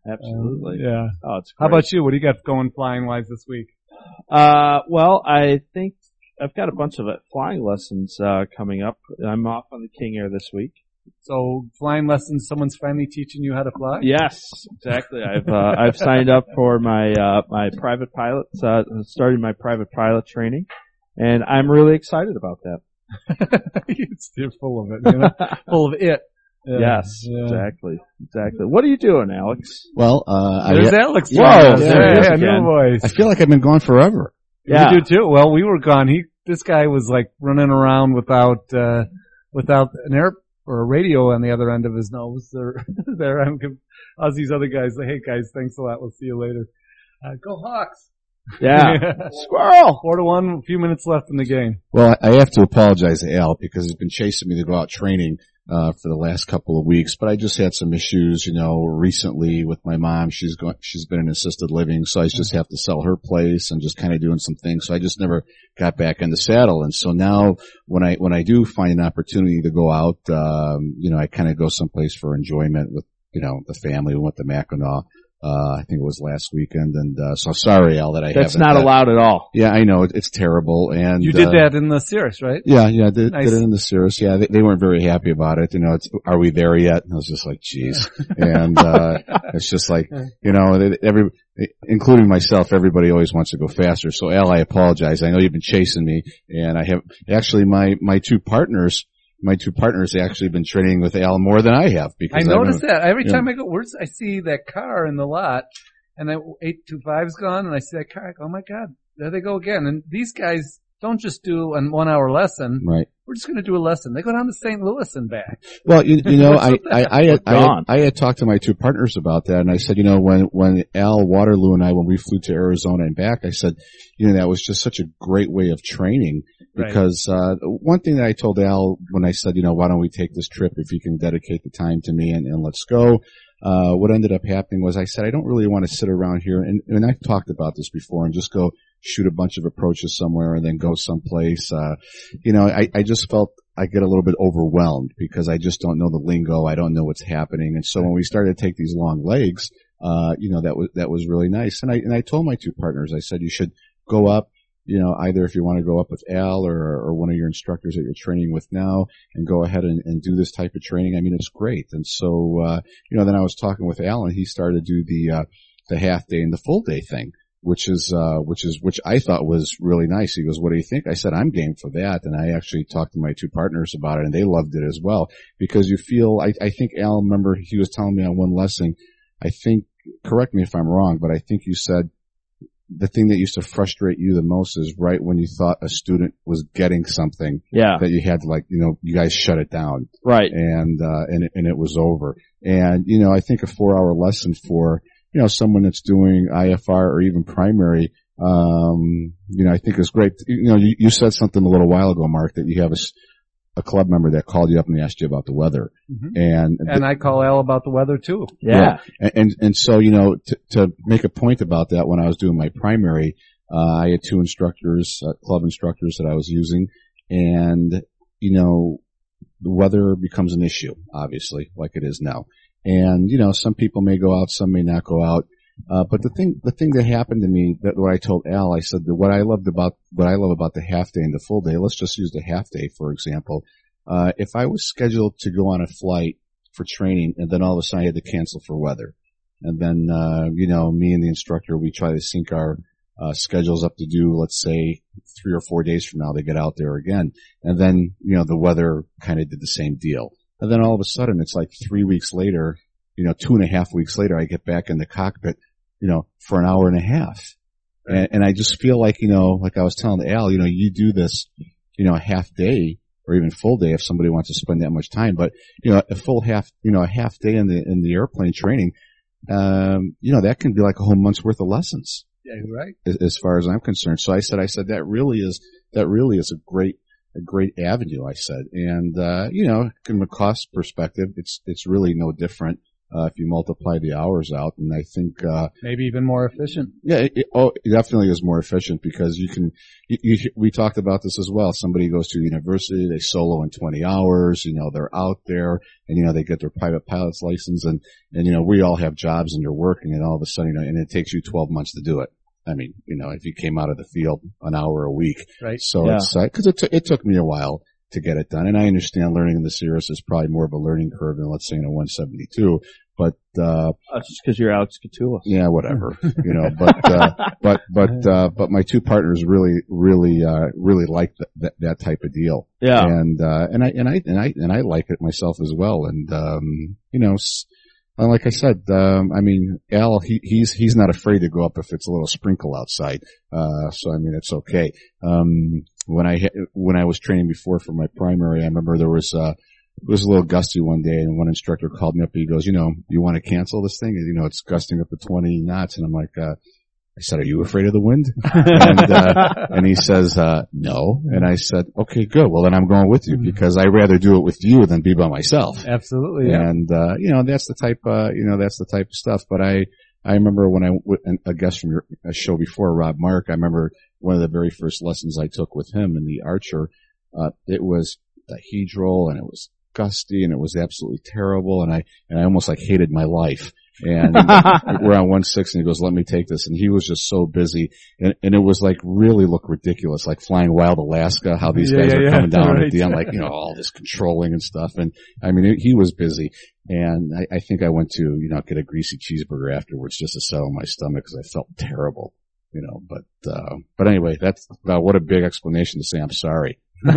Absolutely. Um, yeah. Oh, it's How great. about you? What do you got going flying wise this week? Uh, well, I think I've got a bunch of uh, flying lessons uh, coming up. I'm off on the King Air this week. So flying lessons, someone's finally teaching you how to fly? Yes, exactly. I've uh, I've signed up for my uh, my private pilot, uh, starting my private pilot training, and I'm really excited about that. You're full of it, you know? Full of it. Yeah, yes, yeah. exactly, exactly. What are you doing, Alex? Well, uh, There's I, Alex. Whoa, yeah, there he is yeah, again. new voice. I feel like I've been gone forever. Yeah. We do too. Well, we were gone. He, this guy was like running around without, uh, without an air or a radio on the other end of his nose. There, there. I'm, how's these other guys? Hey guys, thanks a lot. We'll see you later. Uh, go Hawks. Yeah. Squirrel. Four to one. A few minutes left in the game. Well, I have to apologize to Al because he's been chasing me to go out training uh for the last couple of weeks, but I just had some issues, you know, recently with my mom. She's going, she's been in assisted living, so I just have to sell her place and just kind of doing some things. So I just never got back in the saddle. And so now when I, when I do find an opportunity to go out, um, you know, I kind of go someplace for enjoyment with, you know, the family. We went to Mackinac. Uh, I think it was last weekend, and, uh, so sorry, Al, that I That's haven't. not uh, allowed at all. Yeah, I know, it, it's terrible, and. You did uh, that in the Cirrus, right? Yeah, yeah, did, Nice. did it in the Cirrus. Yeah, they, they weren't very happy about it. You know, it's, are we there yet? And I was just like, geez. And, uh, it's just like, you know, every, including myself, everybody always wants to go faster. So Al, I apologize. I know you've been chasing me, and I have, actually my, my two partners, my two partners have actually been training with Al more than I have because I noticed been, that every yeah. time I go, where's, I see that car in the lot, and I, eight two five's gone, and I see that car, I go, oh my God, there they go again. And these guys don't just do a one hour lesson. Right. We're just going to do a lesson. They go down to Saint Louis and back. Well, you, you know, What's I, with that? I, I, had, I, had, Gone. I had talked to my two partners about that, and I said, you know, when, when Al Waterloo and I, when we flew to Arizona and back, I said, you know, that was just such a great way of training because, uh, one thing that I told Al when I said, you know, why don't we take this trip if you can dedicate the time to me and, and let's go. Uh, what ended up happening was I said, I don't really want to sit around here, and, and I've talked about this before, and just go shoot a bunch of approaches somewhere and then go someplace. Uh, you know, I, I just felt I get a little bit overwhelmed because I just don't know the lingo. I don't know what's happening. And so when we started to take these long legs, uh, you know, that was, that was really nice. And I, and I told my two partners, I said, you should go up, you know, either if you want to go up with Al or, or one of your instructors that you're training with now and go ahead and, and do this type of training. I mean, it's great. And so, uh, you know, then I was talking with Al and he started to do the, uh, the half day and the full day thing, which is, uh, which is, which I thought was really nice. He goes, what do you think? I said, I'm game for that. And I actually talked to my two partners about it and they loved it as well because you feel, I, I think Al, remember he was telling me on one lesson, I think, correct me if I'm wrong, but I think you said, the thing that used to frustrate you the most is right when you thought a student was getting something Yeah. that you had to like, you know, you guys shut it down. Right. And, uh, and, it, and it was over. And, you know, I think a four hour lesson for, you know, someone that's doing I F R or even primary, um, you know, I think is great. You know, you, you said something a little while ago, Mark, that you have a, a club member that called you up and asked you about the weather. Mm-hmm. And, And I call Al about the weather too. Yeah. yeah. And, and, and so, you know, to, to make a point about that, when I was doing my primary, uh, I had two instructors, uh, club instructors that I was using. And, you know, the weather becomes an issue, obviously, like it is now. And, you know, some people may go out, some may not go out. Uh, but the thing, the thing that happened to me, that what I told Al, I said that what I loved about, what I love about the half day and the full day, let's just use the half day, for example. Uh, if I was scheduled to go on a flight for training and then all of a sudden I had to cancel for weather. And then, uh, you know, me and the instructor, we try to sync our, uh, schedules up to do, let's say, three or four days from now, they get out there again. And then, you know, the weather kind of did the same deal. And then all of a sudden it's like three weeks later, you know, two and a half weeks later, I get back in the cockpit, you know, for an hour and a half. And, and I just feel like, you know, like I was telling Al, you know, you do this, you know, a half day or even full day if somebody wants to spend that much time. But, you know, a full half, you know, a half day in the, in the airplane training, um, you know, that can be like a whole month's worth of lessons. Yeah, you're right. As, as far as I'm concerned. So I said, I said, that really is, that really is a great, a great avenue, I said. And, uh, you know, from a cost perspective, it's, it's really no different. uh, if you multiply the hours out. And I think, uh, maybe even more efficient. Yeah, it, it, oh, it definitely is more efficient because you can, you, you, we talked about this as well. Somebody goes to university, they solo in twenty hours, you know, they're out there and, you know, they get their private pilot's license and, and, you know, we all have jobs and you're working and all of a sudden, you know, and it takes you twelve months to do it. I mean, you know, if you came out of the field an hour a week. Right. So Yeah. it's, uh, cause it, t- it took me a while to get it done. And I understand learning in the Cirrus is probably more of a learning curve than let's say in a one seventy-two. But, uh, That's just because you're Alex Catulus. yeah, whatever, you know, but, uh, but, but, uh, but my two partners really, really, uh, really like th- that, that type of deal. Yeah. And, uh, and I, and I, and I, and I like it myself as well. And, um, you know, s- uh, like I said, um, I mean, Al, he, he's, he's not afraid to go up if it's a little sprinkle outside. Uh, so I mean, it's okay. Um, when I, when I was training before for my primary, I remember there was, uh, it was a little gusty one day and one instructor called me up and he goes, you know, you want to cancel this thing? And, you know, it's gusting up to twenty knots. And I'm like, uh, I said, are you afraid of the wind? and, uh, and he says, uh, no. And I said, okay, good. Well, then I'm going with you because I'd rather do it with you than be by myself. Absolutely. Yeah. And, uh, you know, that's the type, uh, you know, that's the type of stuff. But I, I remember when I, a guest from your a show before, Rob Mark, I remember one of the very first lessons I took with him in the Archer, uh, it was dihedral and it was gusty and it was absolutely terrible. And I, and I almost like hated my life. And we're on one six and he goes, let me take this. And he was just so busy. And, and it was like really look ridiculous, like flying Wild Alaska, how these Yeah, guys yeah, are yeah. coming down Right. at the end, like, you know, all this controlling and stuff. And I mean, he was busy. And I, I think I went to, you know, get a greasy cheeseburger afterwards just to settle my stomach because I felt terrible, you know, but, uh, but anyway, that's, uh, what a big explanation to say I'm sorry.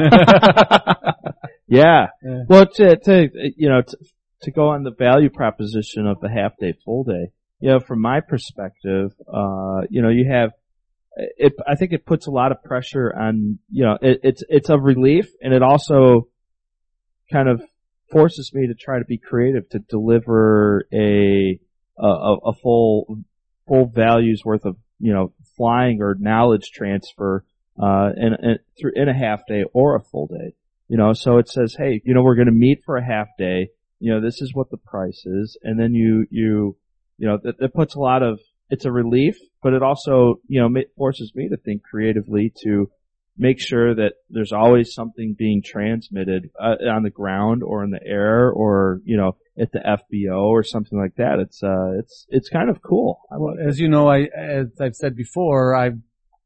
Yeah. Yeah. Well, to, to, you know, to, to go on the value proposition of the half day, full day, you know, from my perspective, uh, you know, you have, it, I think it puts a lot of pressure on, you know, it, it's, it's a relief and it also kind of forces me to try to be creative to deliver a, a, a full, full values worth of, you know, flying or knowledge transfer, uh, in, in, through, in a half day or a full day. You know, so it says, hey, you know, we're going to meet for a half day. You know, this is what the price is. And then you, you, you know, that, that puts a lot of, it's a relief, but it also, you know, ma- forces me to think creatively to make sure that there's always something being transmitted uh, on the ground or in the air or, you know, at the F B O or something like that. It's, uh, it's, it's kind of cool. I Well, like as you know, I, as I've said before, I've,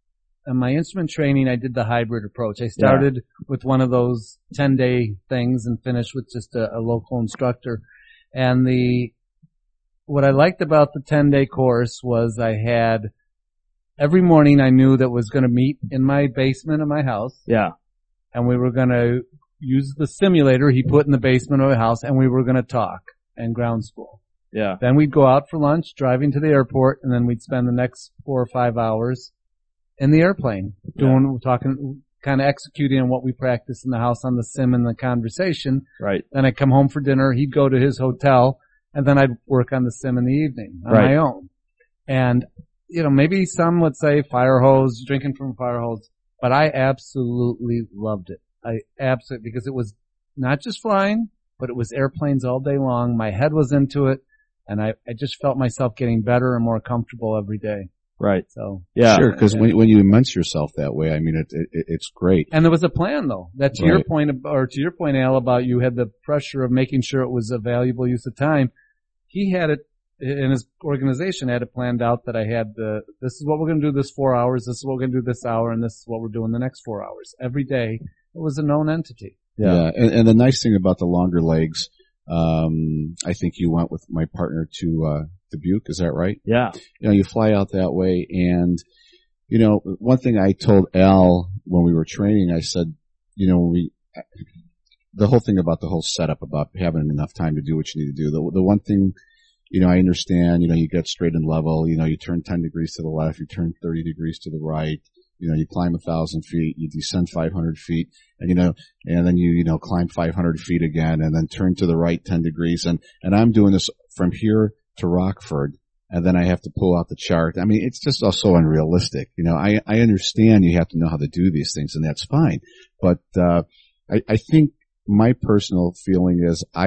in my instrument training, I did the hybrid approach. I started yeah. with one of those ten day things and finished with just a, a local instructor. And the, what I liked about the ten day course was I had, every morning I knew that was going to meet in my basement of my house. Yeah. And we were going to use the simulator he put in the basement of the house and we were going to talk and ground school. Yeah. Then we'd go out for lunch, driving to the airport, and then we'd spend the next four or five hours in the airplane, doing, yeah. talking, kind of executing on what we practiced in the house on the sim and the conversation. Right. Then I'd come home for dinner, he'd go to his hotel, and then I'd work on the sim in the evening on right. my own. And, you know, maybe some would say fire hose, drinking from a fire hose, but I absolutely loved it. I absolutely, because it was not just flying, but it was airplanes all day long. My head was into it, and I, I just felt myself getting better and more comfortable every day. Right. So yeah, sure. Because when when you immerse yourself that way, I mean, it, it it's great. And there was a plan, though. That to right. your point, or to your point, Al, about you had the pressure of making sure it was a valuable use of time. He had it, and his organization had it planned out that I had the. This is what we're going to do this four hours. This is what we're going to do this hour, and this is what we're doing the next four hours. Every day, it was a known entity. Yeah, yeah. And, and the nice thing about the longer legs, um, I think you went with my partner to. uh Dubuque, is that right? Yeah. You know, you fly out that way and, you know, one thing I told Al when we were training, I said, you know, we, the whole thing about the whole setup about having enough time to do what you need to do. The, the one thing, you know, I understand, you know, you get straight and level, you know, you turn ten degrees to the left, you turn thirty degrees to the right, you know, you climb a thousand feet, you descend five hundred feet, and you know, and then you, you know, climb five hundred feet again, and then turn to the right ten degrees, and, and I'm doing this from here to Rockford, and then I have to pull out the chart. I mean, it's just also unrealistic. You know, I, I understand you have to know how to do these things, and that's fine. But, uh, I, I think my personal feeling is I,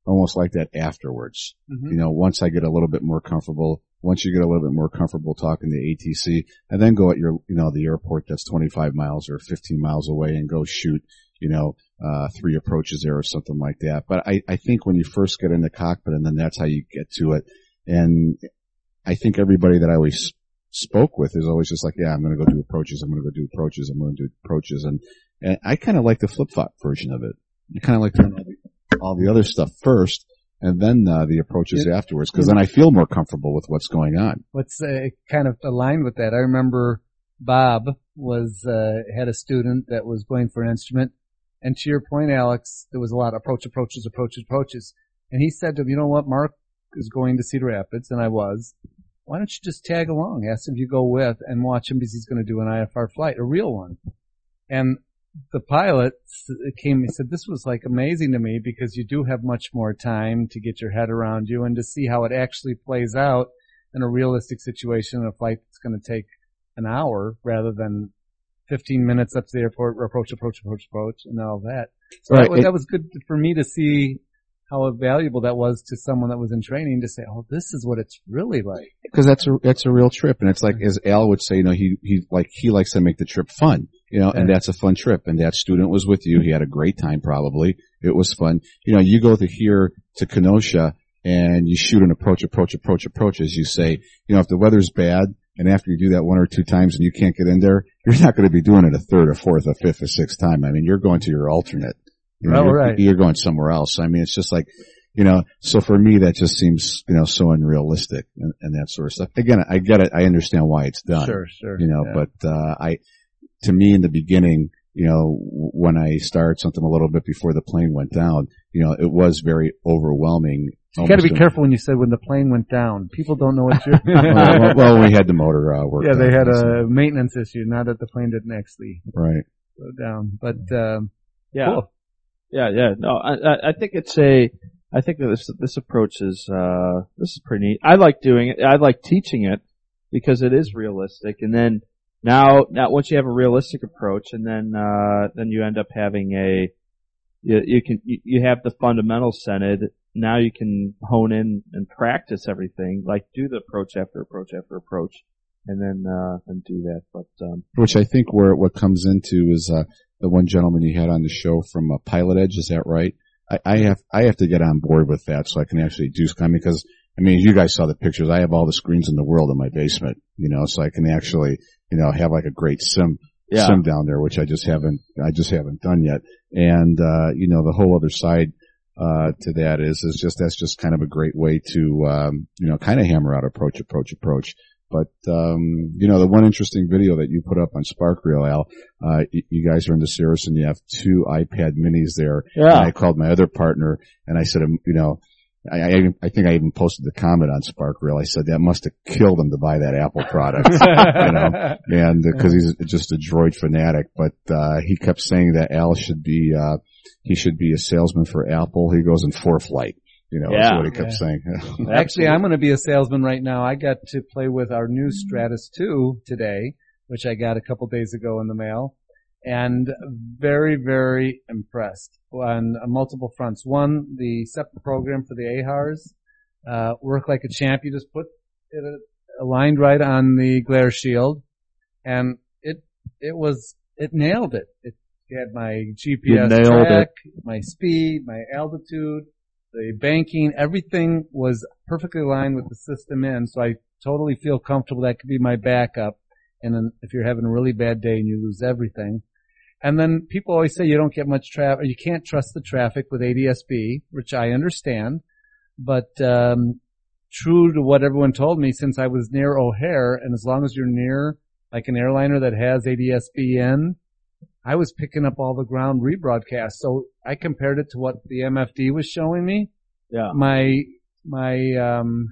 almost like that afterwards. Mhm. You know, once I get a little bit more comfortable, once you get a little bit more comfortable talking to A T C, and then go at your, you know, the airport that's twenty-five miles or fifteen miles away and go shoot, you know, uh, three approaches there or something like that. But I, I think when you first get in the cockpit, and then that's how you get to it. And I think everybody that I always spoke with is always just like, yeah, I'm going to go do approaches. I'm going to go do approaches. I'm going to do approaches. And, and I kind of like the flip-flop version of it. You kind of like doing all the, all the other stuff first and then uh, the approaches Yeah. afterwards, because then I feel more comfortable with what's going on. What's uh, kind of aligned with that? I remember Bob was uh, had a student that was going for an instrument, and to your point, Alex, there was a lot of approach, approaches, approaches, approaches, and he said to him, "You know what, Mark is going to Cedar Rapids," and I was. Why don't you just tag along? Ask him if you go with and watch him because he's going to do an I F R flight, a real one. And the pilot came and said, this was like amazing to me because you do have much more time to get your head around you and to see how it actually plays out in a realistic situation in a flight that's going to take an hour rather than fifteen minutes up to the airport, approach, approach, approach, approach, and all that. So Right. that, was, It- that was good for me to see how valuable that was to someone that was in training to say, oh, this is what it's really like. Because that's a that's a real trip, and it's like as Al would say, you know, he he like he likes to make the trip fun, you know, and that's a fun trip. And that student was with you; he had a great time. Probably it was fun. You know, you go to here to Kenosha and you shoot an approach, approach, approach, approach. As you say, you know, if the weather's bad and after you do that one or two times and you can't get in there, you're not going to be doing it a third or fourth or fifth or sixth time. I mean, you're going to your alternate. You know, Oh, you're, right. you're going somewhere else. I mean, it's just like, you know, so for me, that just seems, you know, so unrealistic and, and that sort of stuff. Again, I get it. I understand why it's done. Sure, sure. You know, Yeah. but, uh, I, to me in the beginning, you know, w- when I started something a little bit before the plane went down, you know, it was very overwhelming. You got to be Almost careful when you said when the plane went down. People don't know what you're. well, well, well, we had the motor, uh, work. Yeah, they out, had so- a maintenance issue. Not that the plane didn't actually right. go down, but um, Yeah. cool. Yeah, yeah. No, I, I- I think it's a, I think that this, this approach is, uh, this is pretty neat. I like doing it. I like teaching it because it is realistic. And then now, now once you have a realistic approach and then, uh, then you end up having a, you, you can, you, you have the fundamentals centered. Now you can hone in and practice everything, like do the approach after approach after approach and then, uh, and do that. But, um, Which I think where what comes into is, uh, the one gentleman you had on the show from uh, Pilot Edge, is that right? I, I have I have to get on board with that so I can actually do some, because I mean, you guys saw the pictures. I have all the screens in the world in my basement, you know, so I can actually, you know, have like a great sim Yeah. sim down there, which I just haven't I just haven't done yet. And uh, you know, the whole other side uh to that is is just that's just kind of a great way to um, you know, kind of hammer out approach, approach, approach. But, um, you know, the one interesting video that you put up on SparkReel, Al, uh, you, you guys are in the Cirrus and you have two iPad minis there. Yeah. And I called my other partner and I said, um, you know, I, I, I think I even posted the comment on SparkReel. I said that must have killed him to buy that Apple product, you know, and because he's just a Droid fanatic. But, uh, he kept saying that Al should be, uh, he should be a salesman for Apple. He goes in ForeFlight. You know, that's Yeah. what he kept Yeah. saying. Actually, I'm going to be a salesman right now. I got to play with our new Stratus two today, which I got a couple days ago in the mail, and very, very impressed on uh, multiple fronts. One, the separate program for the A H A Rs uh, worked like a champ. You just put it aligned right on the glare shield, and it it was it nailed it. It had my G P S You nailed track, my speed, my altitude. The banking, everything was perfectly aligned with the system in, so I totally feel comfortable that could be my backup. And then if you're having a really bad day and you lose everything. And then people always say you don't get much traffic, or you can't trust the traffic with A D S B, which I understand. But, um, true to what everyone told me, since I was near O'Hare, and as long as you're near like an airliner that has A D S B in, I was picking up all the ground rebroadcasts. So I compared it to what the M F D was showing me. yeah. My, my, um,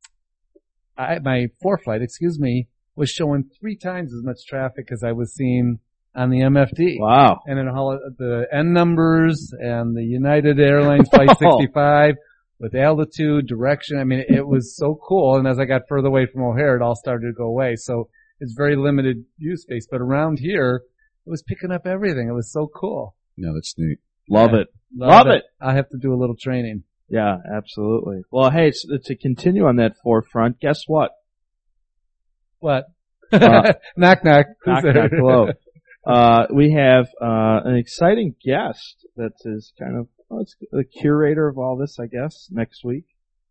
I, my ForeFlight, excuse me, was showing three times as much traffic as I was seeing on the M F D. Wow. And then all the N numbers and the United Airlines Flight sixty-five with altitude, direction. I mean, it was so cool. And as I got further away from O'Hare, it all started to go away. So it's very limited use space. But around here, it was picking up everything. It was so cool. No, that's neat. Love Yeah. it. Love it. I have to do a little training. Yeah, absolutely. Well, hey, so to continue on that forefront, guess what? What? Uh, knock knock. knock knock. Hello. Uh, we have uh, an exciting guest that is kind of well, it's the curator of all this, I guess, next week.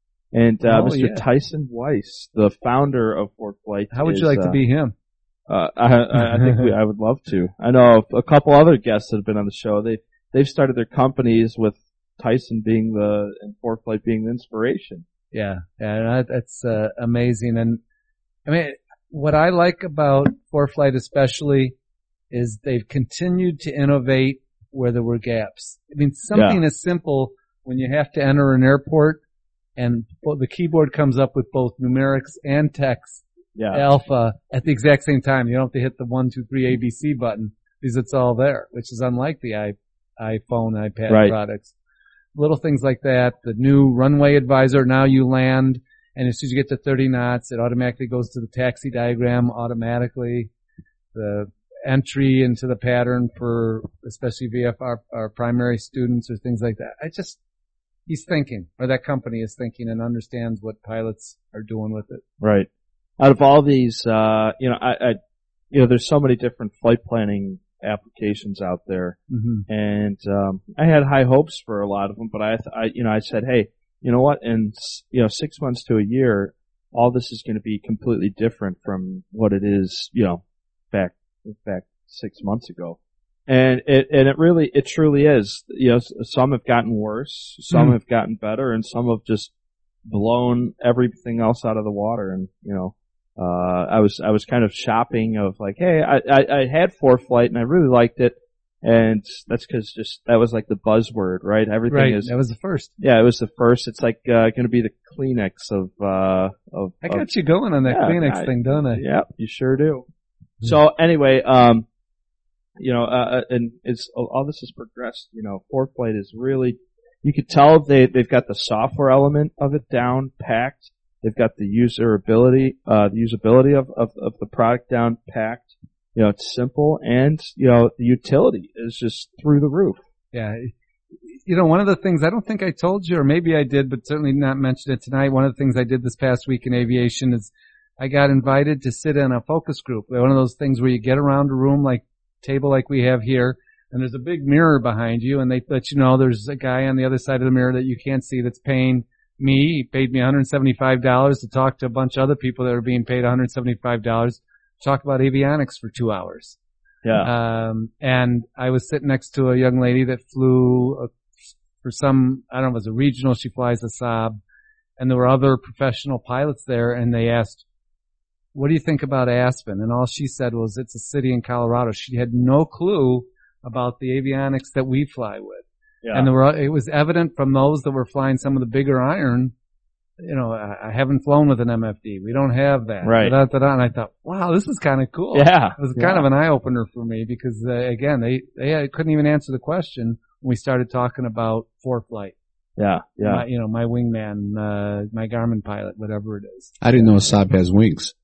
And uh, Oh, Mister yeah. Tyson Weiss, the founder of FourFlight. How would is, you like uh, to be him? Uh, I, I I think we, I would love to. I know a couple other guests that have been on the show. They they've started their companies with Tyson being the and FourFlight being the inspiration. Yeah, yeah, that, that's uh, amazing. And I mean, what I like about FourFlight especially is they've continued to innovate where there were gaps. I mean, something Yeah. as simple when you have to enter an airport and the keyboard comes up with both numerics and text Yeah. alpha at the exact same time. You don't have to hit the one, two, three A B C button because it's all there, which is unlike the i iPhone, iPad Right. products. Little things like that. The new runway advisor, now you land, and as soon as you get to thirty knots, it automatically goes to the taxi diagram automatically. The entry into the pattern for especially V F R, our primary students or things like that. I just, he's thinking, or that company is thinking and understands what pilots are doing with it. Right. Out of all these, uh, you know, I, I, you know, there's so many different flight planning applications out there, Mm-hmm. and um, I had high hopes for a lot of them. But I, I, you know, I said, hey, you know what? In you know, six months to a year, all this is going to be completely different from what it is, you know, back back six months ago. And it and it really, it truly is. You know, some have gotten worse, some Mm. have gotten better, and some have just blown everything else out of the water. And you know, uh, I was I was kind of shopping of like, hey, I I, I had FourFlight and I really liked it, and that's because just that was like the buzzword, right? Everything Right. is That was the first. yeah, it was the first. It's like uh, going to be the Kleenex of uh of. I of got you going on that Yeah, Kleenex I- thing, don't I? yeah, you sure do. So anyway, um, you know, uh, and it's all this has progressed. You know, FourFlight is really, you could tell they they've got the software element of it down packed. They've got the usability, uh, the usability of, of of the product down packed. You know, it's simple, and you know, the utility is just through the roof. Yeah. You know, one of the things, I don't think I told you, or maybe I did, but certainly not mentioned it tonight. One of the things I did this past week in aviation is I got invited to sit in a focus group. One of those things where you get around a room like table like we have here, and there's a big mirror behind you, and they let you know there's a guy on the other side of the mirror that you can't see that's paying me. He paid me one hundred seventy-five dollars to talk to a bunch of other people that are being paid one hundred seventy-five dollars to talk about avionics for two hours. Yeah. Um, and I was sitting next to a young lady that flew a, for some, I don't know if it was a regional, she flies a Saab, and there were other professional pilots there, and they asked, what do you think about Aspen? And all she said was, it's a city in Colorado. She had no clue about the avionics that we fly with. Yeah. And there were, it was evident from those that were flying some of the bigger iron, you know, I, I haven't flown with an M F D. We don't have that. Right. Da, da, da, and I thought, wow, this is kind of cool. Yeah. It was kind Yeah. of an eye opener for me because, uh, again, they, they couldn't even answer the question when we started talking about FourFlight. Yeah. Yeah. My, you know, my wingman, uh, my Garmin pilot, whatever it is. I didn't know a Saab has wings.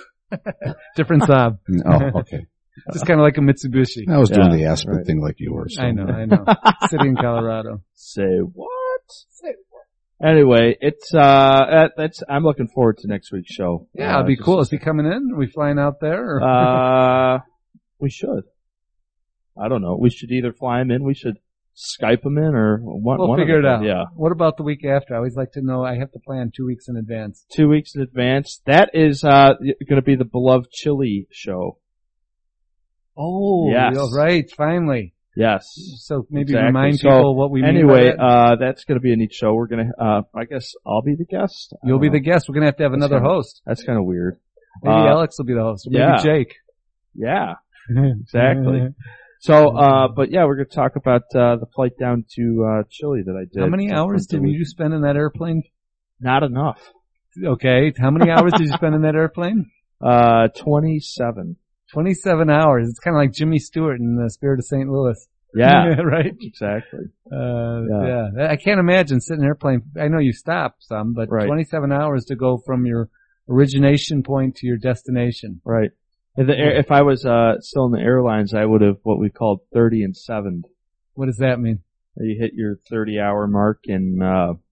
Different Saab. Oh, okay. Just kind of like a Mitsubishi. I was doing Yeah, the Aspen right. thing like you were. So. I know, I know. City in Colorado. Say what? Say what? Anyway, it's uh, that, that's. I'm looking forward to next week's show. Yeah, uh, it'd be just- cool. Is he coming in? Are we flying out there? Or? Uh, we should. I don't know. We should either fly him in. We should Skype him in, or one. we'll one of figure it them. out. Yeah, What about the week after? I always like to know. I have to plan two weeks in advance. two weeks in advance. That is uh going to be the beloved Chili show. Oh, Yes. you're right. Finally. Yes. So maybe Exactly. remind So, people what we mean Anyway, by that. uh, that's going to be a neat show. We're gonna. Uh, I guess I'll be the guest. I You'll don't be know. the guest. We're gonna have to have That's another kinda- host. That's kind of weird. Maybe Uh, Alex will be the host. Or maybe yeah. Jake. Yeah. Exactly. So, uh, but yeah, we're going to talk about, uh, the flight down to, uh, Chile that I did. How many hours did you spend in that airplane? Not enough. Okay. How many hours did you spend in that airplane? Uh, twenty-seven. twenty-seven hours. It's kind of like Jimmy Stewart in The Spirit of Saint Louis. Yeah. right? Exactly. Uh, Yeah. yeah. I can't imagine sitting in an airplane. I know you stop some, but Right. twenty-seven hours to go from your origination point to your destination. Right. If, the air, if I was, uh, still in the airlines, I would have what we called thirty and seven. What does that mean? You hit your thirty hour mark in, uh,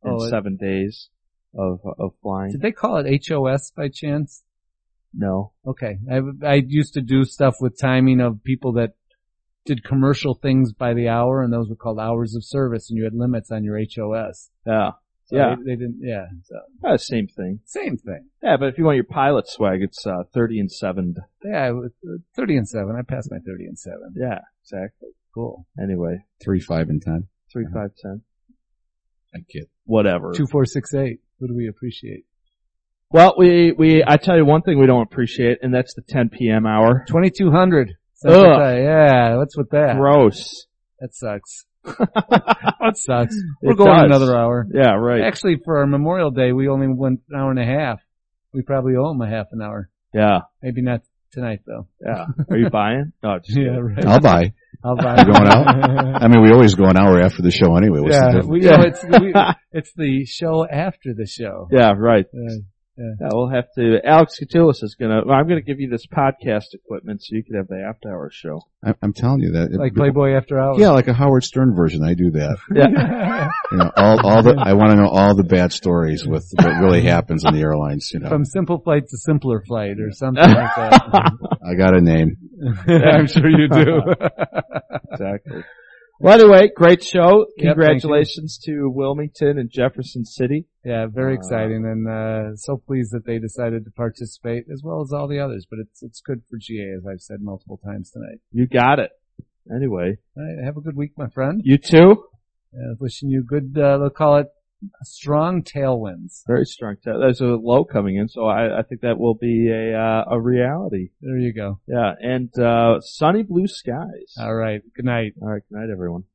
in Oh, it- seven days of of flying. Did they call it H O S by chance? No. Okay. I, I used to do stuff with timing of people that did commercial things by the hour, and those were called hours of service, and you had limits on your H O S. Yeah. So Yeah. They, they didn't, yeah. So. Uh, same thing. Same thing. Yeah, but if you want your pilot swag, it's uh, thirty and seven. Yeah, it was, uh, thirty and seven. I passed my thirty and seven. Yeah, exactly. Cool. Anyway, Three, five, and ten. three, five, ten. I kid. Whatever. Two, four, six, eight. Who do we appreciate? Well, we we I tell you one thing we don't appreciate, and that's the ten p.m. hour. twenty-two hundred. Ugh. Yeah, what's with that? Gross. That sucks. That sucks. We're It going does. another hour. Yeah, right. Actually, for our Memorial Day, we only went an hour and a half. We probably owe them a half an hour. Yeah. Maybe not tonight, though. Yeah. Are you buying? No, just Yeah, right. I'll buy. I'll buy. You going out? I mean, we always go an hour after the show anyway. What's the Yeah, difference? we, you know, it's, we, it's the show after the show. Yeah, right. Uh, yeah. Yeah, we'll have to. Alex Katulis is gonna. Well, I'm gonna give you this podcast equipment so you can have the after hour show. I, I'm telling you that. Like Playboy After Hours. Yeah, like a Howard Stern version. I do that. Yeah. You know, all, all the, I want to know all the bad stories with what really happens in the airlines, you know. From Simple Flight to Simpler Flight or something like that. I got a name. I'm sure you do. Exactly. Well, anyway, great show. Yep, Congratulations to Wilmington and Jefferson City. Yeah, very Uh, exciting, and uh so pleased that they decided to participate as well as all the others. But it's it's good for G A, as I've said multiple times tonight. You got it. Anyway, All right, have a good week, my friend. you too. Uh, wishing you good. Uh, they'll call it strong tailwinds. Very strong. T- There's a low coming in, so I, I think that will be a uh, a reality. There you go. Yeah, and uh sunny blue skies. All right. Good night. All right. Good night, everyone.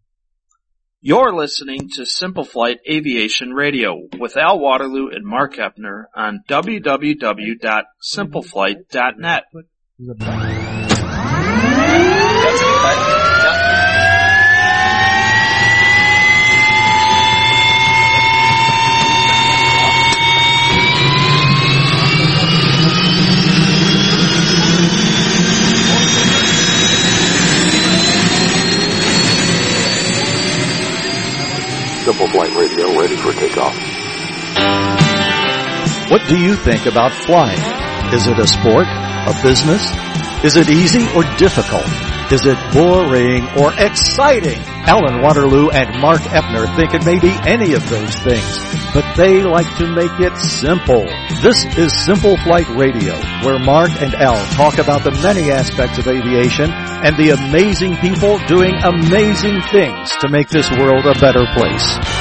You're listening to Simple Flight Aviation Radio with Al Waterloo and Mark Epner on w w w dot simple flight dot net. Simple Flight Radio ready for takeoff. What do you think about flying? Is it a sport? A business? Is it easy or difficult? Is it boring or exciting? Alan Waterloo and Mark Epner think it may be any of those things, but they like to make it simple. This is Simple Flight Radio, where Mark and Al talk about the many aspects of aviation and the amazing people doing amazing things to make this world a better place.